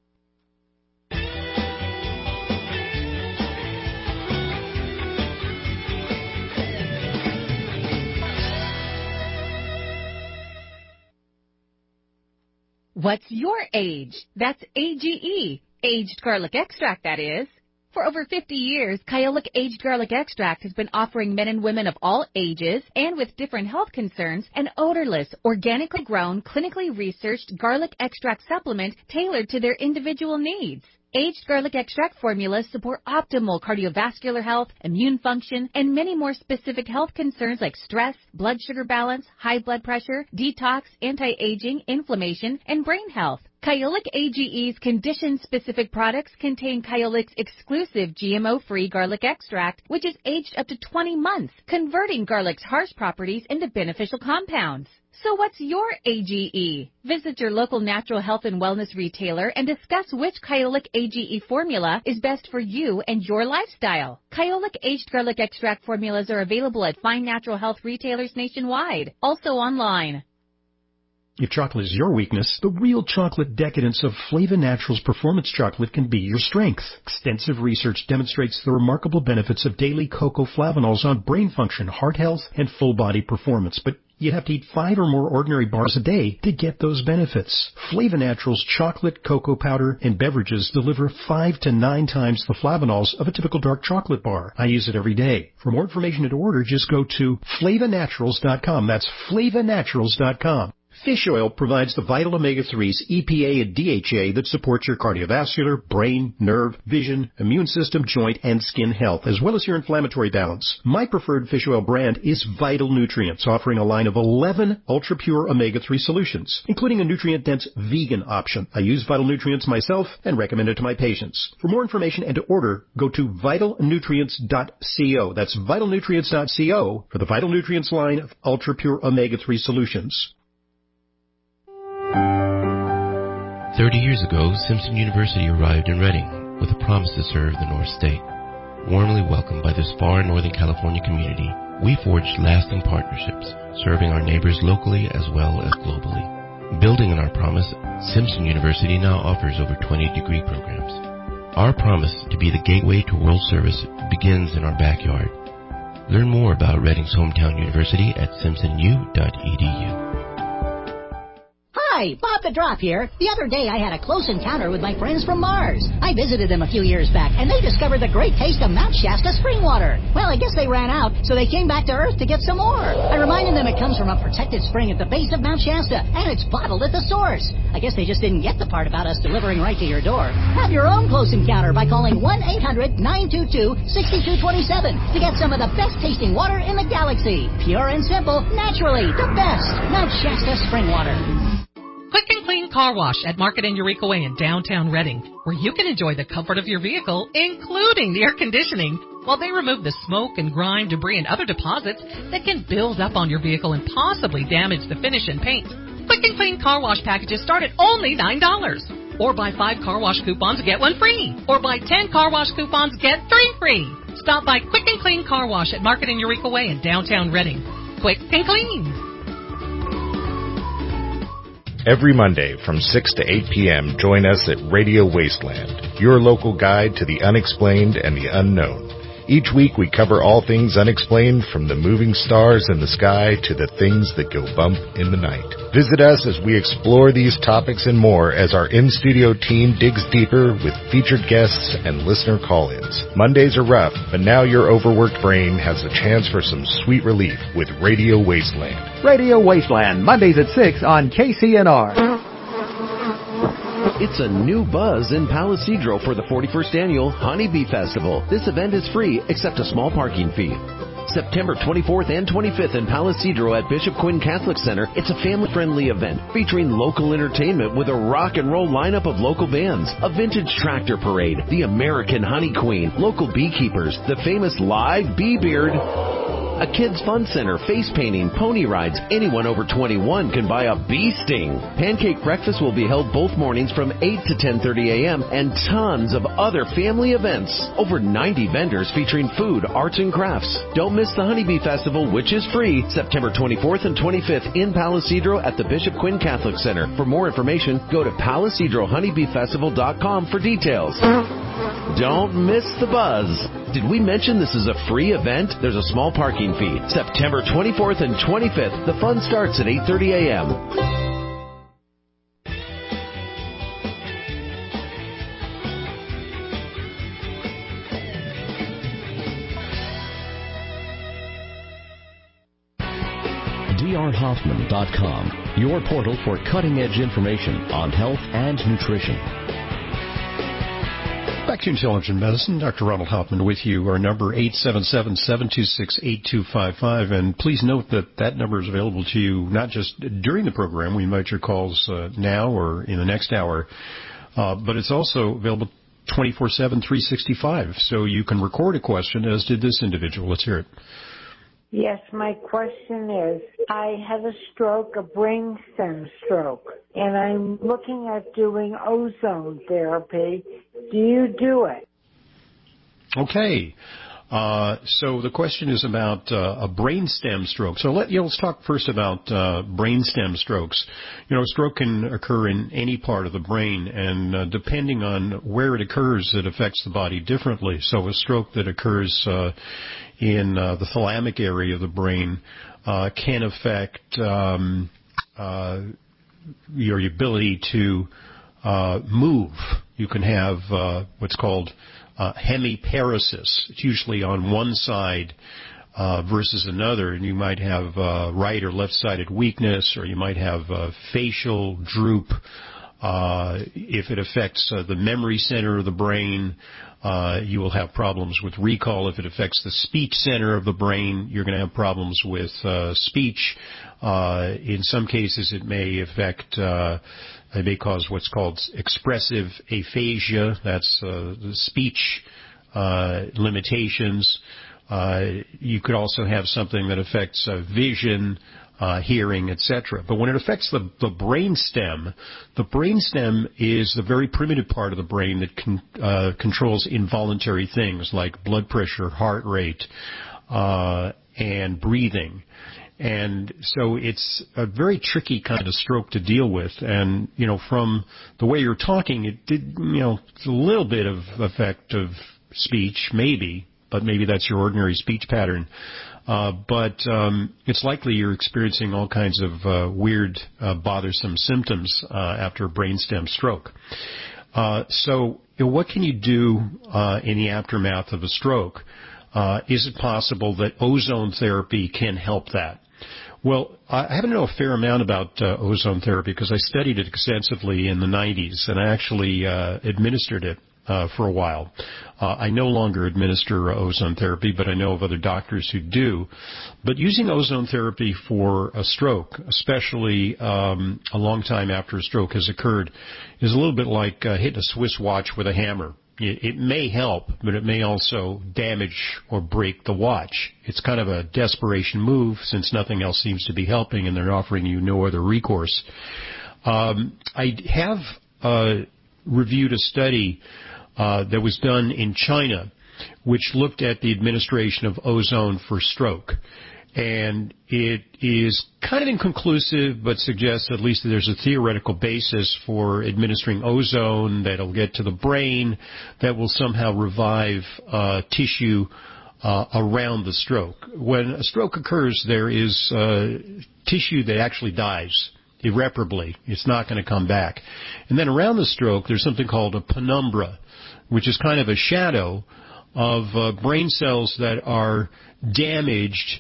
What's your age? That's A G E, aged garlic extract, that is. For over fifty years, Kyolic Aged Garlic Extract has been offering men and women of all ages and with different health concerns an odorless, organically grown, clinically researched garlic extract supplement tailored to their individual needs. Aged garlic extract formulas support optimal cardiovascular health, immune function, and many more specific health concerns like stress, blood sugar balance, high blood pressure, detox, anti-aging, inflammation, and brain health. Kyolic A G E's condition-specific products contain Kyolic's exclusive G M O-free garlic extract, which is aged up to twenty months, converting garlic's harsh properties into beneficial compounds. So what's your A G E? Visit your local natural health and wellness retailer and discuss which Kyolic A G E formula is best for you and your lifestyle. Kyolic Aged Garlic Extract formulas are available at fine natural health retailers nationwide, also online. If chocolate is your weakness, the real chocolate decadence of Flava Naturals Performance Chocolate can be your strength. Extensive research demonstrates the remarkable benefits of daily cocoa flavanols on brain function, heart health, and full body performance. But you'd have to eat five or more ordinary bars a day to get those benefits. Flava Naturals chocolate, cocoa powder, and beverages deliver five to nine times the flavanols of a typical dark chocolate bar. I use it every day. For more information and to order, just go to flava naturals dot com. That's flava naturals dot com. Fish oil provides the vital omega threes, E P A and D H A that support your cardiovascular, brain, nerve, vision, immune system, joint, and skin health, as well as your inflammatory balance. My preferred fish oil brand is Vital Nutrients, offering a line of eleven ultra-pure omega three solutions, including a nutrient-dense vegan option. I use Vital Nutrients myself and recommend it to my patients. For more information and to order, go to vital nutrients dot co. That's vital nutrients dot co for the Vital Nutrients line of ultra-pure omega three solutions. Thirty years ago, Simpson University arrived in Reading with a promise to serve the North State. Warmly welcomed by this far Northern California community, we forged lasting partnerships, serving our neighbors locally as well as globally. Building on our promise, Simpson University now offers over twenty degree programs. Our promise to be the gateway to world service begins in our backyard. Learn more about Reading's hometown university at simpson u dot e d u. Hi, Bob the Drop here. The other day I had a close encounter with my friends from Mars. I visited them a few years back, and they discovered the great taste of Mount Shasta spring water. Well, I guess they ran out, so they came back to Earth to get some more. I reminded them it comes from a protected spring at the base of Mount Shasta, and it's bottled at the source. I guess they just didn't get the part about us delivering right to your door. Have your own close encounter by calling one eight hundred nine two two six two two seven to get some of the best tasting water in the galaxy. Pure and simple, naturally, the best. Mount Shasta spring water. Quick and Clean Car Wash at Market and Eureka Way in downtown Reading, where you can enjoy the comfort of your vehicle, including the air conditioning, while they remove the smoke and grime, debris, and other deposits that can build up on your vehicle and possibly damage the finish and paint. Quick and Clean Car Wash packages start at only nine dollars. Or buy five car wash coupons, get one free. Or buy ten car wash coupons, get three free. Stop by Quick and Clean Car Wash at Market and Eureka Way in downtown Reading. Quick and clean. Every Monday from six to eight p.m., join us at Radio Wasteland, your local guide to the unexplained and the unknown. Each week we cover all things unexplained, from the moving stars in the sky to the things that go bump in the night. Visit us as we explore these topics and more as our in-studio team digs deeper with featured guests and listener call-ins. Mondays are rough, but now your overworked brain has a chance for some sweet relief with Radio Wasteland. Radio Wasteland, Mondays at six on K C N R. It's a new buzz in Palo Cedro for the forty-first Annual Honeybee Festival. This event is free except a small parking fee. September twenty-fourth and twenty-fifth in Palo Cedro at Bishop Quinn Catholic Center, it's a family-friendly event featuring local entertainment with a rock and roll lineup of local bands, a vintage tractor parade, the American Honey Queen, local beekeepers, the famous live bee beard, a kids fun center, face painting, pony rides. Anyone over twenty-one can buy a bee sting. Pancake breakfast will be held both mornings from eight to ten thirty a.m. and tons of other family events. Over ninety vendors featuring food, arts, and crafts. Don't miss the Honeybee Festival, which is free, September twenty-fourth and twenty-fifth in Palo Cedro at the Bishop Quinn Catholic Center. For more information, go to palo cedro honeybee festival dot com for details. Don't miss the buzz. Did we mention this is a free event? There's a small parking fee. September twenty-fourth and twenty-fifth. The fun starts at eight thirty a.m. d r hoffman dot com, your portal for cutting-edge information on health and nutrition. Back to Intelligent Medicine. Doctor Ronald Hoffman with you. Our number, eight seven seven, seven two six, eight two five five. And please note that that number is available to you not just during the program. We invite your calls uh, now or in the next hour. Uh, but it's also available twenty-four seven, three sixty-five. So you can record a question, as did this individual. Let's hear it. Yes, my question is, I had a stroke, a brainstem stroke, and I'm looking at doing ozone therapy. Do you do it? Okay. Uh, so the question is about uh, a brainstem stroke. So let, you know, let's talk first about uh, brainstem strokes. You know, a stroke can occur in any part of the brain, and uh, depending on where it occurs, it affects the body differently. So a stroke that occurs uh, in uh, the thalamic area of the brain uh, can affect um, uh, your ability to uh, move. You can have uh, what's called uh, hemiparesis. It's usually on one side uh, versus another, and you might have uh, right or left-sided weakness, or you might have uh, facial droop. Uh, if it affects uh, the memory center of the brain, uh, you will have problems with recall. If it affects the speech center of the brain, you're going to have problems with uh, speech. Uh, in some cases, it may affect, uh, it may cause what's called expressive aphasia. That's uh, the speech uh, limitations. Uh, you could also have something that affects uh, vision, Uh, hearing, et cetera. But when it affects the, the brain stem, the brain stem is the very primitive part of the brain that con, uh, controls involuntary things like blood pressure, heart rate, uh, and breathing. And so it's a very tricky kind of stroke to deal with. And, you know, from the way you're talking, it did, you know, it's a little bit of effect of speech, maybe, but maybe that's your ordinary speech pattern. Uh, but um, it's likely you're experiencing all kinds of uh, weird, uh, bothersome symptoms uh, after a brainstem stroke. Uh, so you know, what can you do uh, in the aftermath of a stroke? Uh, is it possible that ozone therapy can help that? Well, I happen to know a fair amount about uh, ozone therapy because I studied it extensively in the nineties, and I actually uh, administered it uh, for a while. Uh, I no longer administer uh, ozone therapy, but I know of other doctors who do. But using ozone therapy for a stroke, especially um, a long time after a stroke has occurred, is a little bit like uh, hitting a Swiss watch with a hammer. It may help, but it may also damage or break the watch. It's kind of a desperation move since nothing else seems to be helping and they're offering you no other recourse. Um, I have uh, reviewed a study uh, that was done in China which looked at the administration of ozone for stroke. And it is kind of inconclusive, but suggests at least that there's a theoretical basis for administering ozone that'll get to the brain that will somehow revive uh, tissue uh, around the stroke. When a stroke occurs, there is uh, tissue that actually dies irreparably. It's not going to come back. And then around the stroke, there's something called a penumbra, which is kind of a shadow of uh, brain cells that are damaged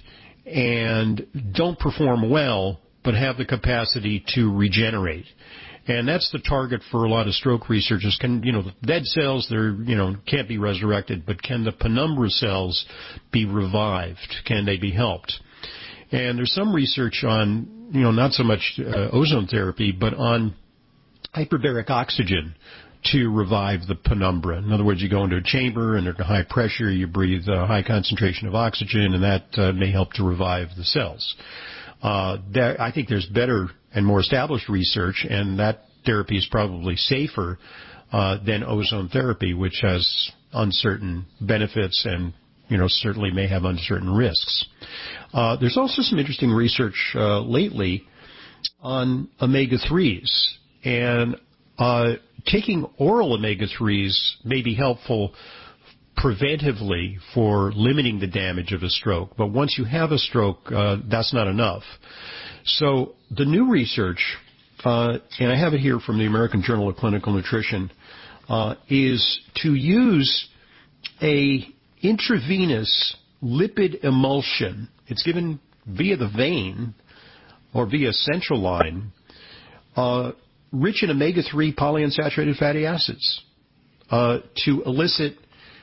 and don't perform well, but have the capacity to regenerate. And that's the target for a lot of stroke researchers. Can, you know, the dead cells, they're, you know, can't be resurrected, but can the penumbra cells be revived? Can they be helped? And there's some research on, you know, not so much uh, ozone therapy, but on hyperbaric oxygen to revive the penumbra. In other words, you go into a chamber and at high pressure, you breathe a high concentration of oxygen, and that uh, may help to revive the cells. Uh, there, I think there's better and more established research, and that therapy is probably safer uh, than ozone therapy, which has uncertain benefits and, you know, certainly may have uncertain risks. Uh, there's also some interesting research uh, lately on omega threes, and uh, taking oral omega threes may be helpful preventively for limiting the damage of a stroke. But once you have a stroke, uh, that's not enough. So the new research, uh, and I have it here from the American Journal of Clinical Nutrition, uh, is to use a intravenous lipid emulsion. It's given via the vein or via central line, uh, rich in omega three polyunsaturated fatty acids, uh, to elicit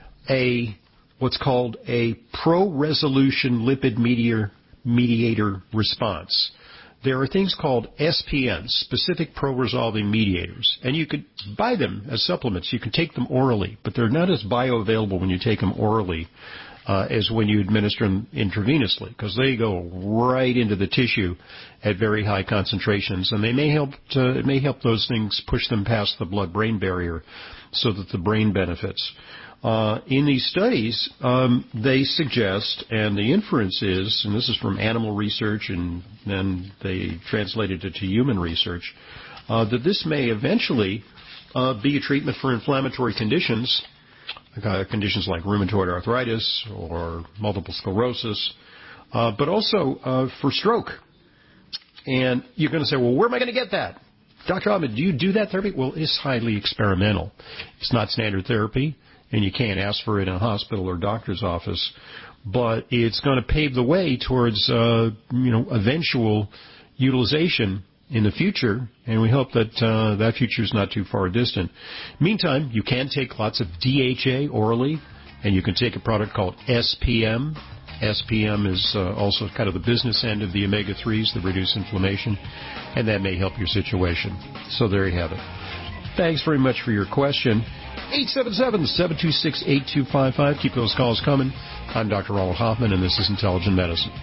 a what's called a pro-resolution lipid mediator, mediator response. There are things called S P Ms, specific pro-resolving mediators, and you could buy them as supplements. You can take them orally, but they're not as bioavailable when you take them orally uh, as when you administer them intravenously, because they go right into the tissue at very high concentrations, and they may help to, it may help those things push them past the blood-brain barrier so that the brain benefits. Uh, in these studies, um, they suggest, and the inference is, and this is from animal research, and then they translated it to human research, uh, that this may eventually uh, be a treatment for inflammatory conditions, uh, conditions like rheumatoid arthritis or multiple sclerosis, uh, but also uh, for stroke. And you're going to say, well, where am I going to get that? Doctor Ahmed, do you do that therapy? Well, it's highly experimental. It's not standard therapy, and you can't ask for it in a hospital or doctor's office, but it's going to pave the way towards, uh, you know, eventual utilization in the future, and we hope that uh, that future is not too far distant. Meantime, you can take lots of D H A orally, and you can take a product called S P M. S P M is uh, also kind of the business end of the omega threes that reduce inflammation, and that may help your situation. So there you have it. Thanks very much for your question. eight seven seven, seven two six, eight two five five. Keep those calls coming. I'm Doctor Ronald Hoffman, and this is Intelligent Medicine.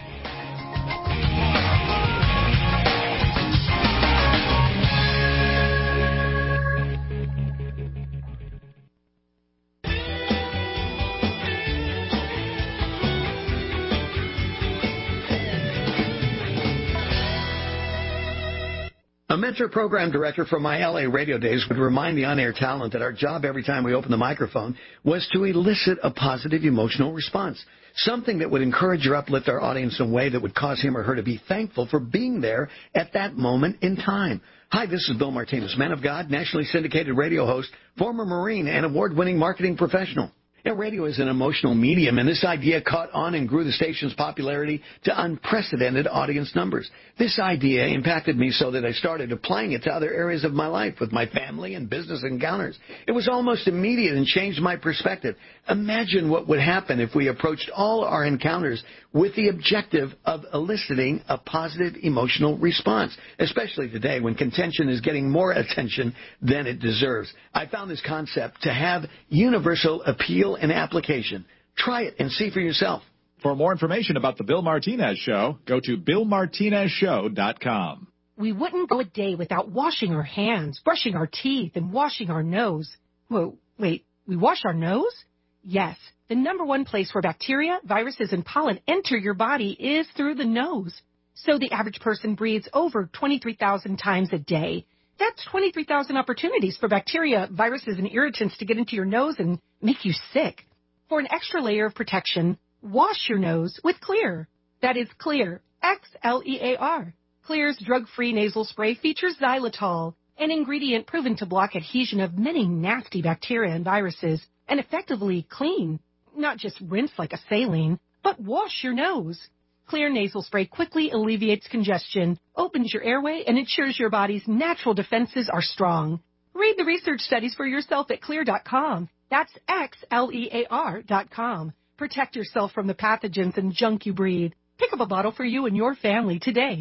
mentor program director from my L A radio days would remind the on-air talent that our job every time we opened the microphone was to elicit a positive emotional response, something that would encourage or uplift our audience in a way that would cause him or her to be thankful for being there at that moment in time. Hi, this is Bill Martinez, man of God, nationally syndicated radio host, former Marine, and award-winning marketing professional. Now, radio is an emotional medium, and this idea caught on and grew the station's popularity to unprecedented audience numbers. This idea impacted me so that I started applying it to other areas of my life with my family and business encounters. It was almost immediate and changed my perspective. Imagine what would happen if we approached all our encounters with the objective of eliciting a positive emotional response, especially today when contention is getting more attention than it deserves. I found this concept to have universal appeal and application. Try it and see for yourself. For more information about The Bill Martinez Show, go to bill martinez show dot com. We wouldn't go a day without washing our hands, brushing our teeth, and washing our nose. Whoa, wait, we wash our nose? Yes, the number one place where bacteria, viruses, and pollen enter your body is through the nose. So the average person breathes over twenty-three thousand times a day. That's twenty-three thousand opportunities for bacteria, viruses, and irritants to get into your nose and make you sick. For an extra layer of protection, wash your nose with Xlear. That is Xlear, X L E A R. Xlear's drug-free nasal spray features xylitol, an ingredient proven to block adhesion of many nasty bacteria and viruses, and effectively clean. Not just rinse like a saline, but wash your nose. Xlear nasal spray quickly alleviates congestion, opens your airway, and ensures your body's natural defenses are strong. Read the research studies for yourself at Xlear dot com. That's X L E A R dot com. Protect yourself from the pathogens and junk you breathe. Pick up a bottle for you and your family today.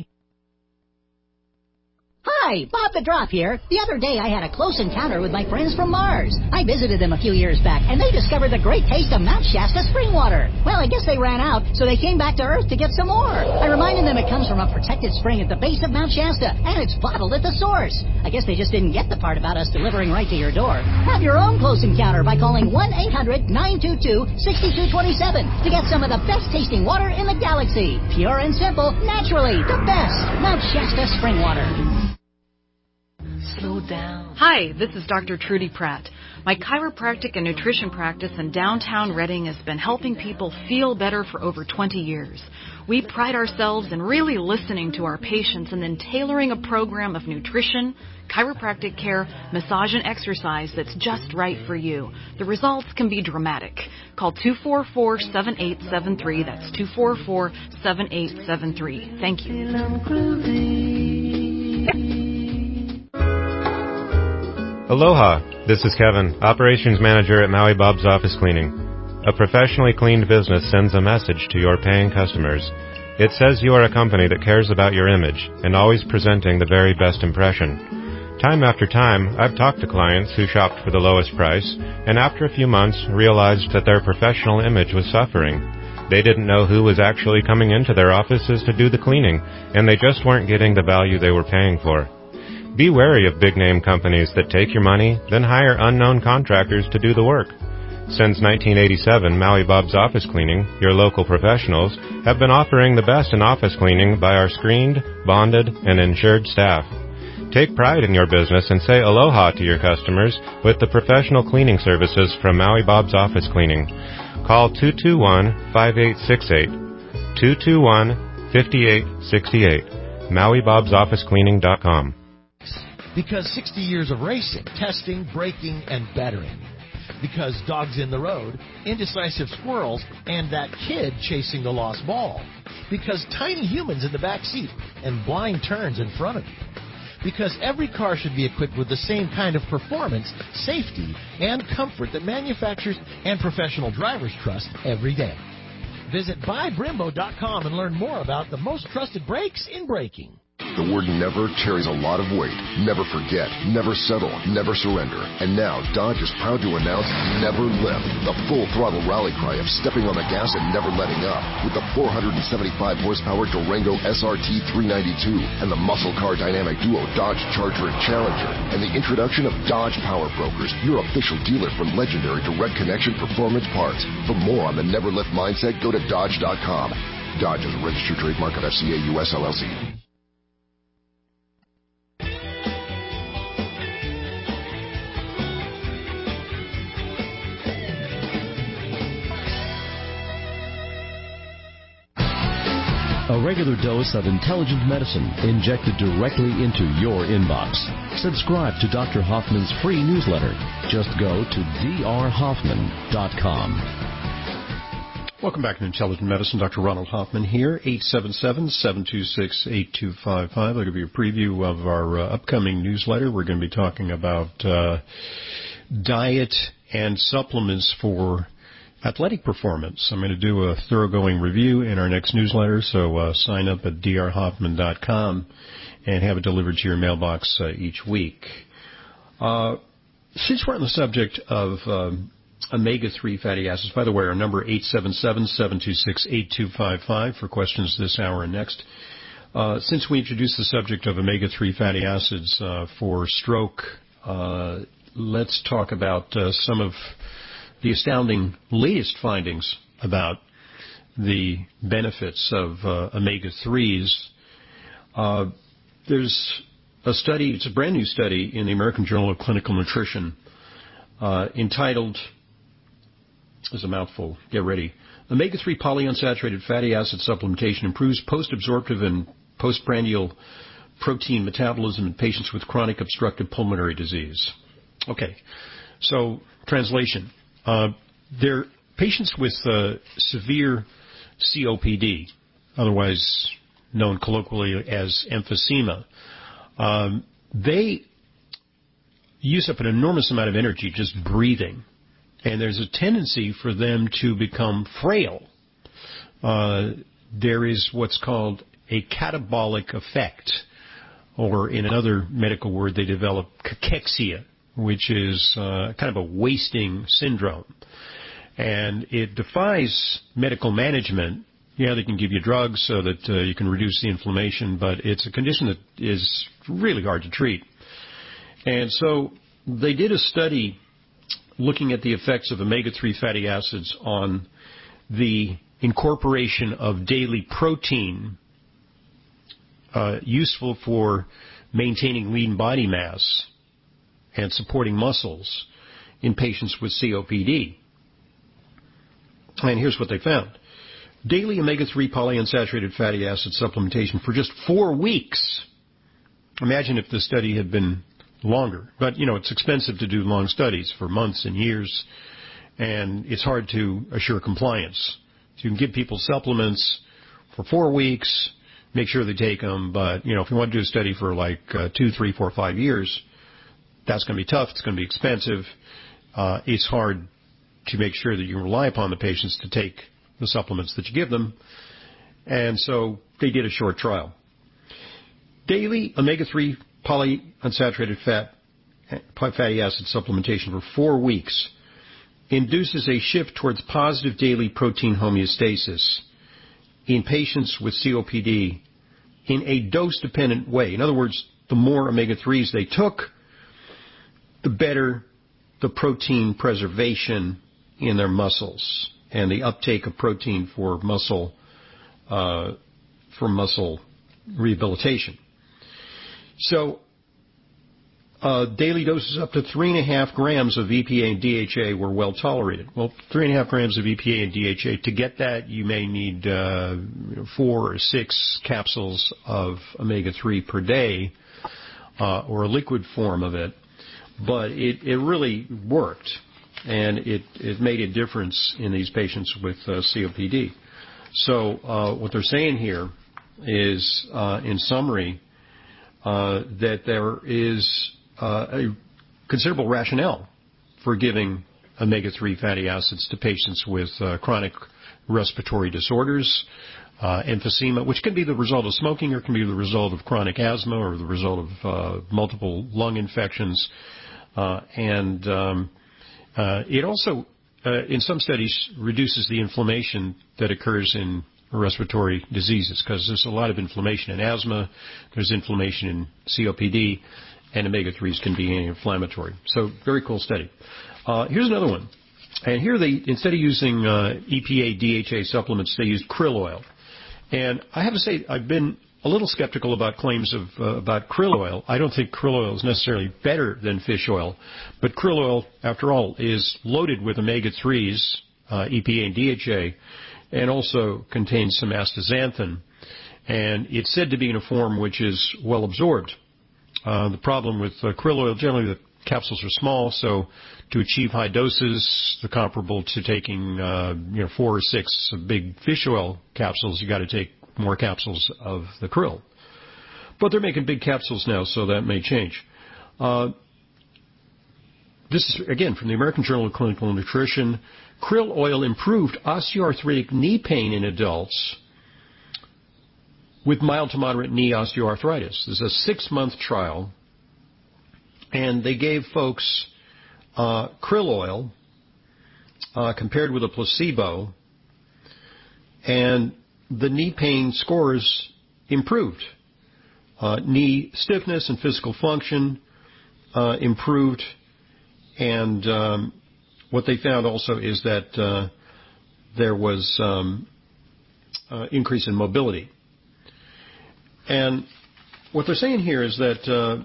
Hi, Bob the Drop here. The other day I had a close encounter with my friends from Mars. I visited them a few years back, and they discovered the great taste of Mount Shasta spring water. Well, I guess they ran out, so they came back to Earth to get some more. I reminded them it comes from a protected spring at the base of Mount Shasta, and it's bottled at the source. I guess they just didn't get the part about us delivering right to your door. Have your own close encounter by calling one eight hundred nine two two six two two seven to get some of the best tasting water in the galaxy. Pure and simple, naturally, the best. Mount Shasta spring water. Slow down. Hi, this is Doctor Trudy Pratt. My chiropractic and nutrition practice in downtown Redding has been helping people feel better for over twenty years. We pride ourselves in really listening to our patients and then tailoring a program of nutrition, chiropractic care, massage, and exercise that's just right for you. The results can be dramatic. Call two four four, seven eight seven three. That's two four four, seven eight seven three. Thank you. Aloha, this is Kevin, Operations Manager at Maui Bob's Office Cleaning. A professionally cleaned business sends a message to your paying customers. It says you are a company that cares about your image and always presenting the very best impression. Time after time, I've talked to clients who shopped for the lowest price and after a few months realized that their professional image was suffering. They didn't know who was actually coming into their offices to do the cleaning, and they just weren't getting the value they were paying for. Be wary of big-name companies that take your money, then hire unknown contractors to do the work. Since nineteen eighty-seven, Maui Bob's Office Cleaning, your local professionals, have been offering the best in office cleaning by our screened, bonded, and insured staff. Take pride in your business and say aloha to your customers with the professional cleaning services from Maui Bob's Office Cleaning. Call two two one, five eight six eight, two two one, five eight six eight, maui bobs office cleaning dot com. Because sixty years of racing, testing, braking, and bettering. Because dogs in the road, indecisive squirrels, and that kid chasing the lost ball. Because tiny humans in the back seat and blind turns in front of you. Because every car should be equipped with the same kind of performance, safety, and comfort that manufacturers and professional drivers trust every day. Visit buy brembo dot com and learn more about the most trusted brakes in braking. The word never carries a lot of weight. Never forget, never settle, never surrender. And now, Dodge is proud to announce Never Lift, the full-throttle rally cry of stepping on the gas and never letting up. With the four hundred seventy-five horsepower Durango S R T three ninety-two and the muscle car dynamic duo Dodge Charger and Challenger, and the introduction of Dodge Power Brokers, your official dealer for legendary direct connection performance parts. For more on the Never Lift mindset, go to dodge dot com. Dodge is a registered trademark of F C A U S L L C. A regular dose of intelligent medicine injected directly into your inbox. Subscribe to Doctor Hoffman's free newsletter. Just go to d r hoffman dot com. Welcome back to Intelligent Medicine. Doctor Ronald Hoffman here, eight seven seven, seven two six, eight two five five. I'll give you a preview of our uh, upcoming newsletter. We're going to be talking about uh, diet and supplements for athletic performance. I'm going to do a thoroughgoing review in our next newsletter, so uh, sign up at d r hoffman dot com and have it delivered to your mailbox uh, each week. Uh, since we're on the subject of um, omega three fatty acids, by the way, our number eight seven seven, seven two six, eight two five five for questions this hour and next. Uh, since we introduced the subject of omega three fatty acids uh, for stroke, uh, let's talk about uh, some of the astounding latest findings about the benefits of uh, omega threes. Uh, there's a study, it's a brand new study in the American Journal of Clinical Nutrition uh, entitled, there's a mouthful, get ready, omega three polyunsaturated fatty acid supplementation improves post-absorptive and postprandial protein metabolism in patients with chronic obstructive pulmonary disease. Okay, so translation. Uh, they're patients with uh, severe C O P D, otherwise known colloquially as emphysema. Um, they use up an enormous amount of energy just breathing, and there's a tendency for them to become frail. Uh, there is what's called a catabolic effect, or in another medical word, they develop cachexia, which is uh, kind of a wasting syndrome. And it defies medical management. Yeah, they can give you drugs so that uh, you can reduce the inflammation, but it's a condition that is really hard to treat. And so they did a study looking at the effects of omega three fatty acids on the incorporation of daily protein uh, useful for maintaining lean body mass and supporting muscles in patients with C O P D. And here's what they found. Daily omega three polyunsaturated fatty acid supplementation for just four weeks. Imagine if the study had been longer. But, you know, it's expensive to do long studies for months and years, and it's hard to assure compliance. So you can give people supplements for four weeks, make sure they take them, but, you know, if you want to do a study for like uh, two, three, four, five years, that's going to be tough. It's going to be expensive. Uh, it's hard to make sure that you rely upon the patients to take the supplements that you give them. And so they did a short trial. Daily omega three polyunsaturated fat, fatty acid supplementation for four weeks induces a shift towards positive daily protein homeostasis in patients with C O P D in a dose-dependent way. In other words, the more omega threes they took, the better the protein preservation in their muscles and the uptake of protein for muscle uh, for muscle rehabilitation. So uh, daily doses up to three and a half grams of E P A and D H A were well tolerated. Well, three and a half grams of E P A and D H A, to get that you may need uh, four or six capsules of omega three per day uh, or a liquid form of it. But it, it really worked, and it, it made a difference in these patients with uh, C O P D. So uh, what they're saying here is, uh, in summary, uh, that there is uh, a considerable rationale for giving omega three fatty acids to patients with uh, chronic respiratory disorders, uh, emphysema, which can be the result of smoking or can be the result of chronic asthma or the result of uh, multiple lung infections. Uh, and um, uh, it also, uh, in some studies, reduces the inflammation that occurs in respiratory diseases, because there's a lot of inflammation in asthma, there's inflammation in C O P D, and omega threes can be anti-inflammatory. So, very cool study. Uh, here's another one. And here they, instead of using uh, E P A, D H A supplements, they used krill oil. And I have to say, I've been a little skeptical about claims of uh, about krill oil. I don't think krill oil is necessarily better than fish oil, but krill oil, after all, is loaded with omega threes, uh, E P A and D H A, and also contains some astaxanthin. And it's said to be in a form which is well absorbed. Uh, the problem with uh, krill oil, generally the capsules are small, so to achieve high doses, they're comparable to taking uh, you know four or six big fish oil capsules. You got to take more capsules of the krill. But they're making big capsules now, so that may change. Uh, this is, again, from the American Journal of Clinical Nutrition. Krill oil improved osteoarthritic knee pain in adults with mild to moderate knee osteoarthritis. This is a six-month trial, and they gave folks uh, krill oil uh, compared with a placebo, and the knee pain scores improved. Uh, knee stiffness and physical function uh, improved, and um, what they found also is that uh, there was um, uh, increase in mobility. And what they're saying here is that uh,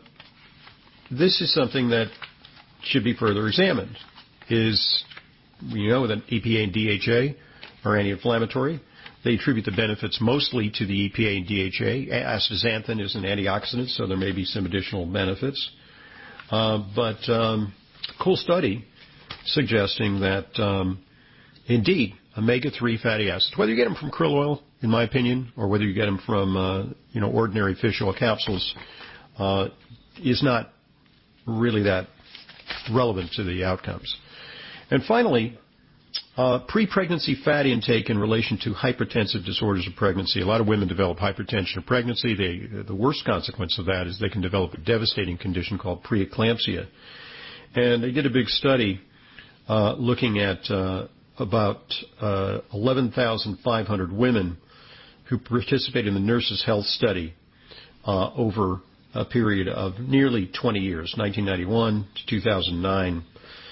this is something that should be further examined. Is, you know, that E P A and D H A are anti-inflammatory. They attribute the benefits mostly to the E P A and D H A. Astaxanthin is an antioxidant, so there may be some additional benefits. Uh, but um, cool study suggesting that, um, indeed, omega three fatty acids, whether you get them from krill oil, in my opinion, or whether you get them from, uh, you know, ordinary fish oil capsules, uh, is not really that relevant to the outcomes. And finally, uh, pre-pregnancy fat intake in relation to hypertensive disorders of pregnancy. A lot of women develop hypertension of pregnancy. They, the worst consequence of that is they can develop a devastating condition called preeclampsia. And they did a big study uh, looking at uh, about uh, eleven thousand five hundred women who participated in the Nurses' Health Study uh, over a period of nearly twenty years, nineteen ninety-one to two thousand nine.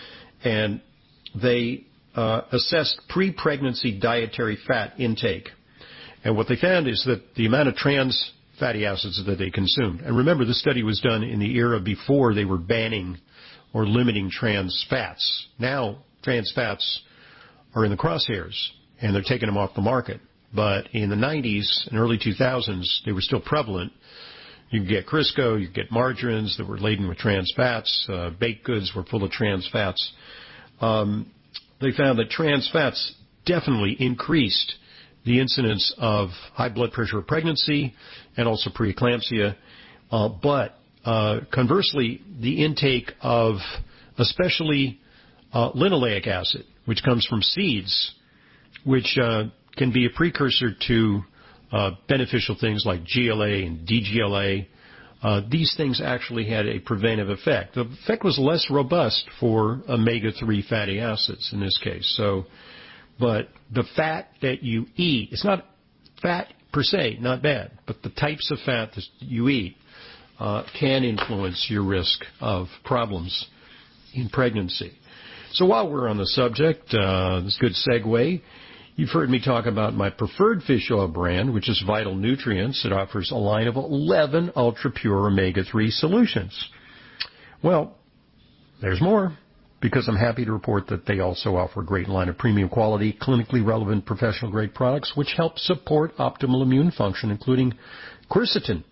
And they uh, assessed pre-pregnancy dietary fat intake. And what they found is that the amount of trans fatty acids that they consumed, and remember, this study was done in the era before they were banning or limiting trans fats. Now, trans fats are in the crosshairs, and they're taking them off the market. But in the nineties and early two thousands, they were still prevalent. You could get Crisco, you could get margarines that were laden with trans fats. Uh, baked goods were full of trans fats. Um, they found that trans fats definitely increased the incidence of high blood pressure of pregnancy and also preeclampsia. Uh, but uh, conversely, the intake of especially uh, linoleic acid, which comes from seeds, which uh, can be a precursor to uh, beneficial things like G L A and D G L A. Uh, these things actually had a preventive effect. The effect was less robust for omega three fatty acids in this case. So, but the fat that you eat, it's not fat per se, not bad, but the types of fat that you eat uh, can influence your risk of problems in pregnancy. So while we're on the subject, uh, this is a good segue. You've heard me talk about my preferred fish oil brand, which is Vital Nutrients. It offers a line of eleven ultra-pure omega three solutions. Well, there's more, because I'm happy to report that they also offer a great line of premium quality, clinically relevant, professional-grade products, which help support optimal immune function, including quercetin,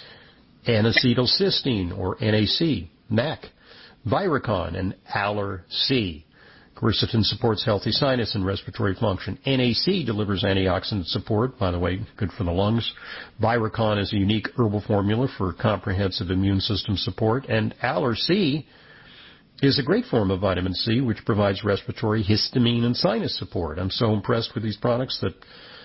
N-acetylcysteine, or N A C, N A C, Viricon, and Aller-C. Quercetin supports healthy sinus and respiratory function. N A C delivers antioxidant support, by the way, good for the lungs. Viricon is a unique herbal formula for comprehensive immune system support. And Aller-C is a great form of vitamin C, which provides respiratory, histamine, and sinus support. I'm so impressed with these products that,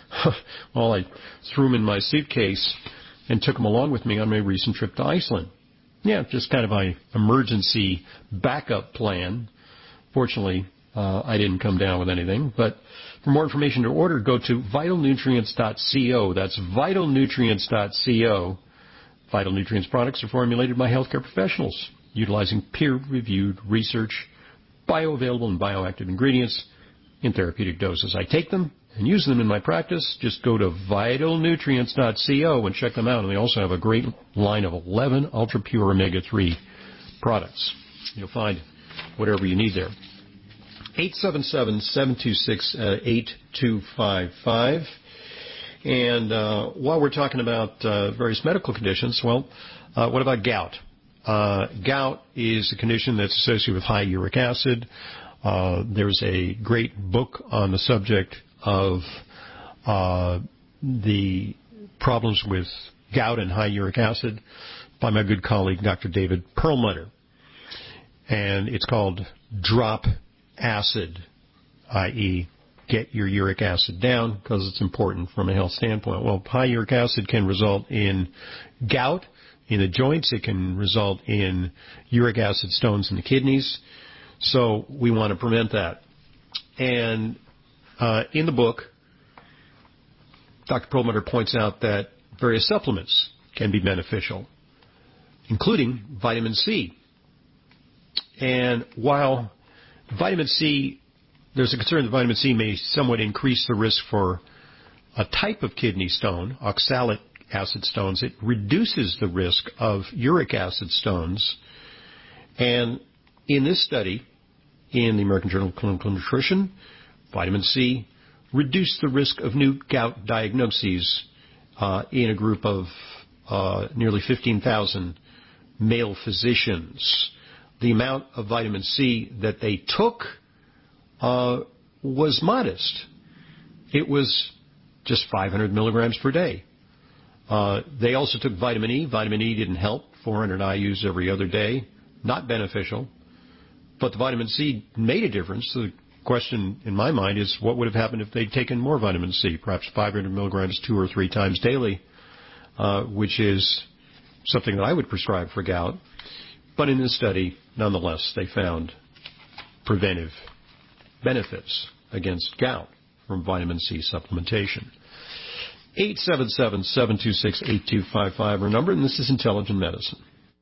well, I threw them in my suitcase and took them along with me on my recent trip to Iceland. Yeah, just kind of my emergency backup plan. Fortunately, uh, I didn't come down with anything. But for more information to order, go to vital nutrients dot co. That's vital nutrients dot co. Vital Nutrients products are formulated by healthcare professionals, utilizing peer-reviewed research, bioavailable and bioactive ingredients in therapeutic doses. I take them and use them in my practice. Just go to vital nutrients dot co and check them out. And they also have a great line of eleven ultra-pure omega three products. You'll find whatever you need there. eight seven seven, seven two six, eight two five five. And uh, while we're talking about uh, various medical conditions, well, uh, what about gout? Uh, gout is a condition that's associated with high uric acid. Uh, there's a great book on the subject of uh, the problems with gout and high uric acid by my good colleague, Doctor David Perlmutter. And it's called Drop Acid, that is, get your uric acid down, because it's important from a health standpoint. Well, high uric acid can result in gout in the joints. It can result in uric acid stones in the kidneys. So we want to prevent that. And uh, in the book, Doctor Perlmutter points out that various supplements can be beneficial, including vitamin C. And while vitamin C, there's a concern that vitamin C may somewhat increase the risk for a type of kidney stone, oxalic acid stones. It reduces the risk of uric acid stones. And in this study, in the American Journal of Clinical Nutrition, vitamin C reduced the risk of new gout diagnoses uh, in a group of uh, nearly fifteen thousand male physicians. The amount of vitamin C that they took uh, was modest. It was just five hundred milligrams per day. Uh, they also took vitamin E. Vitamin E didn't help. four hundred I U's every other day. Not beneficial. But the vitamin C made a difference. So the question in my mind is, what would have happened if they'd taken more vitamin C, perhaps five hundred milligrams two or three times daily, uh, which is something that I would prescribe for gout. But in this study, nonetheless, they found preventive benefits against gout from vitamin C supplementation. eight seven seven, seven two six, eight two five five, our number, and this is Intelligent Medicine.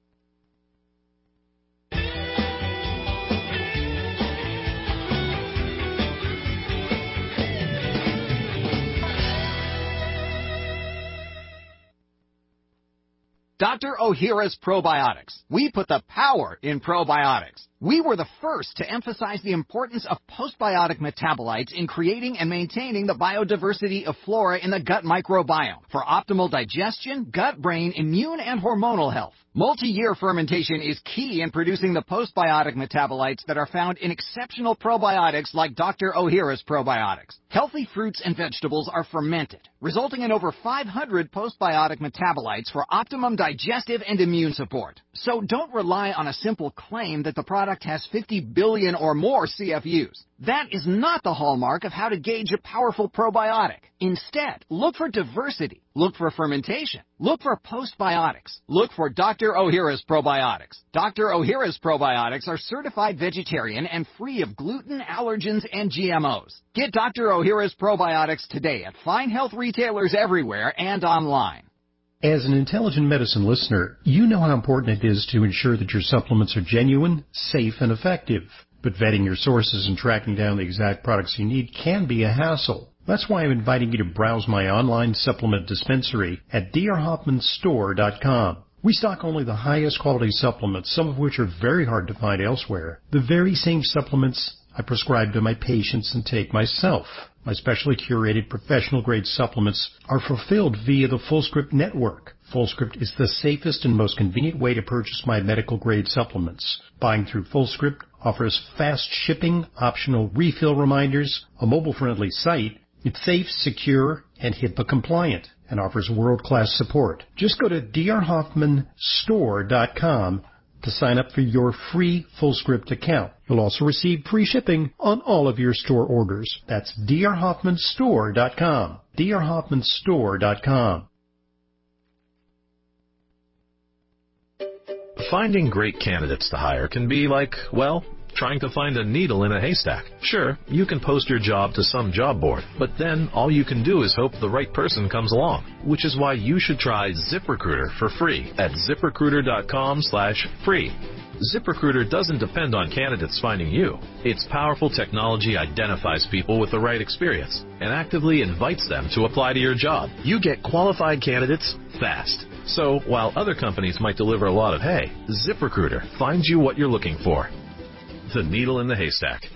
Doctor Ohhira's Probiotics. We put the power in probiotics. We were the first to emphasize the importance of postbiotic metabolites in creating and maintaining the biodiversity of flora in the gut microbiome for optimal digestion, gut, brain, immune, and hormonal health. Multi-year fermentation is key in producing the postbiotic metabolites that are found in exceptional probiotics like Doctor Ohhira's Probiotics. Healthy fruits and vegetables are fermented, resulting in over five hundred postbiotic metabolites for optimum digestive and immune support. So don't rely on a simple claim that the product has fifty billion or more C F Us. That is not the hallmark of how to gauge a powerful probiotic. Instead, look for diversity. Look for fermentation. Look for postbiotics. Look for Doctor Ohhira's Probiotics. Doctor Ohhira's Probiotics are certified vegetarian and free of gluten, allergens, and G M Os. Get Doctor Ohhira's Probiotics today at fine health retailers everywhere and online. As an Intelligent Medicine listener, you know how important it is to ensure that your supplements are genuine, safe, and effective. But vetting your sources and tracking down the exact products you need can be a hassle. That's why I'm inviting you to browse my online supplement dispensary at D R Hoffman Store dot com. We stock only the highest quality supplements, some of which are very hard to find elsewhere. The very same supplements I prescribe to my patients and take myself. My specially curated professional-grade supplements are fulfilled via the FullScript network. FullScript is the safest and most convenient way to purchase my medical-grade supplements. Buying through FullScript offers fast shipping, optional refill reminders, a mobile-friendly site. It's safe, secure, and HIPAA compliant, and offers world-class support. Just go to D R Hoffman Store dot com to sign up for your free FullScript account. You'll also receive free shipping on all of your store orders. That's D R Hoffman Store dot com. D R Hoffman Store dot com. Finding great candidates to hire can be like, well, trying to find a needle in a haystack. Sure, you can post your job to some job board, but then all you can do is hope the right person comes along, which is why you should try ZipRecruiter for free at ZipRecruiter dot com slash free. ZipRecruiter doesn't depend on candidates finding you. Its powerful technology identifies people with the right experience and actively invites them to apply to your job. You get qualified candidates fast. So while other companies might deliver a lot of hay, ZipRecruiter finds you what you're looking for. The needle in the haystack.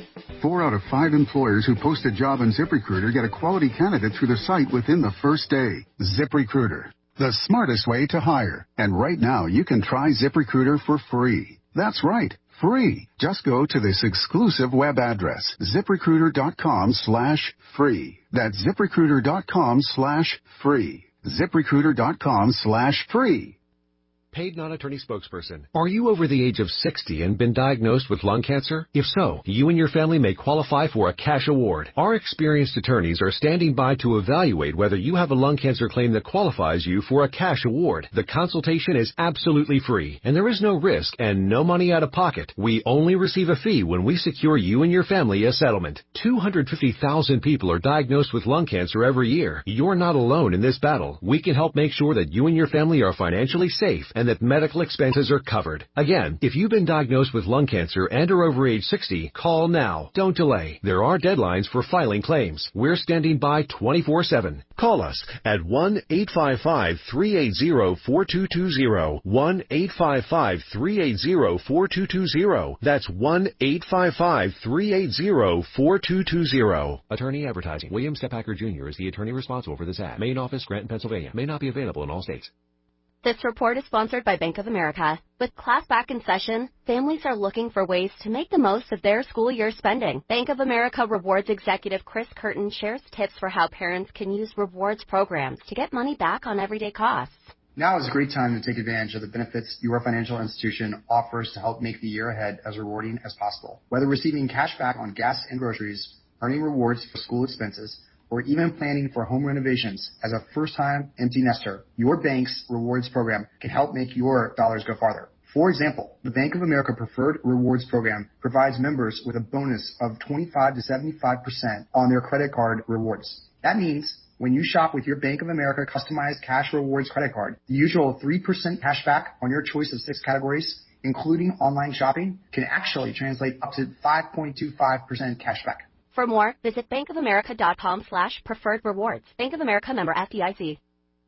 four out of five employers who post a job on ZipRecruiter get a quality candidate through the site within the first day. ZipRecruiter, the smartest way to hire. And right now, you can try ZipRecruiter for free. That's right, free. Just go to this exclusive web address, ZipRecruiter.com slash free. That's ZipRecruiter.com slash free. ZipRecruiter.com slash free. Paid non-attorney spokesperson. Are you over the age of sixty and been diagnosed with lung cancer? If so, you and your family may qualify for a cash award. Our experienced attorneys are standing by to evaluate whether you have a lung cancer claim that qualifies you for a cash award. The consultation is absolutely free, and there is no risk and no money out of pocket. We only receive a fee when we secure you and your family a settlement. two hundred fifty thousand people are diagnosed with lung cancer every year. You're not alone in this battle. We can help make sure that you and your family are financially safe and that medical expenses are covered. Again, if you've been diagnosed with lung cancer and are over age sixty, call now. Don't delay. There are deadlines for filing claims. We're standing by twenty-four seven. Call us at one eight five five, three eight zero, four two two zero. one eight five five, three eight zero, four two two zero. That's one eight five five, three eight zero, four two two zero. Attorney advertising. William Stephacker Junior is the attorney responsible for this ad. Main office, Granton, Pennsylvania. May not be available in all states. This report is sponsored by Bank of America. With class back in session, families are looking for ways to make the most of their school year spending. Bank of America Rewards Executive Chris Curtin shares tips for how parents can use rewards programs to get money back on everyday costs. Now is a great time to take advantage of the benefits your financial institution offers to help make the year ahead as rewarding as possible. Whether receiving cash back on gas and groceries, earning rewards for school expenses, or even planning for home renovations as a first-time empty nester, your bank's rewards program can help make your dollars go farther. For example, the Bank of America Preferred Rewards Program provides members with a bonus of twenty-five to seventy-five percent on their credit card rewards. That means when you shop with your Bank of America customized cash rewards credit card, the usual three percent cash back on your choice of six categories, including online shopping, can actually translate up to five point two five percent cash back. For more, visit bankofamerica.com slash preferred rewards. Bank of America, member F D I C.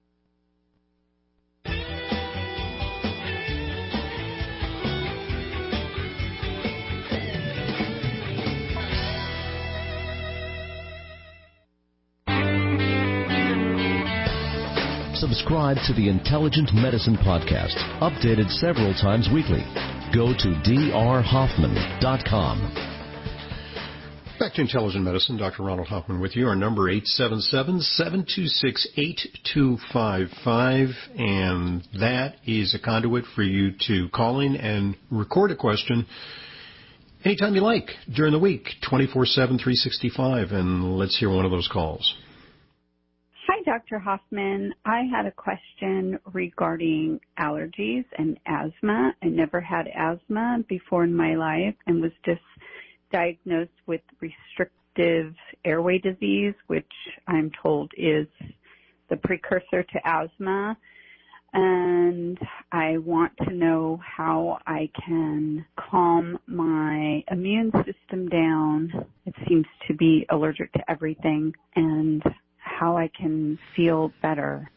Subscribe to the Intelligent Medicine Podcast, updated several times weekly. Go to d r hoffman dot com. Back to Intelligent Medicine. Doctor Ronald Hoffman with you. Our number eight seven seven, seven two six, eight two five five, and that is a conduit for you to call in and record a question anytime you like during the week, twenty-four seven, three sixty-five, and let's hear one of those calls. Hi, Doctor Hoffman. I had a question regarding allergies and asthma. I never had asthma before in my life and was just diagnosed with restrictive airway disease, which I'm told is the precursor to asthma. And I want to know how I can calm my immune system down. It seems to be allergic to everything, and how I can feel better.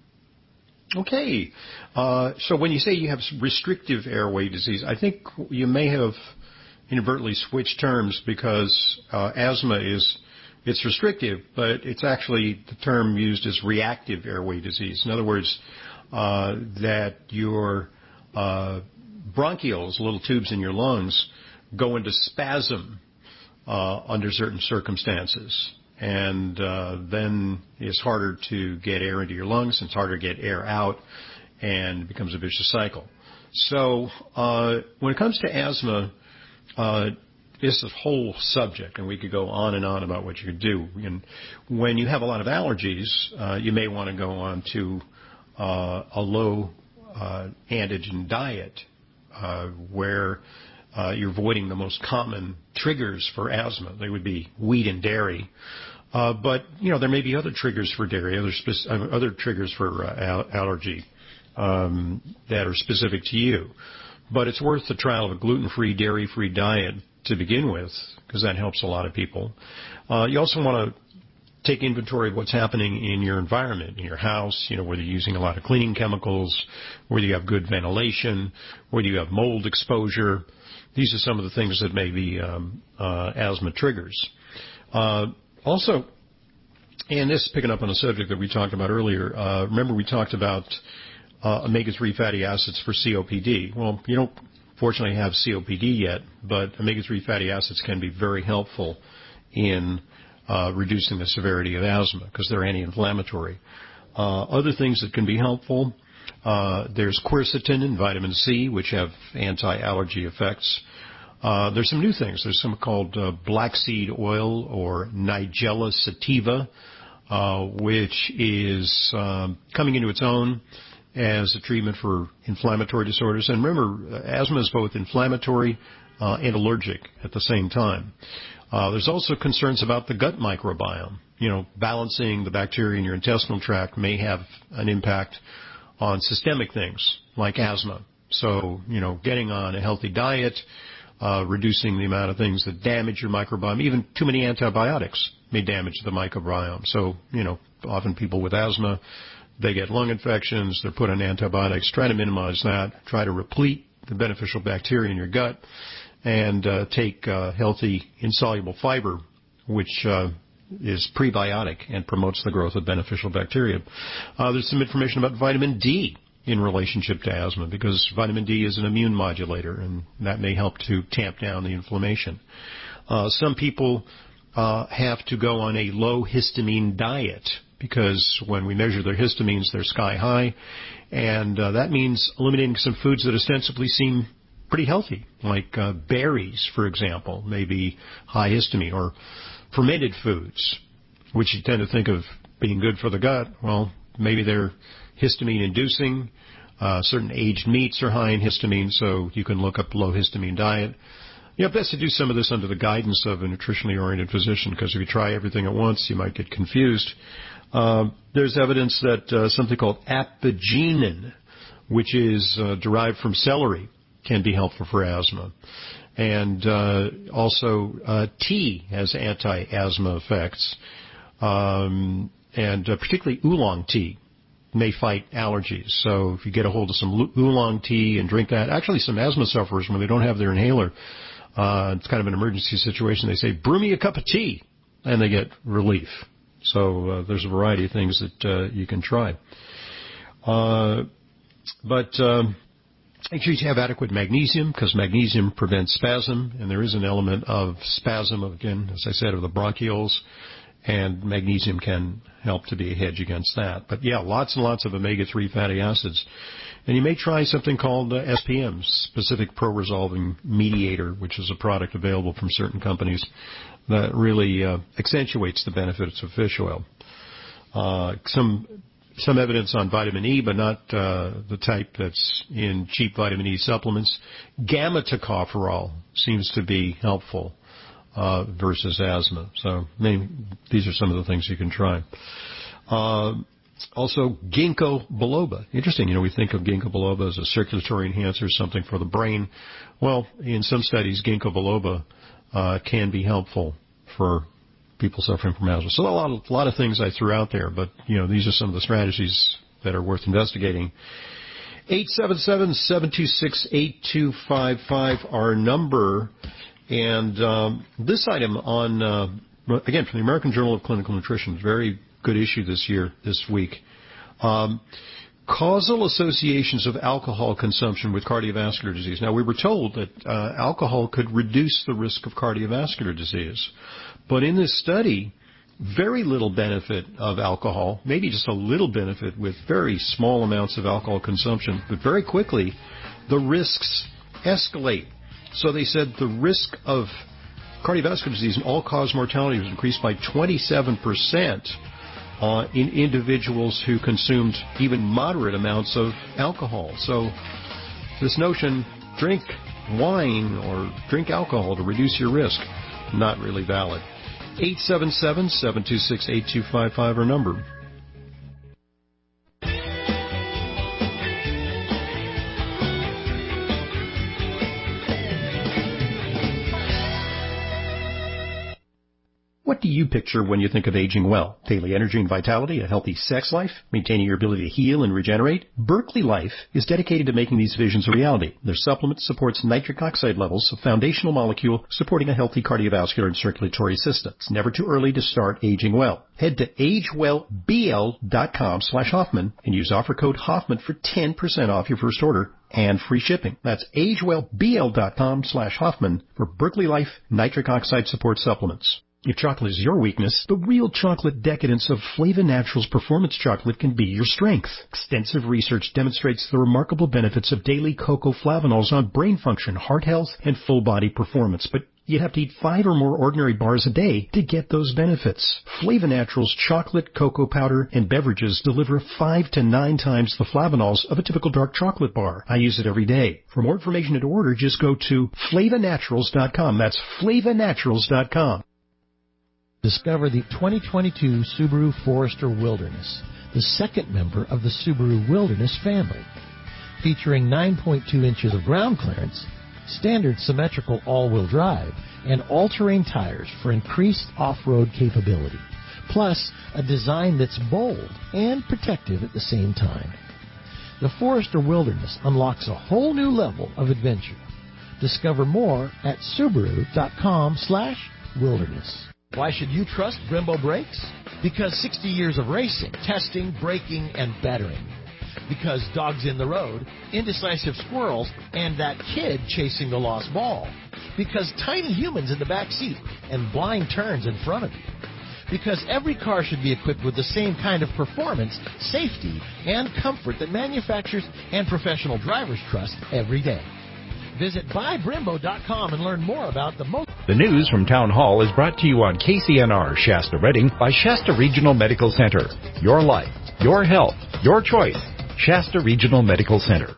Okay. Uh, so when you say you have restrictive airway disease, I think you may have inadvertently switch terms because uh, asthma is, it's restrictive, but it's actually the term used as reactive airway disease. In other words, uh, that your uh, bronchioles, little tubes in your lungs, go into spasm uh, under certain circumstances. And uh, then it's harder to get air into your lungs, and it's harder to get air out, and it becomes a vicious cycle. So uh, when it comes to asthma, Uh, it's a whole subject, and we could go on and on about what you could do. And when you have a lot of allergies, uh, you may want to go on to uh, a low uh, antigen diet uh, where uh, you're avoiding the most common triggers for asthma. They would be wheat and dairy. Uh, but, you know, there may be other triggers for dairy, other, spe- uh, other triggers for uh, al- allergy um, that are specific to you. But it's worth the trial of a gluten-free, dairy-free diet to begin with, because that helps a lot of people. Uh, you also want to take inventory of what's happening in your environment, in your house, you know, whether you're using a lot of cleaning chemicals, whether you have good ventilation, whether you have mold exposure, these are some of the things that may be um, uh, asthma triggers. Uh, also, and this is picking up on a subject that we talked about earlier. Uh, remember we talked about uh, omega three fatty acids for C O P D. Well, you don't fortunately have C O P D yet, but omega three fatty acids can be very helpful in uh, reducing the severity of asthma because they're anti-inflammatory. Uh, other things that can be helpful, uh, there's quercetin and vitamin C, which have anti-allergy effects. Uh, there's some new things. There's some called uh, black seed oil or Nigella sativa, uh, which is um, coming into its own as a treatment for inflammatory disorders. And remember, asthma is both inflammatory uh, and allergic at the same time. Uh, there's also concerns about the gut microbiome. You know, balancing the bacteria in your intestinal tract may have an impact on systemic things like asthma. So, you know, getting on a healthy diet, uh, reducing the amount of things that damage your microbiome. Even too many antibiotics may damage the microbiome. So, you know, often people with asthma, they get lung infections, they're put on antibiotics. Try to minimize that. Try to replete the beneficial bacteria in your gut and uh, take uh, healthy insoluble fiber, which uh, is prebiotic and promotes the growth of beneficial bacteria. Uh, there's some information about vitamin D in relationship to asthma because vitamin D is an immune modulator, and that may help to tamp down the inflammation. Uh, some people uh, have to go on a low histamine diet because when we measure their histamines, they're sky high, and uh, that means eliminating some foods that ostensibly seem pretty healthy, like uh, berries, for example, may be high histamine, or fermented foods, which you tend to think of being good for the gut. Well, maybe they're histamine-inducing. Uh, certain aged meats are high in histamine, so you can look up low histamine diet. You know, best to do some of this under the guidance of a nutritionally oriented physician, because if you try everything at once, you might get confused. Uh, there's evidence that uh, something called apigenin, which is uh, derived from celery, can be helpful for asthma. And uh, also uh, tea has anti-asthma effects, um, and uh, particularly oolong tea may fight allergies. So if you get a hold of some oolong tea and drink that, actually some asthma sufferers, when they don't have their inhaler, uh, it's kind of an emergency situation, they say, brew me a cup of tea, and they get relief. So uh, there's a variety of things that uh, you can try. Uh, but... Um, Make sure you have adequate magnesium, because magnesium prevents spasm, and there is an element of spasm, again, as I said, of the bronchioles, and magnesium can help to be a hedge against that. But, yeah, lots and lots of omega three fatty acids. And you may try something called uh, S P M, Specific Pro-Resolving Mediator, which is a product available from certain companies that really uh, accentuates the benefits of fish oil. Uh, some... Some evidence on vitamin E, but not uh, the type that's in cheap vitamin E supplements. Gamma tocopherol seems to be helpful uh, versus asthma. So maybe these are some of the things you can try. Uh, also, ginkgo biloba. Interesting, you know, we think of ginkgo biloba as a circulatory enhancer, something for the brain. Well, in some studies, ginkgo biloba uh, can be helpful for people suffering from asthma. So a lot, of, a lot of things I threw out there, but, you know, these are some of the strategies that are worth investigating. eight seven seven, seven two six, eight two five five, our number. And um, this item on, uh, again, from the American Journal of Clinical Nutrition, very good issue this year, this week. Um, causal associations of alcohol consumption with cardiovascular disease. Now, we were told that uh, alcohol could reduce the risk of cardiovascular disease. But in this study, very little benefit of alcohol, maybe just a little benefit with very small amounts of alcohol consumption, but very quickly the risks escalate. So they said the risk of cardiovascular disease and all-cause mortality was increased by twenty-seven percent uh, in individuals who consumed even moderate amounts of alcohol. So this notion, drink wine or drink alcohol to reduce your risk, not really valid. eight seven seven, seven two six, eight two five five, our number. What do you picture when you think of aging well? Daily energy and vitality, a healthy sex life, maintaining your ability to heal and regenerate? Berkeley Life is dedicated to making these visions a reality. Their supplement supports nitric oxide levels, a foundational molecule supporting a healthy cardiovascular and circulatory system. It's never too early to start aging well. Head to agewellbl.com slash Hoffman and use offer code Hoffman for ten percent off your first order and free shipping. That's agewellbl.com slash Hoffman for Berkeley Life nitric oxide support supplements. If chocolate is your weakness, the real chocolate decadence of Flava Naturals Performance Chocolate can be your strength. Extensive research demonstrates the remarkable benefits of daily cocoa flavanols on brain function, heart health, and full body performance. But you'd have to eat five or more ordinary bars a day to get those benefits. Flava Naturals chocolate, cocoa powder, and beverages deliver five to nine times the flavanols of a typical dark chocolate bar. I use it every day. For more information and to order, just go to flava naturals dot com. That's flava naturals dot com. Discover the twenty twenty-two Subaru Forester Wilderness, the second member of the Subaru Wilderness family. Featuring nine point two inches of ground clearance, standard symmetrical all-wheel drive, and all-terrain tires for increased off-road capability. Plus, a design that's bold and protective at the same time. The Forester Wilderness unlocks a whole new level of adventure. Discover more at Subaru.com slash wilderness. Why should you trust Brembo brakes? Because sixty years of racing, testing, braking, and bettering. Because dogs in the road, indecisive squirrels, and that kid chasing the lost ball. Because tiny humans in the back seat and blind turns in front of you. Because every car should be equipped with the same kind of performance, safety, and comfort that manufacturers and professional drivers trust every day. Visit buy brembo dot com and learn more about the most. The news from Town Hall is brought to you on K C N R Shasta Redding by Shasta Regional Medical Center. Your life, your health, your choice. Shasta Regional Medical Center.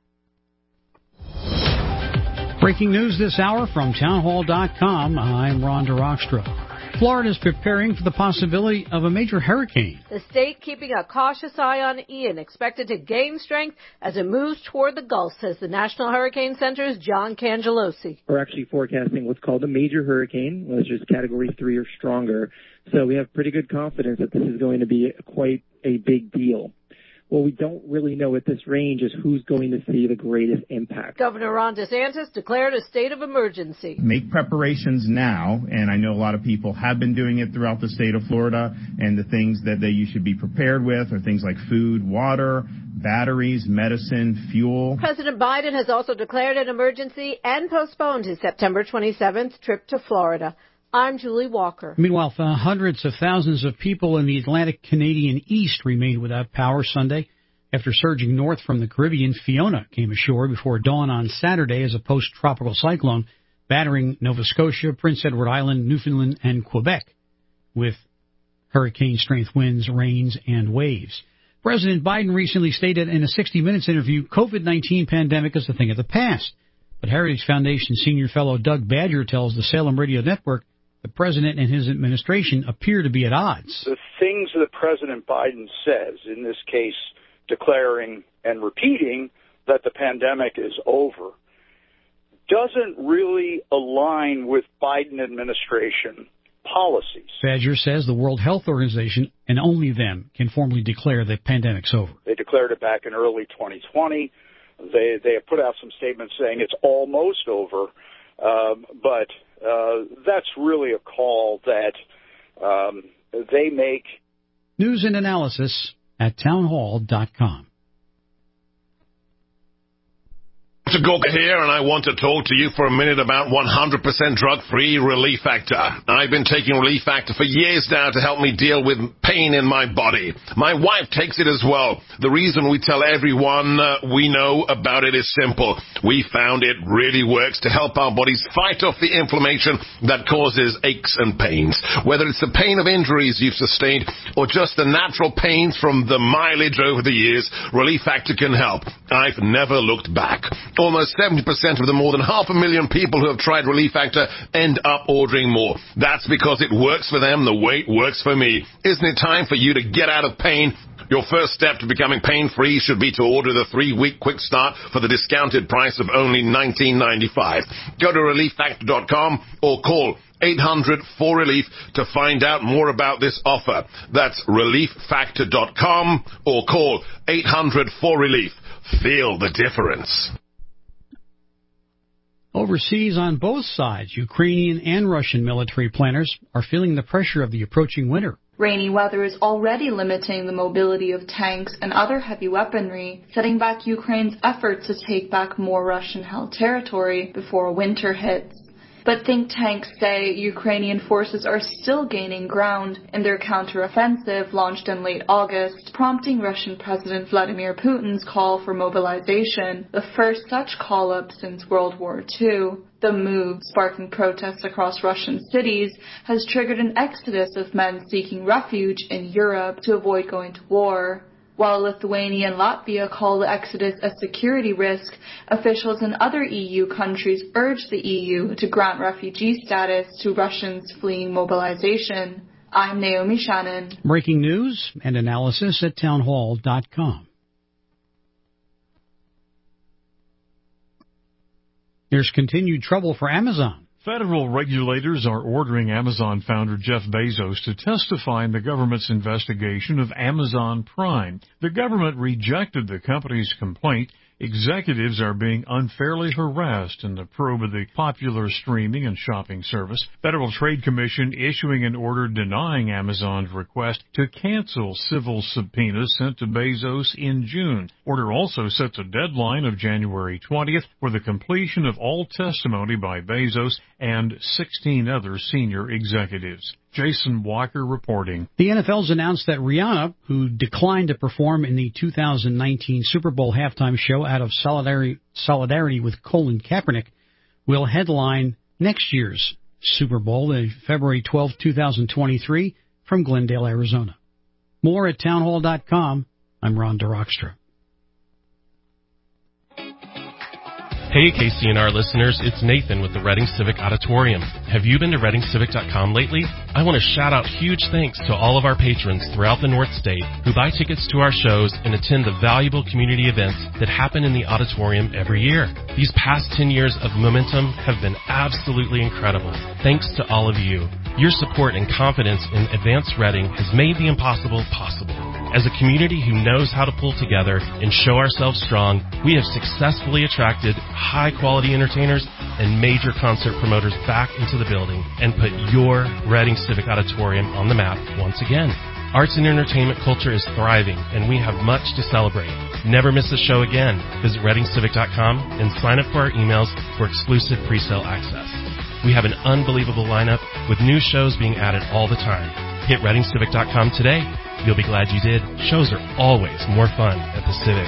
Breaking news this hour from town hall dot com. I'm Rhonda Rockstra. Florida is preparing for the possibility of a major hurricane. The state keeping a cautious eye on Ian, expected to gain strength as it moves toward the Gulf, says the National Hurricane Center's John Cangelosi. We're actually forecasting what's called a major hurricane, which is category three or stronger. So we have pretty good confidence that this is going to be quite a big deal. What we don't really know at this range is who's going to see the greatest impact. Governor Ron DeSantis declared a state of emergency. Make preparations now, and I know a lot of people have been doing it throughout the state of Florida, and the things that they, you should be prepared with are things like food, water, batteries, medicine, fuel. President Biden has also declared an emergency and postponed his September twenty-seventh trip to Florida. I'm Julie Walker. Meanwhile, hundreds of thousands of people in the Atlantic Canadian East remained without power Sunday after surging north from the Caribbean. Fiona came ashore before dawn on Saturday as a post-tropical cyclone, battering Nova Scotia, Prince Edward Island, Newfoundland, and Quebec, with hurricane-strength winds, rains, and waves. President Biden recently stated in a sixty minutes interview, COVID nineteen pandemic is a thing of the past. But Heritage Foundation senior fellow Doug Badger tells the Salem Radio Network the president and his administration appear to be at odds. The things that President Biden says, in this case declaring and repeating that the pandemic is over, doesn't really align with Biden administration policies. Badger says the World Health Organization and only them can formally declare the pandemic's over. They declared it back in early twenty twenty. They they have put out some statements saying it's almost over, um, but uh, that's really a call that um, they make. News and analysis at town hall dot com. Doctor Gorka here, and I want to talk to you for a minute about one hundred percent drug-free Relief Factor. I've been taking Relief Factor for years now to help me deal with pain in my body. My wife takes it as well. The reason we tell everyone uh, we know about it is simple. We found it really works to help our bodies fight off the inflammation that causes aches and pains. Whether it's the pain of injuries you've sustained or just the natural pains from the mileage over the years, Relief Factor can help. I've never looked back. Almost seventy percent of the more than half a million people who have tried Relief Factor end up ordering more. That's because it works for them the way it works for me. Isn't it time for you to get out of pain? Your first step to becoming pain-free should be to order the three-week quick start for the discounted price of only nineteen ninety-five. Go to relief factor dot com or call eight hundred four relief to find out more about this offer. That's relief factor dot com or call eight hundred four relief. Feel the difference. Overseas on both sides, Ukrainian and Russian military planners are feeling the pressure of the approaching winter. Rainy weather is already limiting the mobility of tanks and other heavy weaponry, setting back Ukraine's effort to take back more Russian-held territory before winter hits. But think tanks say Ukrainian forces are still gaining ground in their counteroffensive launched in late August, prompting Russian President Vladimir Putin's call for mobilization, the first such call-up since World War Two. The move, sparking protests across Russian cities, has triggered an exodus of men seeking refuge in Europe to avoid going to war. While Lithuania and Latvia call the exodus a security risk, officials in other E U countries urge the E U to grant refugee status to Russians fleeing mobilization. I'm Naomi Shannon. Breaking news and analysis at townhall dot com. There's continued trouble for Amazon. Federal regulators are ordering Amazon founder Jeff Bezos to testify in the government's investigation of Amazon Prime. The government rejected the company's complaint. Executives are being unfairly harassed in the probe of the popular streaming and shopping service. Federal Trade Commission issuing an order denying Amazon's request to cancel civil subpoenas sent to Bezos in June. Order also sets a deadline of January twentieth for the completion of all testimony by Bezos and sixteen other senior executives. Jason Walker reporting. The N F L's announced that Rihanna, who declined to perform in the two thousand nineteen Super Bowl halftime show out of solidarity, solidarity with Colin Kaepernick, will headline next year's Super Bowl, February twelfth, twenty twenty-three, from Glendale, Arizona. More at townhall dot com. I'm Ron DeRockstra. Hey, K C N R listeners, it's Nathan with the Reading Civic Auditorium. Have you been to reading civic dot com lately? I want to shout out huge thanks to all of our patrons throughout the North State who buy tickets to our shows and attend the valuable community events that happen in the auditorium every year. These past ten years of momentum have been absolutely incredible. Thanks to all of you. Your support and confidence in Advanced Reading has made the impossible possible. As a community who knows how to pull together and show ourselves strong, we have successfully attracted high-quality entertainers and major concert promoters back into the building and put your Reading Civic Auditorium on the map once again. Arts and entertainment culture is thriving, and we have much to celebrate. Never miss a show again. Visit reading civic dot com and sign up for our emails for exclusive pre-sale access. We have an unbelievable lineup with new shows being added all the time. Hit reading civic dot com today. You'll be glad you did. Shows are always more fun at the Civic.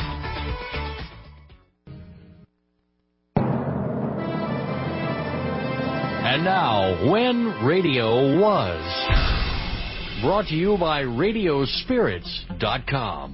And now, When Radio Was. Brought to you by radio spirits dot com.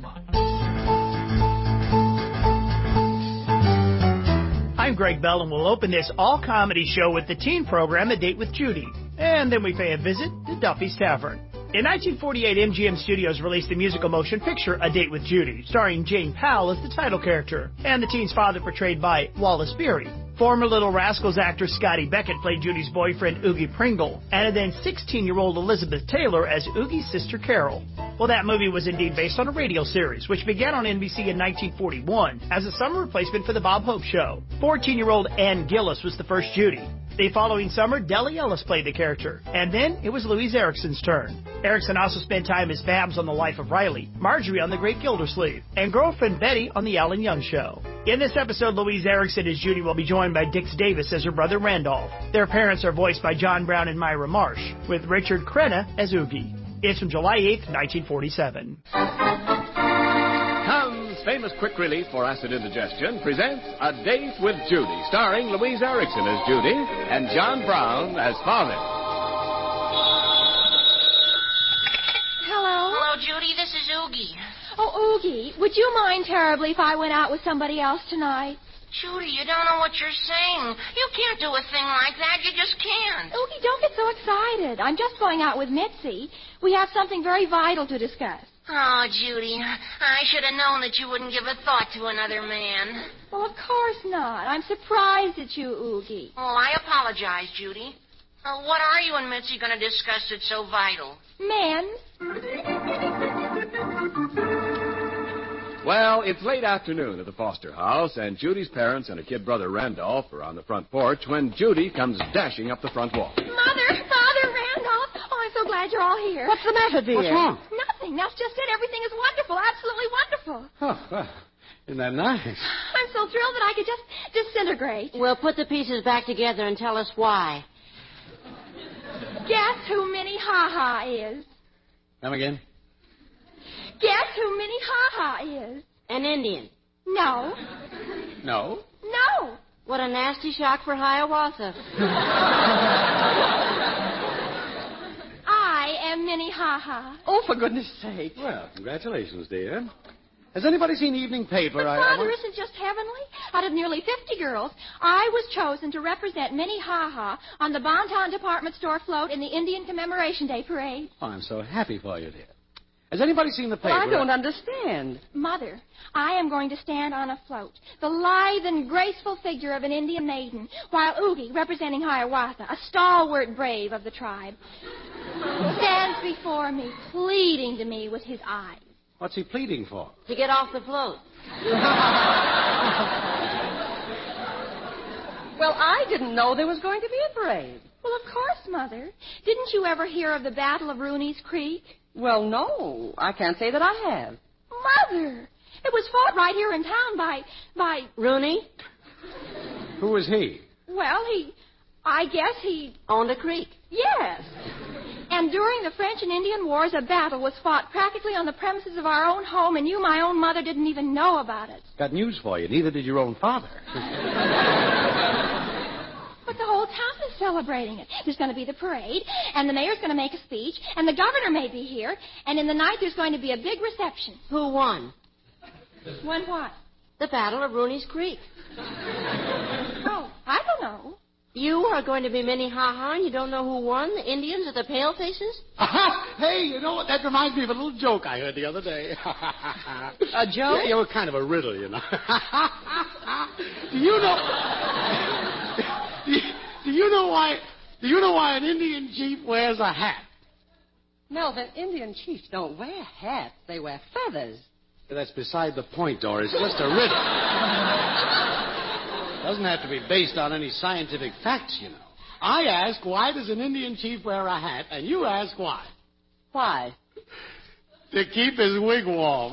I'm Greg Bell, and we'll open this all-comedy show with the teen program, A Date with Judy. And then we pay a visit to Duffy's Tavern. In nineteen forty-eight, M G M Studios released the musical motion picture A Date with Judy, starring Jane Powell as the title character, and the teen's father portrayed by Wallace Beery. Former Little Rascals actor Scotty Beckett played Judy's boyfriend, Oogie Pringle, and then sixteen-year-old Elizabeth Taylor as Oogie's sister, Carol. Well, that movie was indeed based on a radio series, which began on N B C in nineteen forty-one as a summer replacement for The Bob Hope Show. fourteen-year-old Ann Gillis was the first Judy. The following summer, Deli Ellis played the character, and then it was Louise Erickson's turn. Erickson also spent time as Babs on The Life of Riley, Marjorie on The Great Gildersleeve, and girlfriend Betty on The Alan Young Show. In this episode, Louise Erickson as Judy will be joined by Dix Davis as her brother Randolph. Their parents are voiced by John Brown and Myra Marsh, with Richard Crenna as Oogie. It's from July eighth, nineteen forty-seven. Tums famous quick relief for acid indigestion presents A Date with Judy, starring Louise Erickson as Judy and John Brown as Father. Hello? Hello, Judy. This is Oogie. Oh, Oogie, would you mind terribly if I went out with somebody else tonight? Judy, you don't know what you're saying. You can't do a thing like that. You just can't. Oogie, don't get so excited. I'm just going out with Mitzi. We have something very vital to discuss. Oh, Judy, I should have known that you wouldn't give a thought to another man. Well, of course not. I'm surprised at you, Oogie. Oh, I apologize, Judy. Uh, what are you and Mitzi going to discuss that's so vital? Men. Well, it's late afternoon at the Foster house, and Judy's parents and her kid brother Randolph are on the front porch when Judy comes dashing up the front walk. Mother, Father, Randolph. Oh, I'm so glad you're all here. What's the matter, dear? What's wrong? Nothing. Nels just said everything is wonderful, absolutely wonderful. Oh, well, isn't that nice? I'm so thrilled that I could just disintegrate. Well, put the pieces back together and tell us why. Guess who Minnie Ha-Ha is? Come again? Guess who Minnie Ha-Ha is? An Indian. No. No? No. What a nasty shock for Hiawatha. I am Minnie Ha-Ha. Oh, for goodness sake. Well, congratulations, dear. Has anybody seen the evening paper? But I, Father, I want... isn't just heavenly? Out of nearly fifty girls, I was chosen to represent Minnie Ha-Ha on the Bonton Department Store float in the Indian Commemoration Day Parade. Oh, I'm so happy for you, dear. Has anybody seen the paper? Well, I don't understand. Mother, I am going to stand on a float, the lithe and graceful figure of an Indian maiden, while Oogie, representing Hiawatha, a stalwart brave of the tribe, stands before me, pleading to me with his eyes. What's he pleading for? To get off the float. Well, I didn't know there was going to be a parade. Well, of course, Mother. Didn't you ever hear of the Battle of Rooney's Creek? Well, no. I can't say that I have. Mother! It was fought right here in town by... by... Rooney? Who was he? Well, he... I guess he... Owned a creek? Yes. And during the French and Indian Wars, a battle was fought practically on the premises of our own home, and you, my own mother, didn't even know about it. Got news for you. Neither did your own father. But the whole town is celebrating it. There's going to be the parade, and the mayor's going to make a speech, and the governor may be here, and in the night there's going to be a big reception. Who won? Won what? The Battle of Rooney's Creek. Oh, I don't know. You are going to be Minnie Ha-Ha, and you don't know who won, the Indians or the Palefaces? Aha! Hey, you know what? That reminds me of a little joke I heard the other day. A joke? Yeah, yeah, well, kind of a riddle, you know. Do you know... do, you, do you know why... Do you know why an Indian chief wears a hat? Melvin, Indian chiefs don't wear hats. They wear feathers. That's beside the point, Doris. It's just a riddle. Doesn't have to be based on any scientific facts, you know. I ask, why does an Indian chief wear a hat? And you ask why. Why? To keep his wig warm.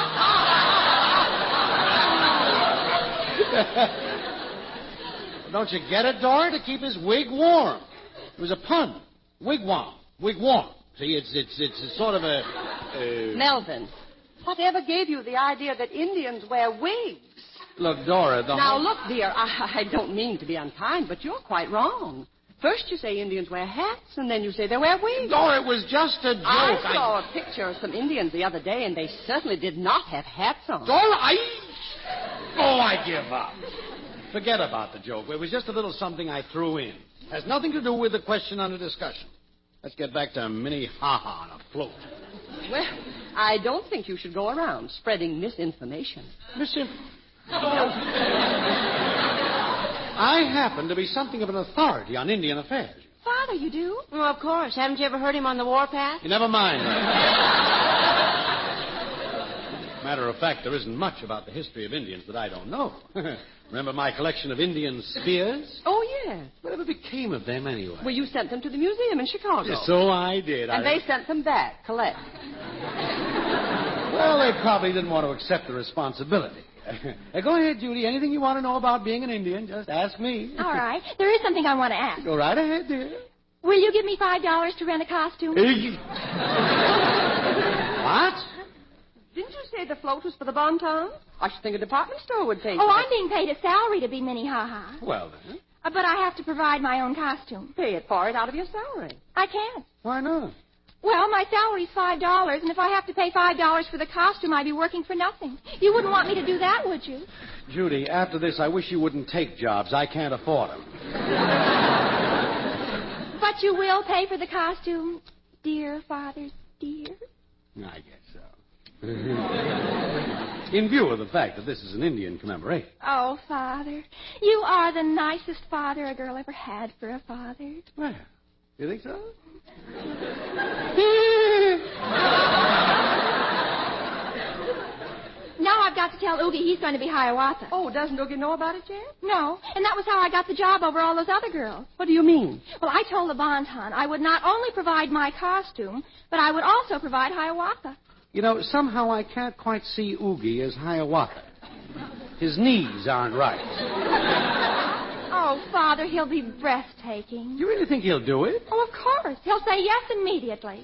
Don't you get it, Dora? To keep his wig warm. It was a pun. Wigwam. Wigwam. See, it's it's it's sort of a... Uh... Melvin, whatever gave you the idea that Indians wear wigs? Look, Dora, the Now, whole... look, dear, I, I don't mean to be unkind, but you're quite wrong. First you say Indians wear hats, and then you say they wear wigs. Dora, it was just a joke. I saw I... a picture of some Indians the other day, and they certainly did not have hats on. Dora, I... Oh, I give up. Forget about the joke. It was just a little something I threw in. Has nothing to do with the question under discussion. Let's get back to Minnie Ha-Ha on a float. Well, I don't think you should go around spreading misinformation. Misinformation? I happen to be something of an authority on Indian affairs. Father, you do? Well, of course. Haven't you ever heard him on the warpath? You never mind. Matter of fact, there isn't much about the history of Indians that I don't know. Remember my collection of Indian spears? Oh, yes. Whatever became of them, anyway? Well, you sent them to the museum in Chicago. Yes, so I did. And I... they sent them back, collect. Well, they probably didn't want to accept the responsibility. Uh, go ahead, Judy. Anything you want to know about being an Indian, just ask me. All right. There is something I want to ask. Go right ahead, dear. Will you give me five dollars to rent a costume? What? Didn't you say the float was for the Bonton? I should think a department store would pay Oh, for I'm it. being paid a salary to be Minnie Ha-Ha. Well, then. Uh, but I have to provide my own costume. Pay it for it out of your salary. I can't. Why not? Well, my salary's five dollars, and if I have to pay five dollars for the costume, I'd be working for nothing. You wouldn't want me to do that, would you? Judy, after this, I wish you wouldn't take jobs. I can't afford them. But you will pay for the costume, dear Father, dear? I guess so. In view of the fact that this is an Indian commemoration. Oh, Father, you are the nicest father a girl ever had for a father. Well, you think so? Now I've got to tell Oogie he's going to be Hiawatha. Oh, doesn't Oogie know about it yet? No, and that was how I got the job over all those other girls. What do you mean? Well, I told the Bonton I would not only provide my costume, but I would also provide Hiawatha. You know, somehow I can't quite see Oogie as Hiawatha. His knees aren't right. Oh, Father, he'll be breathtaking. You really think he'll do it? Oh, of course. He'll say yes immediately.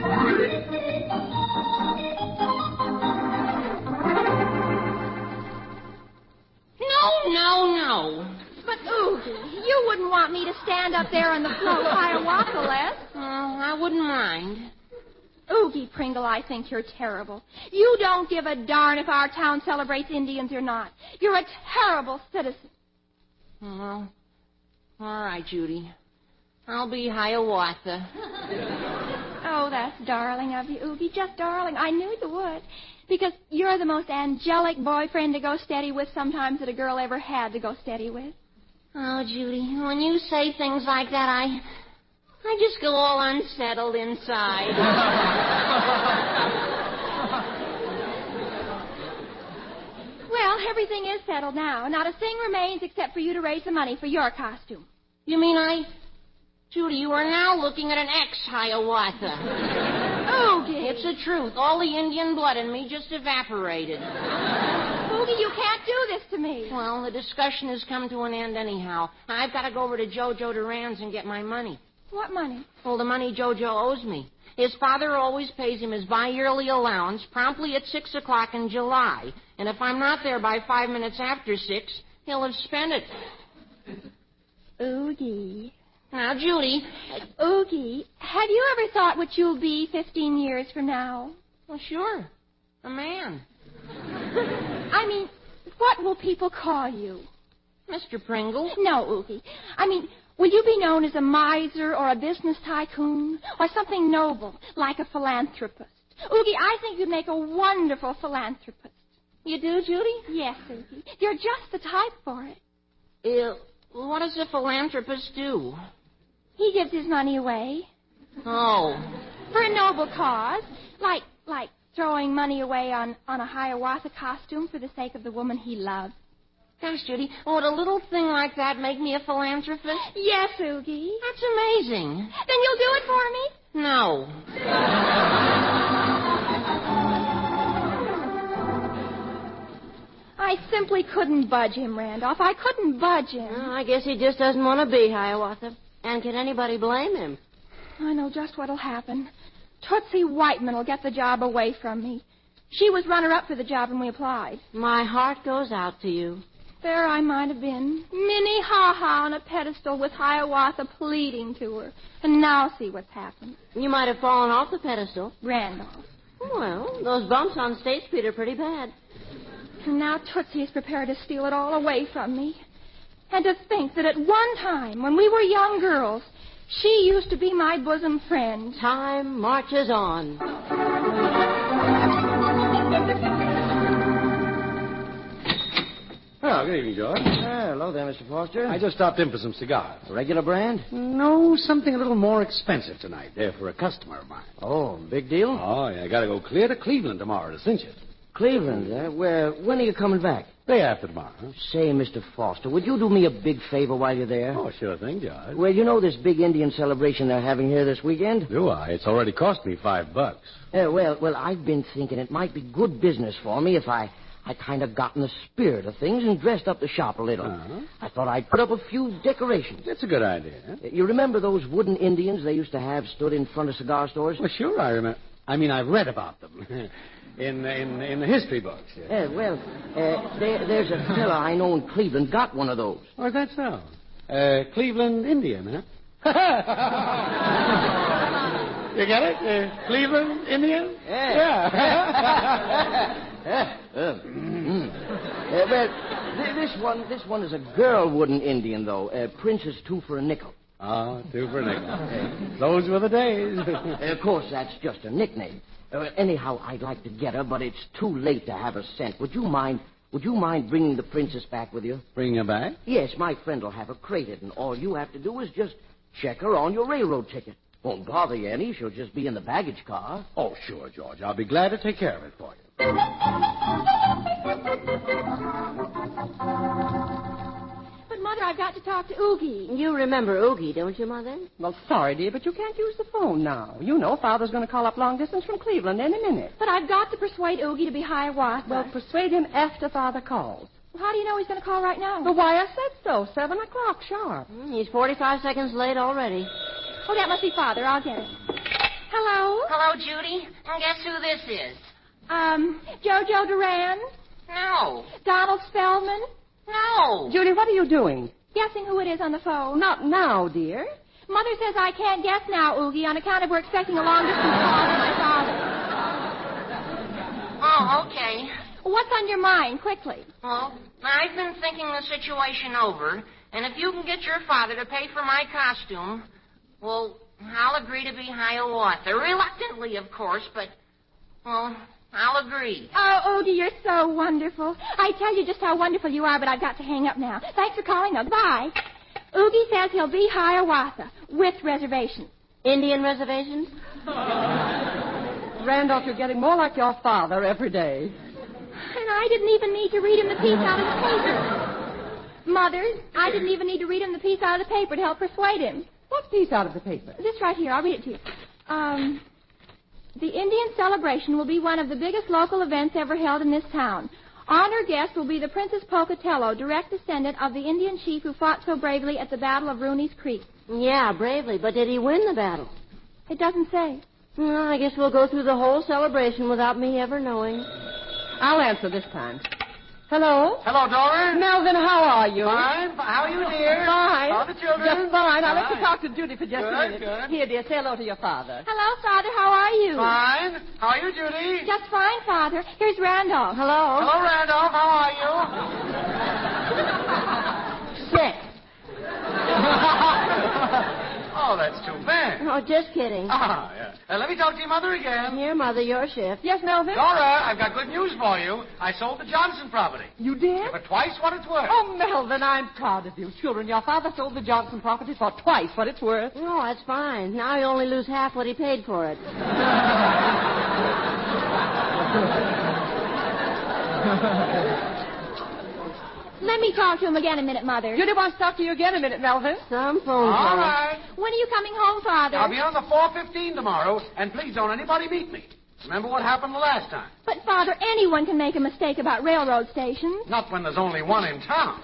No, no, no. But, Oogie, you wouldn't want me to stand up there on the float Hiawatha, Les. Oh, I wouldn't mind. Oogie Pringle, I think you're terrible. You don't give a darn if our town celebrates Indians or not. You're a terrible citizen. Oh, all right, Judy. I'll be Hiawatha. Oh, that's darling of you, Oogie. Just darling. I knew you would. Because you're the most angelic boyfriend to go steady with sometimes that a girl ever had to go steady with. Oh, Judy, when you say things like that, I... I just go all unsettled inside. Well, everything is settled now. Not a thing remains except for you to raise the money for your costume. You mean I... Judy, you are now looking at an ex-Hiawatha. Oogie! It's the truth. All the Indian blood in me just evaporated. Oogie, you can't do this to me. Well, the discussion has come to an end anyhow. I've got to go over to Jojo Duran's and get my money. What money? Well, the money Jojo owes me. His father always pays him his bi-yearly allowance promptly at six o'clock in July. And if I'm not there by five minutes after six, he'll have spent it. Oogie. Now, Judy. Oogie, have you ever thought what you'll be fifteen years from now? Well, sure. A man. I mean, what will people call you? Mister Pringle. No, Oogie. I mean... will you be known as a miser or a business tycoon or something noble, like a philanthropist? Oogie, I think you'd make a wonderful philanthropist. You do, Judy? Yes, Oogie. You're just the type for it. Uh, what does a philanthropist do? He gives his money away. Oh. For a noble cause, like like throwing money away on, on a Hiawatha costume for the sake of the woman he loves. Gosh, Judy, would a little thing like that make me a philanthropist? Yes, Oogie. That's amazing. Then you'll do it for me? No. I simply couldn't budge him, Randolph. I couldn't budge him. Well, I guess he just doesn't want to be Hiawatha. And can anybody blame him? I know just what'll happen. Tootsie Whiteman will get the job away from me. She was runner-up for the job when we applied. My heart goes out to you. There I might have been, Minnie Ha-Ha on a pedestal with Hiawatha pleading to her. And now see what's happened. You might have fallen off the pedestal. Randolph. Well, those bumps on State Street are pretty bad. And now Tootsie is prepared to steal it all away from me. And to think that at one time, when we were young girls, she used to be my bosom friend. Time marches on. Well, good evening, George. Ah, hello there, Mister Foster. I just stopped in for some cigars. Regular brand? No, something a little more expensive tonight. They're for a customer of mine. Oh, big deal? Oh, yeah. I got to go clear to Cleveland tomorrow to cinch it. Cleveland, eh? Where, when are you coming back? Day after tomorrow. Huh? Say, Mister Foster, would you do me a big favor while you're there? Oh, sure thing, George. Well, you know this big Indian celebration they're having here this weekend? Do I? It's already cost me five bucks. Uh, well, well, I've been thinking it might be good business for me if I... I kind of got in the spirit of things and dressed up the shop a little. Uh-huh. I thought I'd put up a few decorations. That's a good idea. Huh? You remember those wooden Indians they used to have stood in front of cigar stores? Well, sure, I remember. I mean, I've read about them in in in the history books. Yeah, yeah well, uh, there, there's a fella I know in Cleveland got one of those. Oh, is that so? Uh, Cleveland Indian, huh? You get it? Uh, Cleveland Indian? Yeah. Yeah. Yeah. Uh, mm. uh, well, th- this one, this one is a girl wooden Indian, though. Uh, Princess Two for a Nickel. Ah, two for a nickel. Uh, those were the days. uh, of course, that's just a nickname. Uh, anyhow, I'd like to get her, but it's too late to have her sent. Would you mind... Would you mind bringing the princess back with you? Bring her back? Yes, my friend will have her crated, and all you have to do is just check her on your railroad ticket. Won't bother you any. She'll just be in the baggage car. Oh, sure, George. I'll be glad to take care of it for you. But, Mother, I've got to talk to Oogie. You remember Oogie, don't you, Mother? Well, sorry, dear, but you can't use the phone now. You know Father's going to call up long distance from Cleveland any minute. But I've got to persuade Oogie to be Hiawatha. Well, persuade him after Father calls. Well, how do you know he's going to call right now? Well, why, I said so. Seven o'clock sharp. Mm, he's forty-five seconds late already. Oh, that must be Father. I'll get it. Hello? Hello, Judy. And guess who this is? Um, Jojo Duran? No. Donald Spellman? No. Judy, what are you doing? Guessing who it is on the phone. Not now, dear. Mother says I can't guess now, Oogie, on account of we're expecting a long-distance call from my father. Oh, okay. What's on your mind, quickly? Well, I've been thinking the situation over, and if you can get your father to pay for my costume, well, I'll agree to be Hiawatha. Reluctantly, of course, but, well, I'll agree. Oh, Oogie, you're so wonderful. I tell you just how wonderful you are, but I've got to hang up now. Thanks for calling, though. Bye. Oogie says he'll be Hiawatha, with reservations. Indian reservations? Randolph, you're getting more like your father every day. And I didn't even need to read him the piece out of the paper. Mother, I didn't even need to read him the piece out of the paper to help persuade him. What piece out of the paper? This right here. I'll read it to you. Um, the Indian celebration will be one of the biggest local events ever held in this town. Honor guest will be the Princess Pocatello, direct descendant of the Indian chief who fought so bravely at the Battle of Rooney's Creek. Yeah, bravely, but did he win the battle? It doesn't say. Well, I guess we'll go through the whole celebration without me ever knowing. I'll answer this time. Hello? Hello, Dora. Melvin, how are you? Fine. How are you, dear? Fine. How are the children? Just fine. I'll let you Fine. talk to Judy for just Good, a minute. good. Here, dear, say hello to your father. Hello, Father. How are you? Fine. How are you, Judy? Just fine, Father. Here's Randolph. Hello. Hello, Randolph. How are you? Sick. Oh, that's too bad. Oh, just kidding. Ah, yeah. Uh, let me talk to your mother again. Here, Mother, your shift. Yes, Melvin? Dora, I've got good news for you. I sold the Johnson property. You did? For twice what it's worth. Oh, Melvin, I'm proud of you. Children, your father sold the Johnson property for twice what it's worth. Oh, that's fine. Now he only lose half what he paid for it. Let me talk to him again a minute, Mother. Judy wants to talk to you again a minute, Melvin. Some phone All call. right. When are you coming home, Father? I'll be on the four fifteen tomorrow, and please don't anybody meet me. Remember what happened the last time? But, Father, anyone can make a mistake about railroad stations. Not when there's only one in town.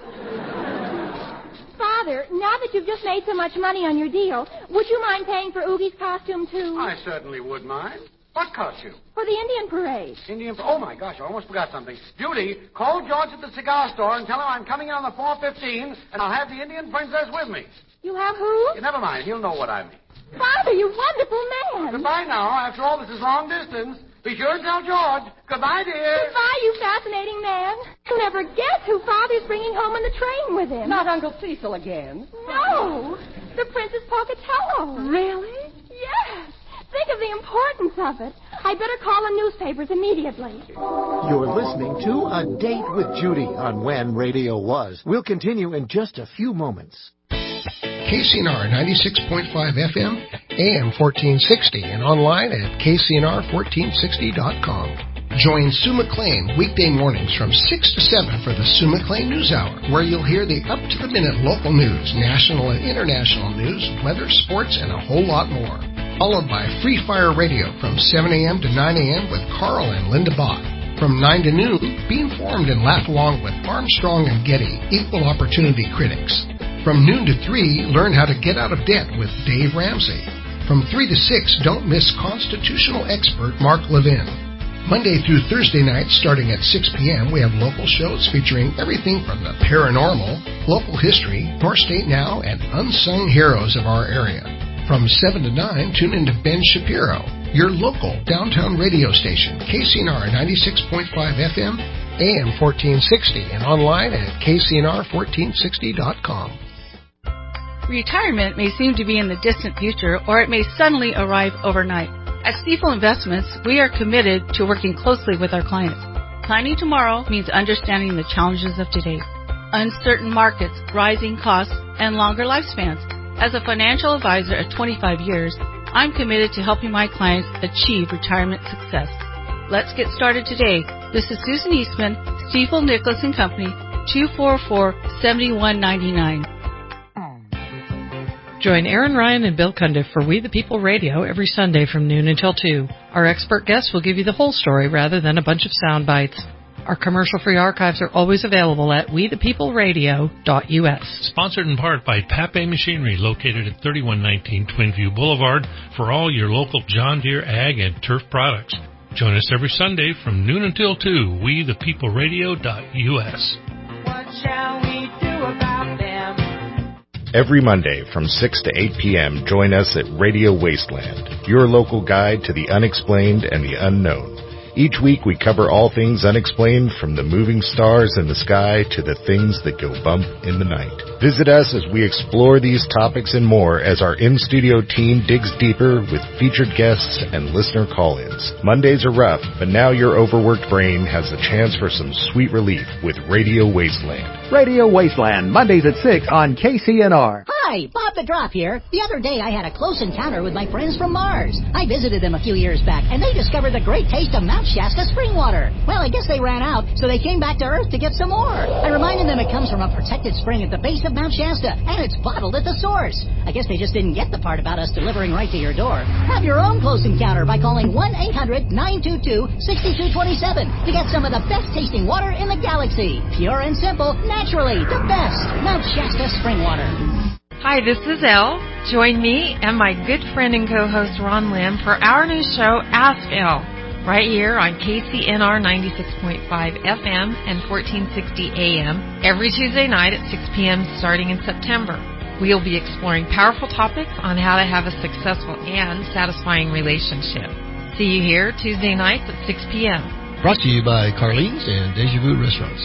Father, now that you've just made so much money on your deal, would you mind paying for Oogie's costume, too? I certainly would mind. What costume? For the Indian parade. Indian... Oh, my gosh, I almost forgot something. Judy, call George at the cigar store and tell him I'm coming on the four fifteen, and I'll have the Indian princess with me. You have who? Yeah, never mind. He'll know what I mean. Father, you wonderful man. Goodbye now. After all, this is long distance. Be sure and tell George. Goodbye, dear. Goodbye, you fascinating man. You'll never guess who Father's bringing home on the train with him. Not Uncle Cecil again. No. The Princess Pocatello. Really? Yes. Think of the importance of it. I better call the newspapers immediately. You're listening to A Date with Judy on When Radio Was. We'll continue in just a few moments. K C N R ninety-six point five F M, A M fourteen sixty, and online at K C N R fourteen sixty dot com. Join Sue McLean weekday mornings from six to seven for the Sue McLean News Hour, where you'll hear the up-to-the-minute local news, national and international news, weather, sports, and a whole lot more. Followed by Free Fire Radio from seven a.m. to nine a.m. with Carl and Linda Bach. From nine to noon, be informed and laugh along with Armstrong and Getty, equal opportunity critics. From noon to three, learn how to get out of debt with Dave Ramsey. From three to six, don't miss constitutional expert Mark Levin. Monday through Thursday nights, starting at six p.m., we have local shows featuring everything from the paranormal, local history, North State Now, and unsung heroes of our area. From seven to nine, tune in to Ben Shapiro, your local downtown radio station, K C N R ninety-six point five F M, A M fourteen sixty, and online at K C N R fourteen sixty dot com. Retirement may seem to be in the distant future, or it may suddenly arrive overnight. At Stifel Investments, we are committed to working closely with our clients. Planning tomorrow means understanding the challenges of today. Uncertain markets, rising costs, and longer lifespans. As a financial advisor at twenty-five years, I'm committed to helping my clients achieve retirement success. Let's get started today. This is Susan Eastman, Stifel Nicholas and Company, two four four, seven one nine nine. Join Aaron Ryan and Bill Cundiff for We the People Radio every Sunday from noon until two. Our expert guests will give you the whole story rather than a bunch of sound bites. Our commercial-free archives are always available at we the people radio dot u s. Sponsored in part by Pape Machinery, located at thirty-one nineteen Twinview Boulevard, for all your local John Deere ag and turf products. Join us every Sunday from noon until two, we the people radio dot u s. What shall we do about them? Every Monday from six to eight p.m., join us at Radio Wasteland, your local guide to the unexplained and the unknown. Each week we cover all things unexplained, from the moving stars in the sky to the things that go bump in the night. Visit us as we explore these topics and more as our in-studio team digs deeper with featured guests and listener call-ins. Mondays are rough, but now your overworked brain has the chance for some sweet relief with Radio Wasteland. Radio Wasteland, Mondays at six on K C N R. Hi, Bob the Drop here. The other day I had a close encounter with my friends from Mars. I visited them a few years back, and they discovered the great taste of Mount Shasta spring water. Well, I guess they ran out, so they came back to Earth to get some more. I reminded them it comes from a protected spring at the base of Mount Shasta, and it's bottled at the source. I guess they just didn't get the part about us delivering right to your door. Have your own close encounter by calling one eight hundred nine two two six two two seven to get some of the best tasting water in the galaxy. Pure and simple, naturally, the best. Mount Shasta spring water. Hi, this is Elle. Join me and my good friend and co-host Ron Lim for our new show, Ask Elle, right here on K C N R ninety-six point five F M and fourteen sixty A M every Tuesday night at six p.m. starting in September. We'll be exploring powerful topics on how to have a successful and satisfying relationship. See you here Tuesday nights at six p.m. Brought to you by Carlene's and Deja Vu Restaurants.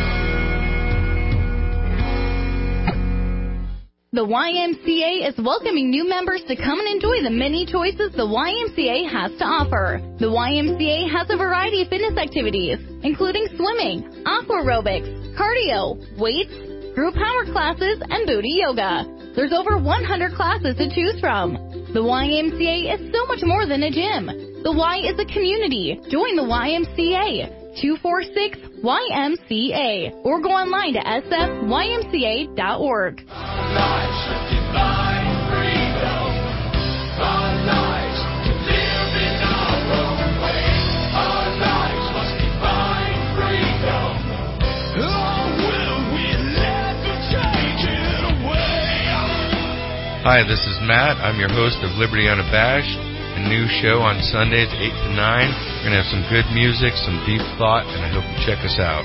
The Y M C A is welcoming new members to come and enjoy the many choices the Y M C A has to offer. The Y M C A has a variety of fitness activities, including swimming, aqua aerobics, cardio, weights, group power classes, and booty yoga. There's over one hundred classes to choose from. The Y M C A is so much more than a gym. The Y is a community. Join the Y M C A. two four six Y M C A or go online to s f y m c a dot org. Hi, this is Matt. I'm your host of Liberty Unabashed, a new show on Sundays, eight to nine. We're going to have some good music, some deep thought, and I hope you check us out.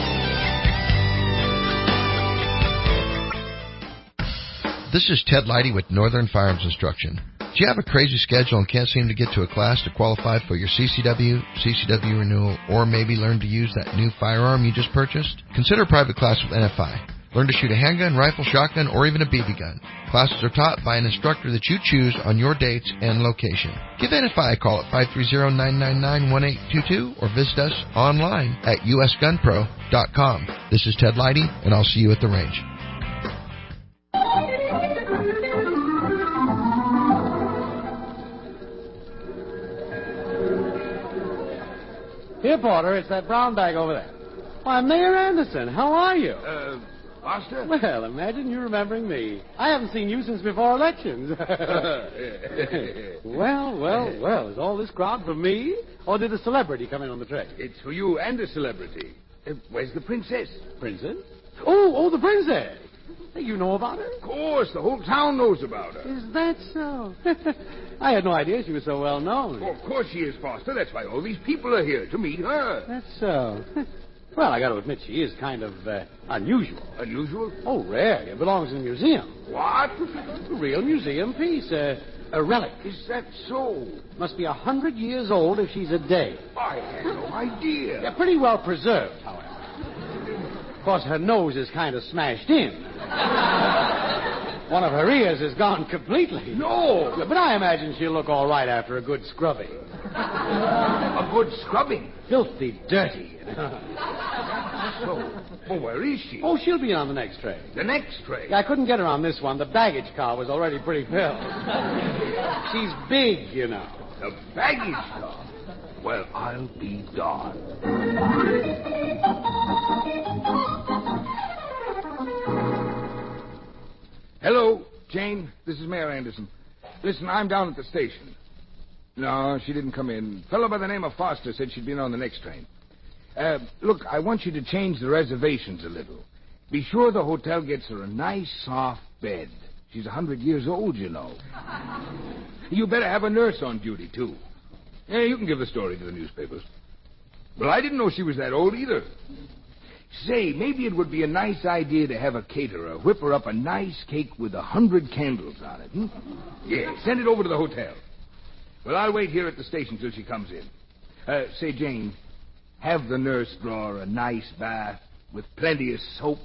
This is Ted Leidy with Northern Firearms Instruction. Do you have a crazy schedule and can't seem to get to a class to qualify for your C C W, C C W renewal, or maybe learn to use that new firearm you just purchased? Consider a private class with N F I. Learn to shoot a handgun, rifle, shotgun, or even a B B gun. Classes are taught by an instructor that you choose on your dates and location. Give N F I a call at five three zero, nine nine nine, one eight two two or visit us online at u s gun pro dot com. This is Ted Leidy, and I'll see you at the range. Here, Porter, it's that brown bag over there. Why, Mayor Anderson, how are you? Uh, Foster? Well, imagine you remembering me. I haven't seen you since before elections. well, well, well, is all this crowd for me? Or did a celebrity come in on the train? It's for you and a celebrity. Uh, where's the princess? Princess? Oh, oh, the princess. You know about her? Of course, the whole town knows about her. Is that so? I had no idea she was so well known. Well, of course she is, Foster. That's why all these people are here, to meet her. That's so. Well, I got to admit, she is kind of uh, unusual. Unusual? Oh, rare. It belongs in a museum. What? A real museum piece. Uh, a relic. Is that so? Must be a hundred years old if she's a day. I had no idea. Yeah, pretty well preserved, however. Of course, her nose is kind of smashed in. One of her ears is gone completely. No. Yeah, but I imagine she'll look all right after a good scrubbing. A good scrubbing? Filthy dirty. So, well, where is she? Oh, she'll be on the next train. The next train? Yeah, I couldn't get her on this one. The baggage car was already pretty filled. She's big, you know. The baggage car? Well, I'll be darned. Hello, Jane. This is Mayor Anderson. Listen, I'm down at the station. No, she didn't come in. A fellow by the name of Foster said she'd been on the next train. Uh, look, I want you to change the reservations a little. Be sure the hotel gets her a nice, soft bed. She's a hundred years old, you know. You better have a nurse on duty, too. Yeah, you can give the story to the newspapers. Well, I didn't know she was that old either. Say, maybe it would be a nice idea to have a caterer whip her up a nice cake with a hundred candles on it. Hmm? Yeah, send it over to the hotel. Well, I'll wait here at the station till she comes in. Uh, say, Jane, have the nurse draw her a nice bath with plenty of soap.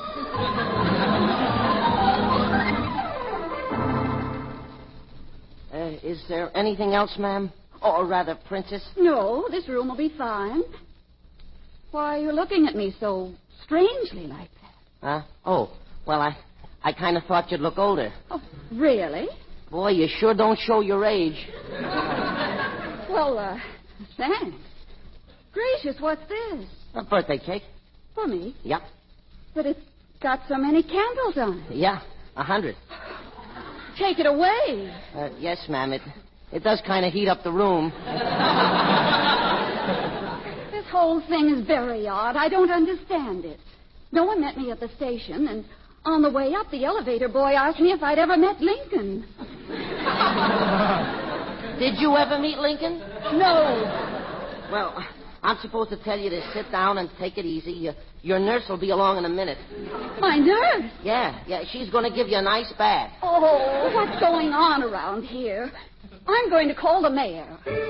Uh, is there anything else, ma'am? Or rather, Princess? No, this room will be fine. Why are you looking at me so strangely like that? Huh? Oh, well, I, I kind of thought you'd look older. Oh, really? Boy, you sure don't show your age. Well, uh, thanks. Gracious, what's this? A birthday cake. For me? Yep. But it's got so many candles on it. Yeah, a hundred. Take it away. Uh, yes, ma'am. It, it does kind of heat up the room. This whole thing is very odd. I don't understand it. No one met me at the station, and on the way up, the elevator boy asked me if I'd ever met Lincoln. Did you ever meet Lincoln? No. Well, I'm supposed to tell you to sit down and take it easy. Uh, your nurse will be along in a minute. My nurse? Yeah, yeah. She's going to give you a nice bath. Oh, what's going on around here? I'm going to call the mayor.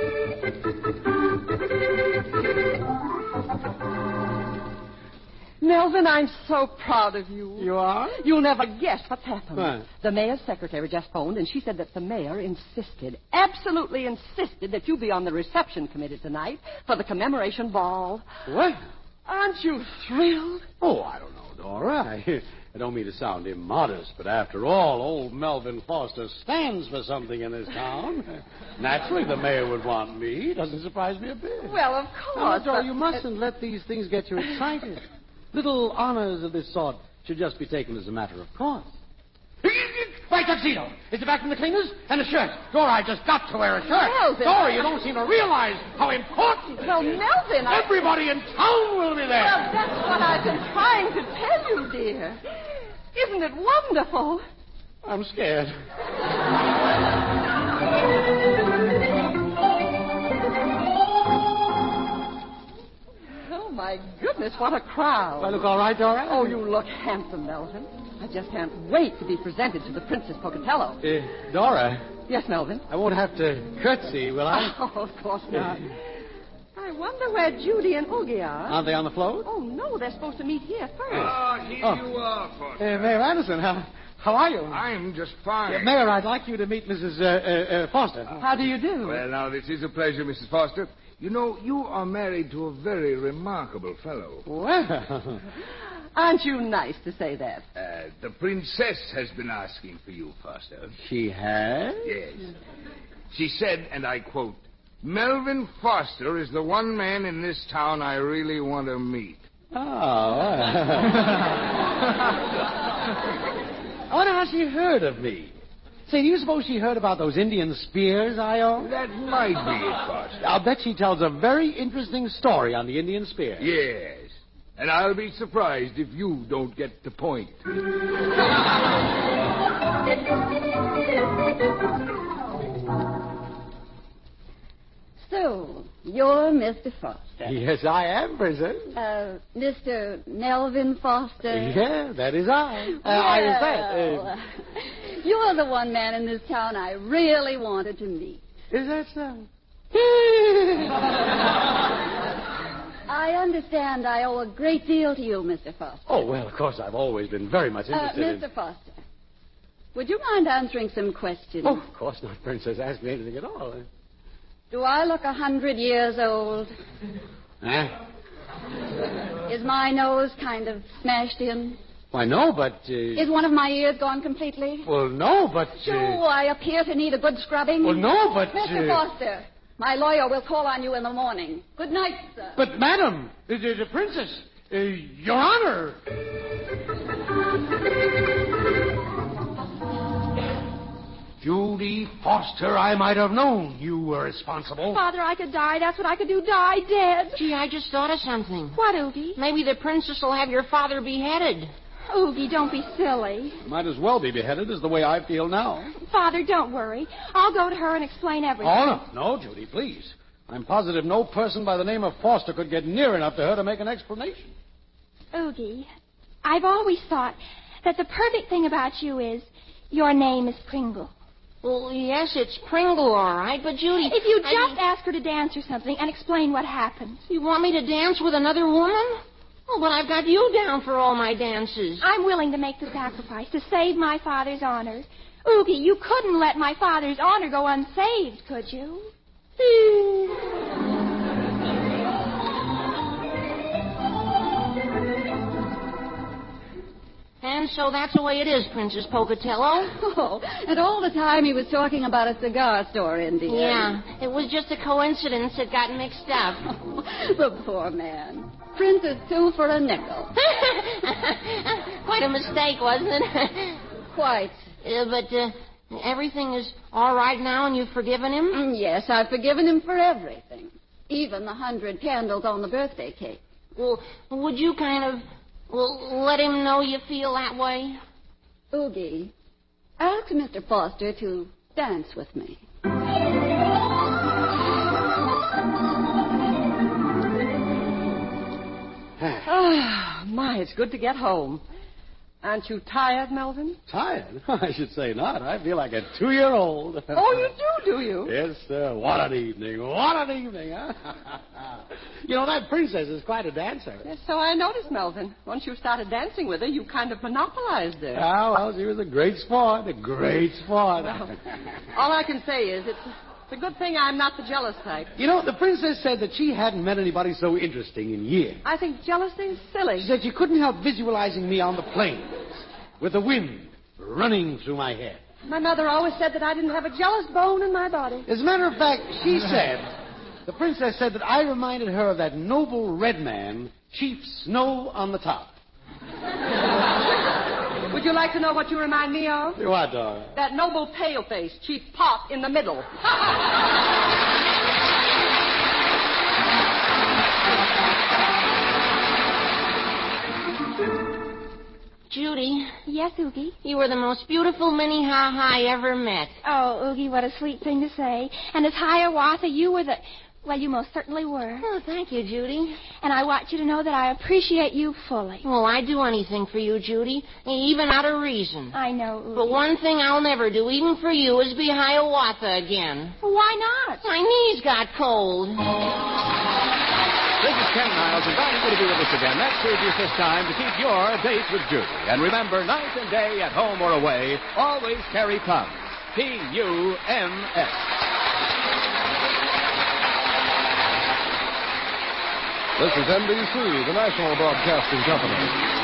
Melvin, I'm so proud of you. You are? You'll never guess what's happened. What? The mayor's secretary just phoned, and she said that the mayor insisted, absolutely insisted, that you be on the reception committee tonight for the commemoration ball. What? Aren't you thrilled? Oh, I don't know, Dora. I, I don't mean to sound immodest, but after all, old Melvin Foster stands for something in this town. Naturally, the mayor would want me. Doesn't surprise me a bit. Well, of course. Now, Dora, but... you mustn't let these things get you excited. Little honors of this sort should just be taken as a matter of course. My tuxedo. Is it back from the cleaners? And a shirt. Dora, I just got to wear a shirt. Melvin. Dora, you don't seem to realize how important it Well, is. Melvin, I... Everybody in town will be there. Well, that's what I've been trying to tell you, dear. Isn't it wonderful? I'm scared. Oh, my goodness, what a crowd. Do I look all right, Dora? Oh, you look handsome, Melvin. I just can't wait to be presented to the Princess Pocatello. Uh, Dora. Yes, Melvin? I won't have to curtsy, will I? Oh, of course not. I wonder where Judy and Oogie are. Aren't they on the float? Oh, no, they're supposed to meet here first. Ah, here Oh. you are, Foster. Uh, Mayor Anderson, how, how are you? I'm just fine. Yeah, Mayor, I'd like you to meet Missus Uh, uh, uh, Foster. How do you do? Well, now, this is a pleasure, Missus Foster. You know, you are married to a very remarkable fellow. Well. Aren't you nice to say that? Uh, the princess has been asking for you, Foster. She has? Yes. She said, and I quote, Melvin Foster is the one man in this town I really want to meet. Oh. I wonder how she heard of me. Say, do you suppose she heard about those Indian spears I own? That might be it, Foster. I'll bet she tells a very interesting story on the Indian spear. Yes. And I'll be surprised if you don't get the point. So, you're Mister Foster. Yes, I am, Princess. Uh, Mister Melvin Foster. Yeah, that is I. Uh, I was that. Well, you're the one man in this town I really wanted to meet. Is that so? I understand I owe a great deal to you, Mister Foster. Oh, well, of course, I've always been very much Uh, interested Mister in... Foster, Would you mind answering some questions? Oh, of course not, Princess. Ask me anything at all. Do I look a hundred years old? Huh? Is my nose kind of smashed in? Why, no, but... Uh... Is one of my ears gone completely? Well, no, but... Uh... Do I appear to need a good scrubbing? Well, no, but... Mister Uh... Foster, my lawyer will call on you in the morning. Good night, sir. But, madam, the, the, the princess, uh, Your Honor... Judy Foster, I might have known you were responsible. Father, I could die. That's what I could do. Die dead. Gee, I just thought of something. What, Oogie? Maybe the princess will have your father beheaded. Oogie, don't be silly. Might as well be beheaded as the way I feel now. Father, don't worry. I'll go to her and explain everything. Oh, no, no, Judy, please. I'm positive no person by the name of Foster could get near enough to her to make an explanation. Oogie, I've always thought that the perfect thing about you is your name is Pringle. Well, yes, it's Pringle, all right, but Judy... If you I just mean... ask her to dance or something and explain what happened. You want me to dance with another woman? Oh, but I've got you down for all my dances. I'm willing to make the sacrifice to save my father's honor. Oogie, you couldn't let my father's honor go unsaved, could you? And so that's the way it is, Princess Pocatello. Oh, and all the time he was talking about a cigar store, India. Yeah, it was just a coincidence that got mixed up. Oh, the poor man. Princess two for a nickel. Quite a mistake, wasn't it? Quite. Uh, but uh, everything is all right now and you've forgiven him? Mm, yes, I've forgiven him for everything. Even the hundred candles on the birthday cake. Well, would you kind of... Well, let him know you feel that way. Oogie, ask Mister Foster to dance with me. Oh, my, it's good to get home. Aren't you tired, Melvin? Tired? I should say not. I feel like a two-year-old. Oh, you do, do you? Yes, sir. What an evening. What an evening, huh? You know, that princess is quite a dancer. Yes, so I noticed, Melvin. Once you started dancing with her, you kind of monopolized her. Oh, well, she was a great sport. A great sport. Well, all I can say is it's... It's a good thing I'm not the jealous type. You know, the princess said that she hadn't met anybody so interesting in years. I think jealousy is silly. She said she couldn't help visualizing me on the plains with the wind running through my hair. My mother always said that I didn't have a jealous bone in my body. As a matter of fact, she said, the princess said that I reminded her of that noble red man, Chief Snow on the top. Would you like to know what you remind me of? What, darling? That noble pale-face, Chief Pop in the middle. Judy. Yes, Oogie? You were the most beautiful mini ha-ha I ever met. Oh, Oogie, what a sweet thing to say. And as Hiawatha, you were the... Well, you most certainly were. Oh, thank you, Judy. And I want you to know that I appreciate you fully. Well, I'd do anything for you, Judy, even out of reason. I know, Oogie. But one thing I'll never do, even for you, is be Hiawatha again. Well, why not? My knees got cold. This is Ken Niles, inviting you to be with us again next week this time to keep your date with Judy. And remember, night and day, at home or away, always carry P U M S. P U M S. This is N B C, the National Broadcasting Company.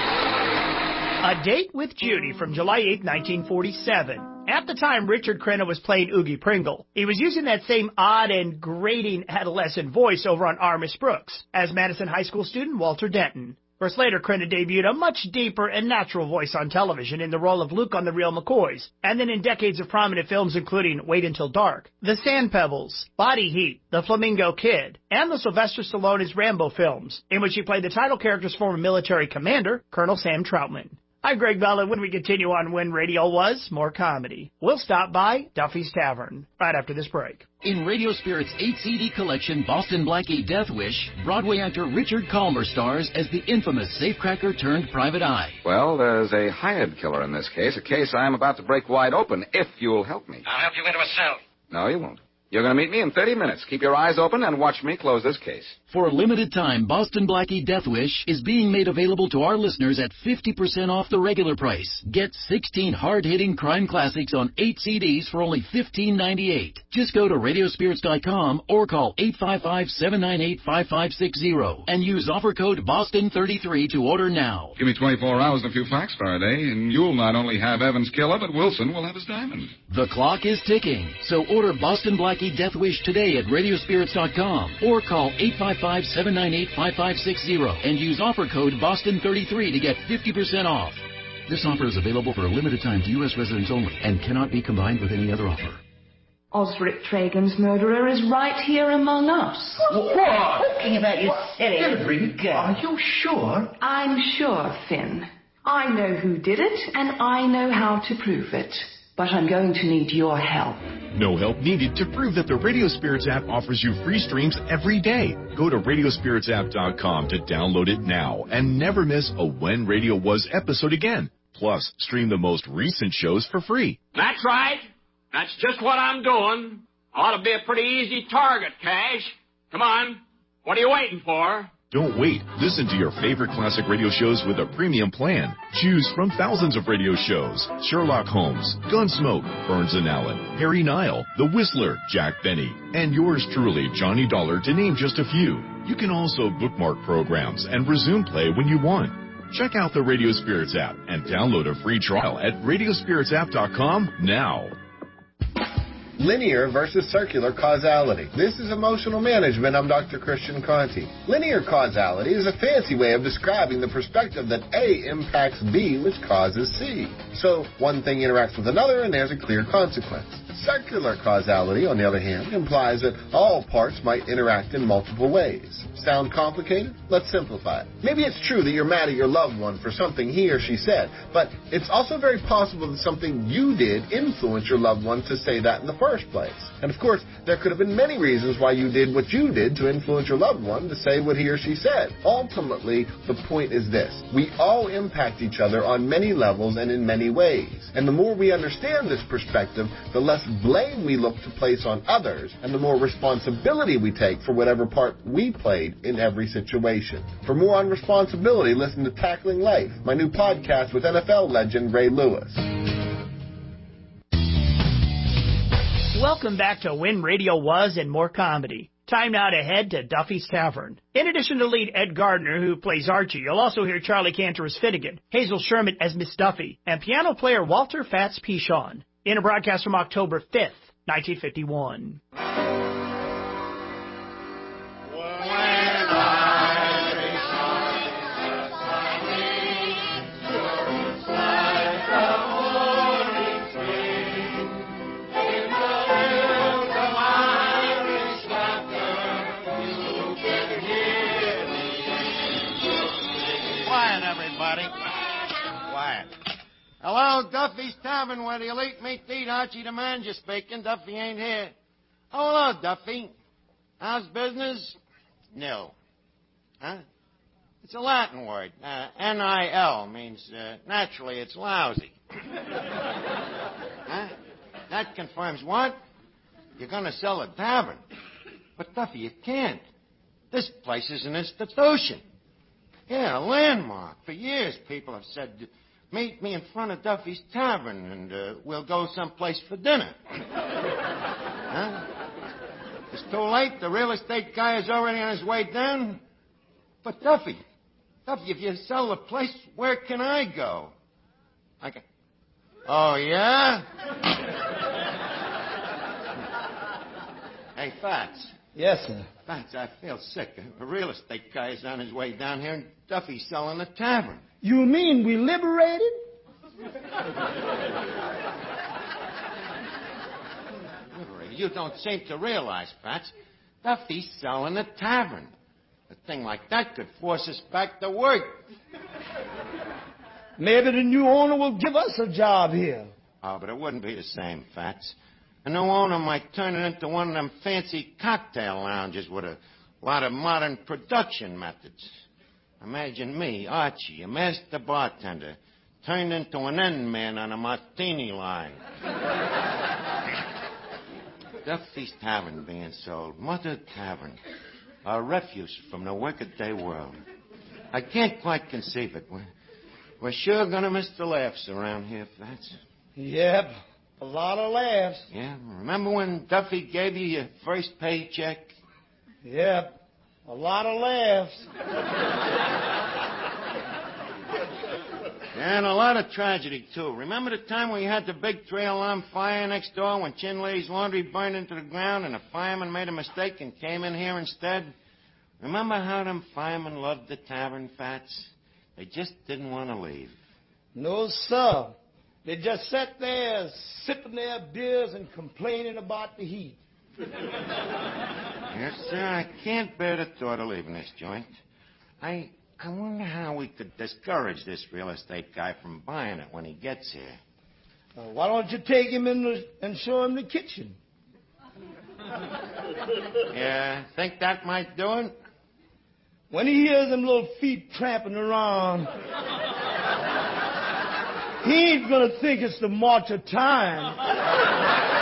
A Date with Judy from July eighth, nineteen forty-seven. At the time, Richard Crenna was playing Oogie Pringle. He was using that same odd and grating adolescent voice over on R. Miss Brooks as Madison High School student Walter Denton. First later, Crenna debuted a much deeper and natural voice on television in the role of Luke on The Real McCoys, and then in decades of prominent films including Wait Until Dark, The Sand Pebbles, Body Heat, The Flamingo Kid, and the Sylvester Stallone's Rambo films, in which he played the title character's former military commander, Colonel Sam Troutman. I'm Greg Bell, and when we continue on When Radio Was, more comedy. We'll stop by Duffy's Tavern right after this break. In Radio Spirit's eight C D collection, Boston Blackie Death Wish, Broadway actor Richard Calmer stars as the infamous safecracker turned private eye. Well, there's a hired killer in this case, a case I'm about to break wide open, if you'll help me. I'll help you into a cell. No, you won't. You're going to meet me in thirty minutes. Keep your eyes open and watch me close this case. For a limited time, Boston Blackie Death Wish is being made available to our listeners at fifty percent off the regular price. Get sixteen hard-hitting crime classics on eight C Ds for only fifteen ninety-eight. Just go to radio spirits dot com or call eight five five, seven nine eight, five five six zero and use offer code Boston thirty-three to order now. Give me twenty-four hours and a few facts, Faraday, and you'll not only have Evans' killer, but Wilson will have his diamond. The clock is ticking, so order Boston Blackie Death Wish today at radio spirits dot com or call eight five five, seven nine eight, five five six zero and use offer code Boston thirty-three to get fifty percent off. This offer is available for a limited time to U S residents only and cannot be combined with any other offer. Osric Tragan's murderer is right here among us. What? Talking about you silly... Hillary, are you sure? I'm sure, Finn. I know who did it, and I know how to prove it. But I'm going to need your help. No help needed to prove that the Radio Spirits app offers you free streams every day. Go to radio spirits app dot com to download it now and never miss a When Radio Was episode again. Plus, stream the most recent shows for free. That's right. That's just what I'm doing. Ought to be a pretty easy target, Cash. Come on. What are you waiting for? Don't wait. Listen to your favorite classic radio shows with a premium plan. Choose from thousands of radio shows. Sherlock Holmes, Gunsmoke, Burns and Allen, Harry Nile, The Whistler, Jack Benny, and yours truly, Johnny Dollar, to name just a few. You can also bookmark programs and resume play when you want. Check out the Radio Spirits app and download a free trial at radio spirits app dot com now. Linear versus circular causality. This is Emotional Management. I'm Doctor Christian Conti. Linear causality is a fancy way of describing the perspective that A impacts B, which causes C. So one thing interacts with another, and there's a clear consequence. Circular causality, on the other hand, implies that all parts might interact in multiple ways. Sound complicated? Let's simplify it. Maybe it's true that you're mad at your loved one for something he or she said, but it's also very possible that something you did influenced your loved one to say that in the first place. And of course, there could have been many reasons why you did what you did to influence your loved one to say what he or she said. Ultimately, the point is this. We all impact each other on many levels and in many ways. And the more we understand this perspective, the less blame we look to place on others, and the more responsibility we take for whatever part we played in every situation. For more on responsibility, listen to Tackling Life, my new podcast with N F L legend Ray Lewis. Welcome back to When Radio Was and More Comedy. Time now to head to Duffy's Tavern. In addition to lead Ed Gardner, who plays Archie, you'll also hear Charlie Cantor as Finnegan, Hazel Sherman as Miss Duffy, and piano player Walter Fats Pichon. In a broadcast from October fifth, nineteen fifty-one. Hello, Duffy's Tavern, where the elite meet to eat. Archie the manager speaking. Duffy ain't here. Oh, hello, Duffy. How's business? No. Huh? It's a Latin word. Uh, N I L means, uh, naturally, it's lousy. Huh? That confirms what? You're going to sell a tavern. But, Duffy, you can't. This place is an institution. Yeah, a landmark. For years, people have said... Meet me in front of Duffy's Tavern, and uh, we'll go someplace for dinner. Huh? It's too late. The real estate guy is already on his way down. But, Duffy, Duffy, if you sell the place, where can I go? I can... Oh, yeah? Hey, Fats. Yes, sir. Fats, I feel sick. The real estate guy is on his way down here, and Duffy's selling the tavern. You mean we liberated? Liberated? You don't seem to realize, Fats. Duffy's selling a tavern. A thing like that could force us back to work. Maybe the new owner will give us a job here. Oh, but it wouldn't be the same, Fats. A new owner might turn it into one of them fancy cocktail lounges with a lot of modern production methods. Imagine me, Archie, a master bartender, turned into an end man on a martini line. Duffy's Tavern being sold. Mother Tavern. A refuse from the workaday world. I can't quite conceive it. We're, we're sure going to miss the laughs around here, Fats. Yep, a lot of laughs. Yeah, remember when Duffy gave you your first paycheck? Yep, a lot of laughs. And a lot of tragedy, too. Remember the time we had the big trail alarm fire next door when Chinley's laundry burned into the ground and the fireman made a mistake and came in here instead? Remember how them firemen loved the tavern, Fats? They just didn't want to leave. No, sir. They just sat there sipping their beers and complaining about the heat. Yes, sir, I can't bear the thought of leaving this joint. I... I wonder how we could discourage this real estate guy from buying it when he gets here. Uh, why don't you take him in the, and show him the kitchen? Yeah, think that might do it? When he hears them little feet tramping around, he ain't gonna think it's the march of time.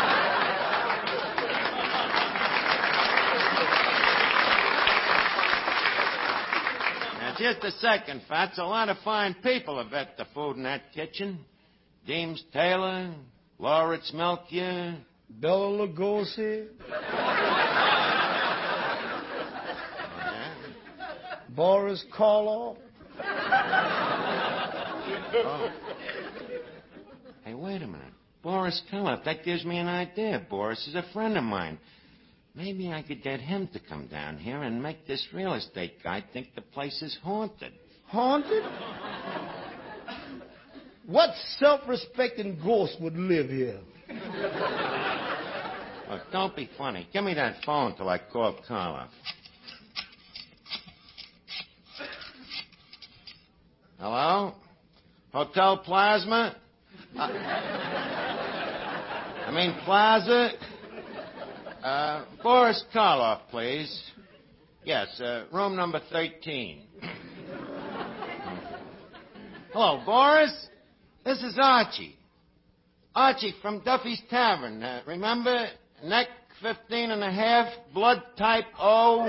Just a second, Fats. A lot of fine people have ate the food in that kitchen. Deems Taylor, Lawrence Melchior, Bela Lugosi, yeah. Boris Karloff. Oh. Hey, wait a minute. Boris Karloff. That gives me an idea. Boris is a friend of mine. Maybe I could get him to come down here and make this real estate guy think the place is haunted. Haunted? What self-respecting ghost would live here? Look, don't be funny. Give me that phone till I call Karloff. Hello? Hotel Plasma? Uh, I mean Plaza? Uh, Boris Karloff, please. Yes, uh, room number thirteen. Hello, Boris. This is Archie. Archie from Duffy's Tavern. Uh, remember? Neck fifteen and a half, blood type O.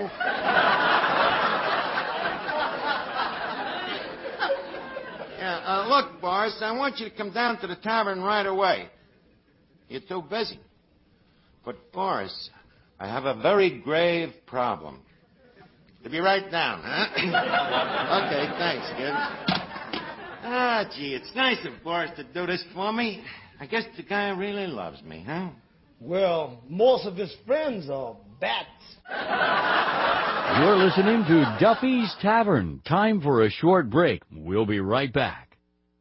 Yeah, uh, look, Boris, I want you to come down to the tavern right away. You're too busy. But, Boris, I have a very grave problem. To be right down, huh? Okay, thanks, kid. Ah, gee, it's nice of Boris to do this for me. I guess the guy really loves me, huh? Well, most of his friends are bats. You're listening to Duffy's Tavern. Time for a short break. We'll be right back.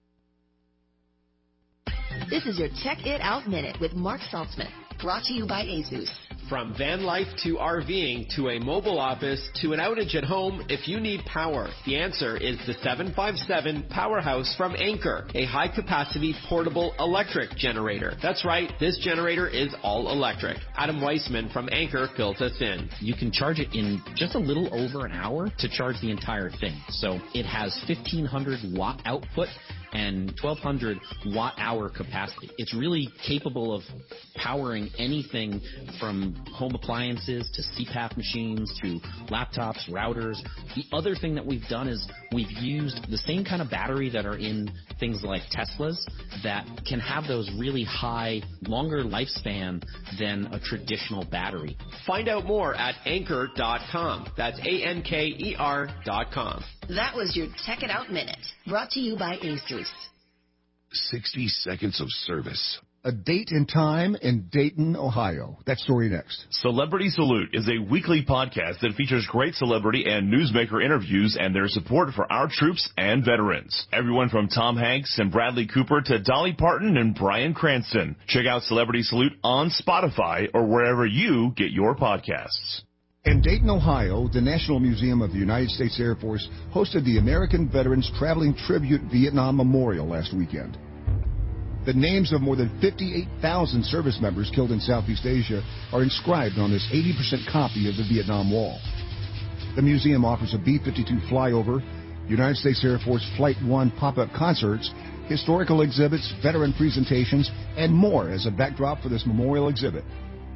This is your Check It Out Minute with Mark Saltzman, brought to you by Asus. From van life to RVing to a mobile office to an outage at home, if you need power, the answer is the seven five seven Powerhouse from Anchor, a high-capacity portable electric generator. That's right, this generator is all electric. Adam Weissman from Anchor fills us in. You can charge it in just a little over an hour to charge the entire thing. So it has fifteen hundred watt output and twelve hundred watt hour capacity. It's really capable of powering anything from home appliances to C PAP machines to laptops, routers. The other thing that we've done is we've used the same kind of battery that are in things like Teslas that can have those really high, longer lifespan than a traditional battery. Find out more at anchor dot com. That's A N K E R dot com. That was your Check It Out Minute, brought to you by Asus. sixty seconds of service. A date and time in Dayton, Ohio. That story next. Celebrity Salute is a weekly podcast that features great celebrity and newsmaker interviews and their support for our troops and veterans. Everyone from Tom Hanks and Bradley Cooper to Dolly Parton and Bryan Cranston. Check out Celebrity Salute on Spotify or wherever you get your podcasts. In Dayton, Ohio, the National Museum of the United States Air Force hosted the American Veterans Traveling Tribute Vietnam Memorial last weekend. The names of more than fifty-eight thousand service members killed in Southeast Asia are inscribed on this eighty percent copy of the Vietnam Wall. The museum offers a B fifty-two flyover, United States Air Force Flight one pop-up concerts, historical exhibits, veteran presentations, and more as a backdrop for this memorial exhibit.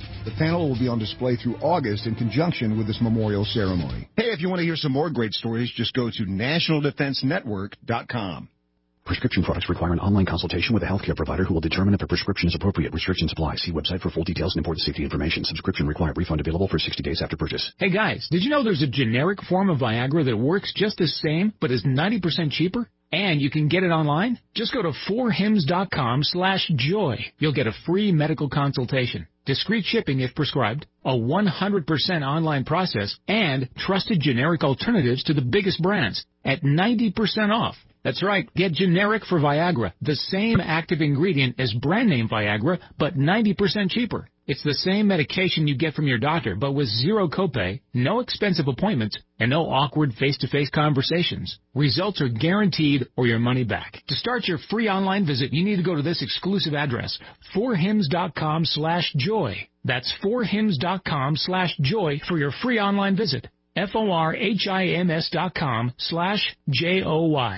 The panel will be on display through August in conjunction with this memorial ceremony. Hey, if you want to hear some more great stories, just go to national defense network dot com. Prescription products require an online consultation with a healthcare provider who will determine if a prescription is appropriate. Restrictions apply. See website for full details and important safety information. Subscription required. Refund available for sixty days after purchase. Hey guys, did you know there's a generic form of Viagra that works just the same but is ninety percent cheaper? And you can get it online? Just go to four hims dot com slash joy. You'll get a free medical consultation, discreet shipping if prescribed, a one hundred percent online process, and trusted generic alternatives to the biggest brands at ninety percent off. That's right, get generic for Viagra, the same active ingredient as brand name Viagra, but ninety percent cheaper. It's the same medication you get from your doctor, but with zero copay, no expensive appointments, and no awkward face-to-face conversations. Results are guaranteed or your money back. To start your free online visit, you need to go to this exclusive address, four hims dot com slash joy. That's four hims dot com slash joy for your free online visit. F O R H I M S dot com slash J O Y.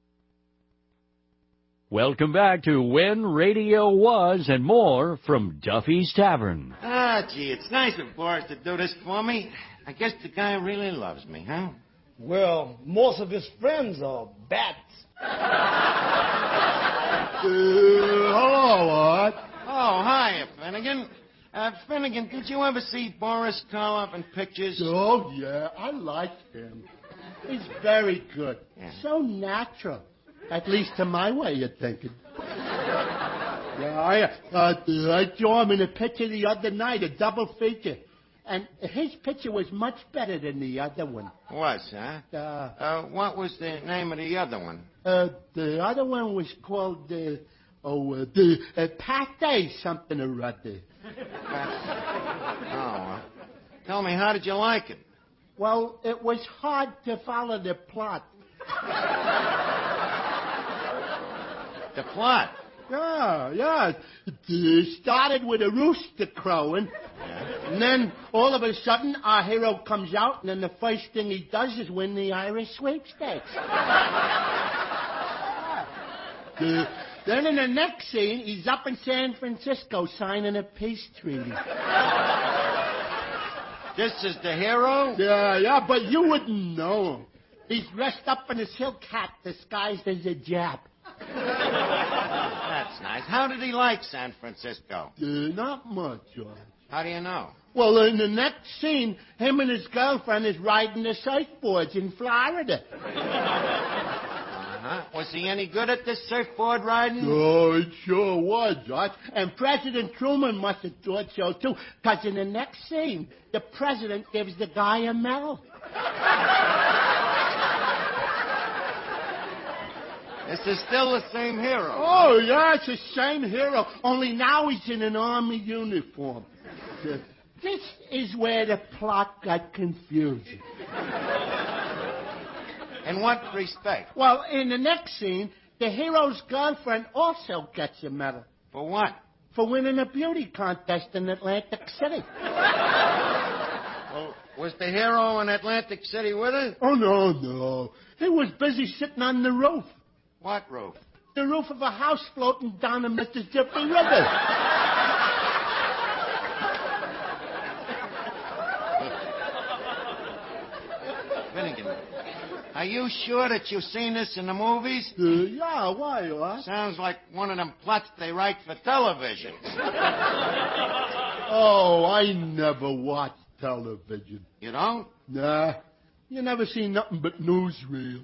Welcome back to When Radio Was and more from Duffy's Tavern. Ah, gee, it's nice of Boris to do this for me. I guess the guy really loves me, huh? Well, most of his friends are bats. uh, hello, Art. Oh, hi, Finnegan. Uh, Finnegan, did you ever see Boris Karloff in pictures? Oh, yeah, I like him. He's very good. Yeah. So natural. At least to my way of thinking. Yeah, I, uh, I saw him in a picture the other night, a double feature. And his picture was much better than the other one. Was, huh? Uh, uh, what was the name of the other one? Uh, the other one was called, uh, oh, uh, the uh, Pate something or other. Oh, uh, tell me, how did you like it? Well, it was hard to follow the plot. The plot? Yeah, yeah. It started with a rooster crowing. Yeah. And then, all of a sudden, our hero comes out, and then the first thing he does is win the Irish sweepstakes. uh, then in the next scene, he's up in San Francisco signing a peace treaty. This is the hero? Yeah, yeah, but you wouldn't know him. He's dressed up in a silk hat disguised as a Jap. That's nice. How did he like San Francisco? Uh, not much, George. How do you know? Well, in the next scene, him and his girlfriend is riding the surfboards in Florida. Uh-huh. Was he any good at this surfboard riding? Oh, it sure was, George. And President Truman must have thought so, too, because in the next scene, the president gives the guy a medal. This is still the same hero. Oh, yeah, it's the same hero, only now he's in an army uniform. This is where the plot got confusing. In what respect? Well, in the next scene, the hero's girlfriend also gets a medal. For what? For winning a beauty contest in Atlantic City. Well, was the hero in Atlantic City with her? Oh, no, no. He was busy sitting on the roof. What roof? The roof of a house floating down the Mississippi River. Finnegan, are you sure that you've seen this in the movies? Uh, yeah, why, what? Sounds like one of them plots they write for television. Oh, I never watch television. You don't? Nah. You never see nothing but newsreels.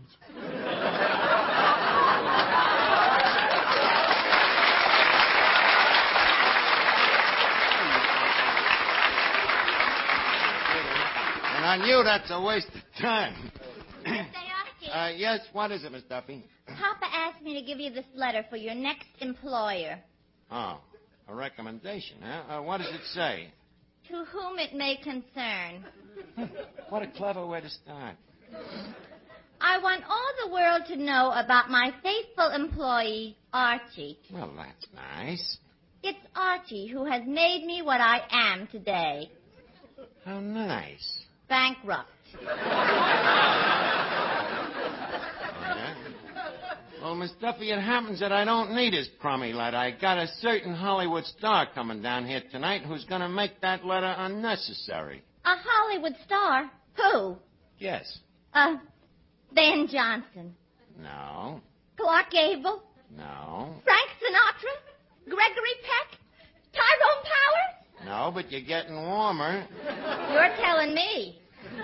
On you, that's a waste of time. uh, yes, what is it, Miss Duffy? Papa asked me to give you this letter for your next employer. Oh, a recommendation, huh? Uh, what does it say? To whom it may concern. What a clever way to start. I want all the world to know about my faithful employee, Archie. Well, that's nice. It's Archie who has made me what I am today. How nice. Bankrupt. Oh, yeah? Well, Miss Duffy, it happens that I don't need his crummy letter. I got a certain Hollywood star coming down here tonight who's going to make that letter unnecessary. A Hollywood star? Who? Yes. Uh, Ben Johnson. No. Clark Gable. No. Frank Sinatra. Gregory Peck. Tyrone Power. No, but you're getting warmer. You're telling me.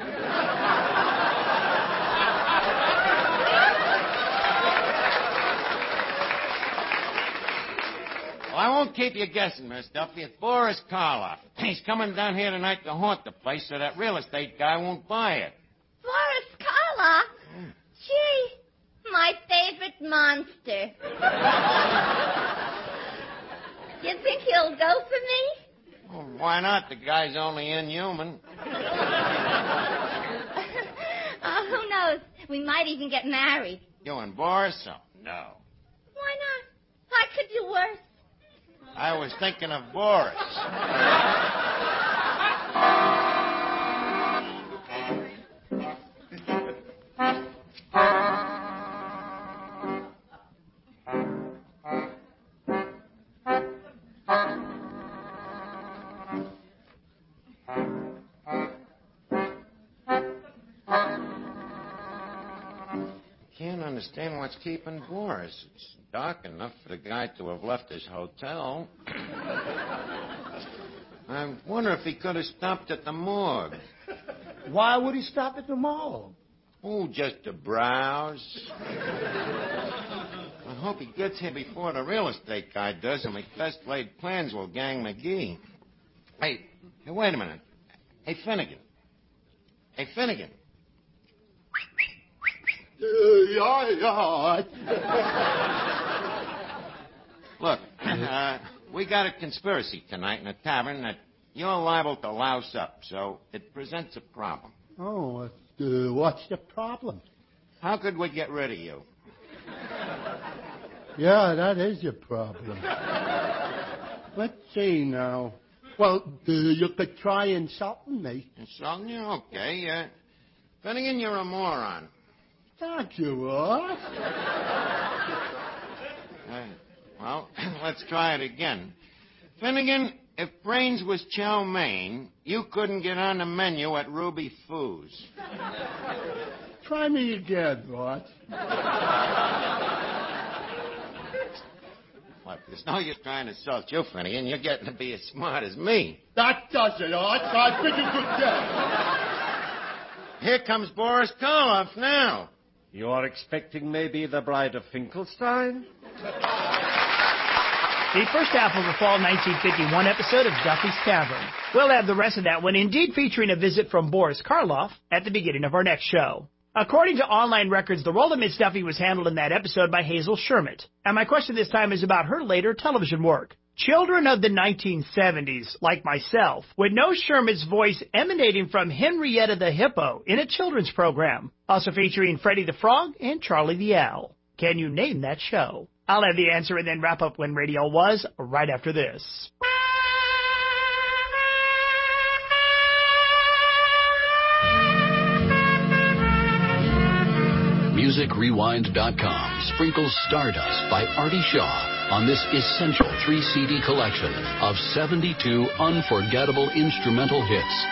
Well, I won't keep you guessing, Miss Duffy. It's Boris Karloff. He's coming down here tonight to haunt the place so that real estate guy won't buy it. Boris Karloff? Mm. Gee, my favorite monster. You think he'll go for me? Well, why not? The guy's only inhuman. Oh, who knows? We might even get married. You and Boris? Oh, no. Why not? I could do worse. I was thinking of Boris. Can't understand what's keeping Boris. It's dark enough for the guy to have left his hotel. I wonder if he could have stopped at the morgue. Why would he stop at the morgue? Oh, just to browse. I hope he gets here before the real estate guy does, and my best laid plans will gang McGee. Hey, hey, wait a minute. Hey, Finnegan. Hey, Finnegan. Uh, yeah, yeah. Look, uh, we got a conspiracy tonight in the tavern that you're liable to louse up, so it presents a problem. Oh, uh, what's the problem? How could we get rid of you? Yeah, that is your problem. Let's see now. Well, uh, you could try insulting me. Insulting you? Okay. Uh, Finnegan, you're a moron. Thank you, what? Uh, well, let's try it again. Finnegan, if brains was chow mein, you couldn't get on the menu at Ruby Foo's. Try me again, what? Look, there's no use trying to insult you, Finnegan. You're getting to be as smart as me. That does it, Art. I think you could get. Here comes Boris Karloff now. You're expecting maybe the Bride of Finkelstein? The first half of the fall nineteen fifty-one episode of Duffy's Tavern. We'll have the rest of that one, indeed featuring a visit from Boris Karloff at the beginning of our next show. According to online records, the role of Miss Duffy was handled in that episode by Hazel Sherman. And my question this time is about her later television work. Children of the nineteen seventies, like myself, would know Sherman's voice emanating from Henrietta the Hippo in a children's program, also featuring Freddie the Frog and Charlie the Owl. Can you name that show? I'll have the answer and then wrap up When Radio Was right after this. Music Rewind dot com sprinkles Stardust by Artie Shaw on this essential three C D collection of seventy-two unforgettable instrumental hits.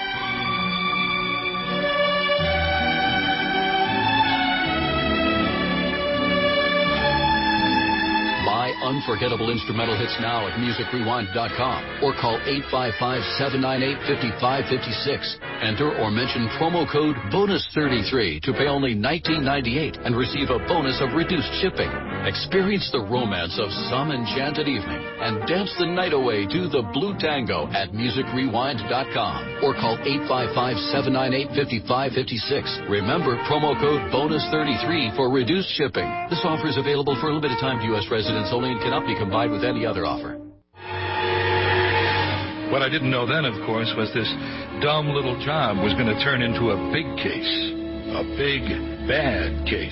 Buy unforgettable instrumental hits now at Music Rewind dot com or call eight five five, seven nine eight, five five five six. Enter or mention promo code bonus thirty-three to pay only nineteen ninety-eight and receive a bonus of reduced shipping. Experience the romance of some enchanted evening and dance the night away to the Blue Tango at Music Rewind dot com or call eight five five, seven nine eight, five five five six. Remember promo code bonus thirty-three for reduced shipping. This offer is available for a limited time to U S residents only and cannot be combined with any other offer. What I didn't know then, of course, was this dumb little job was going to turn into a big case. A big, bad case.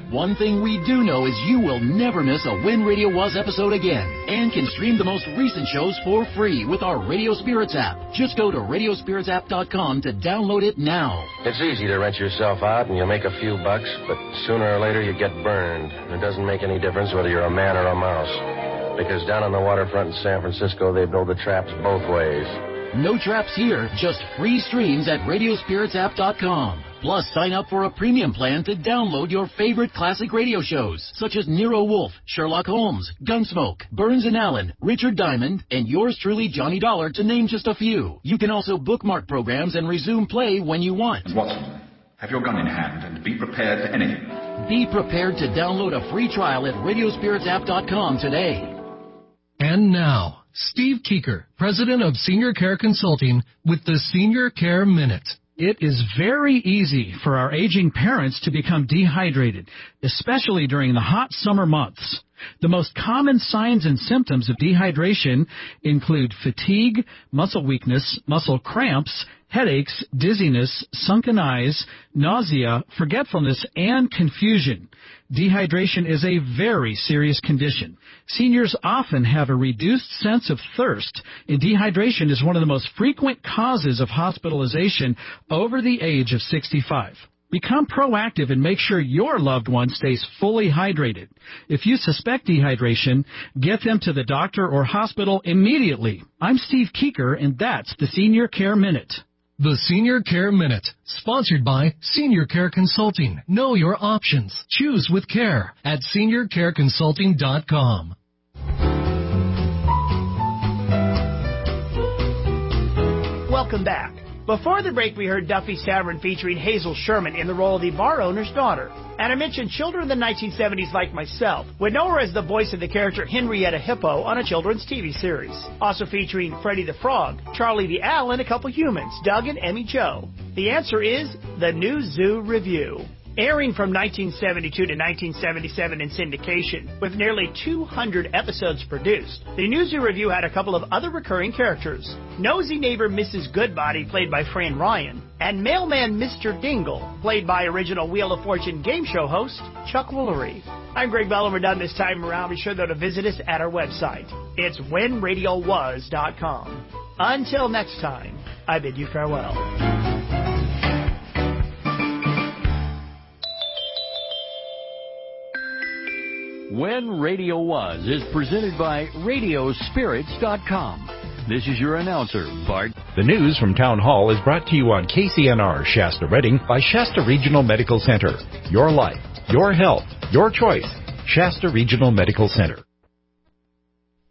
One thing we do know is you will never miss a When Radio Was episode again, and can stream the most recent shows for free with our Radio Spirits app. Just go to radio spirits app dot com to download it now. It's easy to rent yourself out and you make a few bucks, but sooner or later you get burned. And it doesn't make any difference whether you're a man or a mouse. Because down on the waterfront in San Francisco, they build the traps both ways. No traps here, just free streams at radio spirits app dot com. Plus, sign up for a premium plan to download your favorite classic radio shows, such as Nero Wolfe, Sherlock Holmes, Gunsmoke, Burns and Allen, Richard Diamond, and yours truly, Johnny Dollar, to name just a few. You can also bookmark programs and resume play when you want. Watson, have your gun in hand and be prepared for anything. Be prepared to download a free trial at radio spirits app dot com today. And now, Steve Keeker, President of Senior Care Consulting, with the Senior Care Minute. It is very easy for our aging parents to become dehydrated, especially during the hot summer months. The most common signs and symptoms of dehydration include fatigue, muscle weakness, muscle cramps, headaches, dizziness, sunken eyes, nausea, forgetfulness, and confusion. Dehydration is a very serious condition. Seniors often have a reduced sense of thirst, and dehydration is one of the most frequent causes of hospitalization over the age of sixty-five. Become proactive and make sure your loved one stays fully hydrated. If you suspect dehydration, get them to the doctor or hospital immediately. I'm Steve Keeker, and that's the Senior Care Minute. The Senior Care Minute, sponsored by Senior Care Consulting. Know your options. Choose with care at senior care consulting dot com. Welcome back. Before the break, we heard Duffy's Tavern featuring Hazel Sherman in the role of the bar owner's daughter. And I mentioned children in the nineteen seventies like myself would know her as the voice of the character Henrietta Hippo on a children's T V series. Also featuring Freddie the Frog, Charlie the Owl, and a couple humans, Doug and Emmy Joe. The answer is The New Zoo Review. Airing from nineteen seventy-two to nineteen seventy-seven in syndication, with nearly two hundred episodes produced, the New Zoo Review had a couple of other recurring characters. Nosy neighbor Missus Goodbody, played by Fran Ryan, and mailman Mister Dingle, played by original Wheel of Fortune game show host Chuck Woolery. I'm Greg Bell, and we're done this time around. Be sure, though, to visit us at our website. It's when radio was dot com. Until next time, I bid you farewell. When Radio Was is presented by radio spirits dot com. This is your announcer, Bart. The news from Town Hall is brought to you on K C N R Shasta Redding by Shasta Regional Medical Center. Your life, your health, your choice. Shasta Regional Medical Center.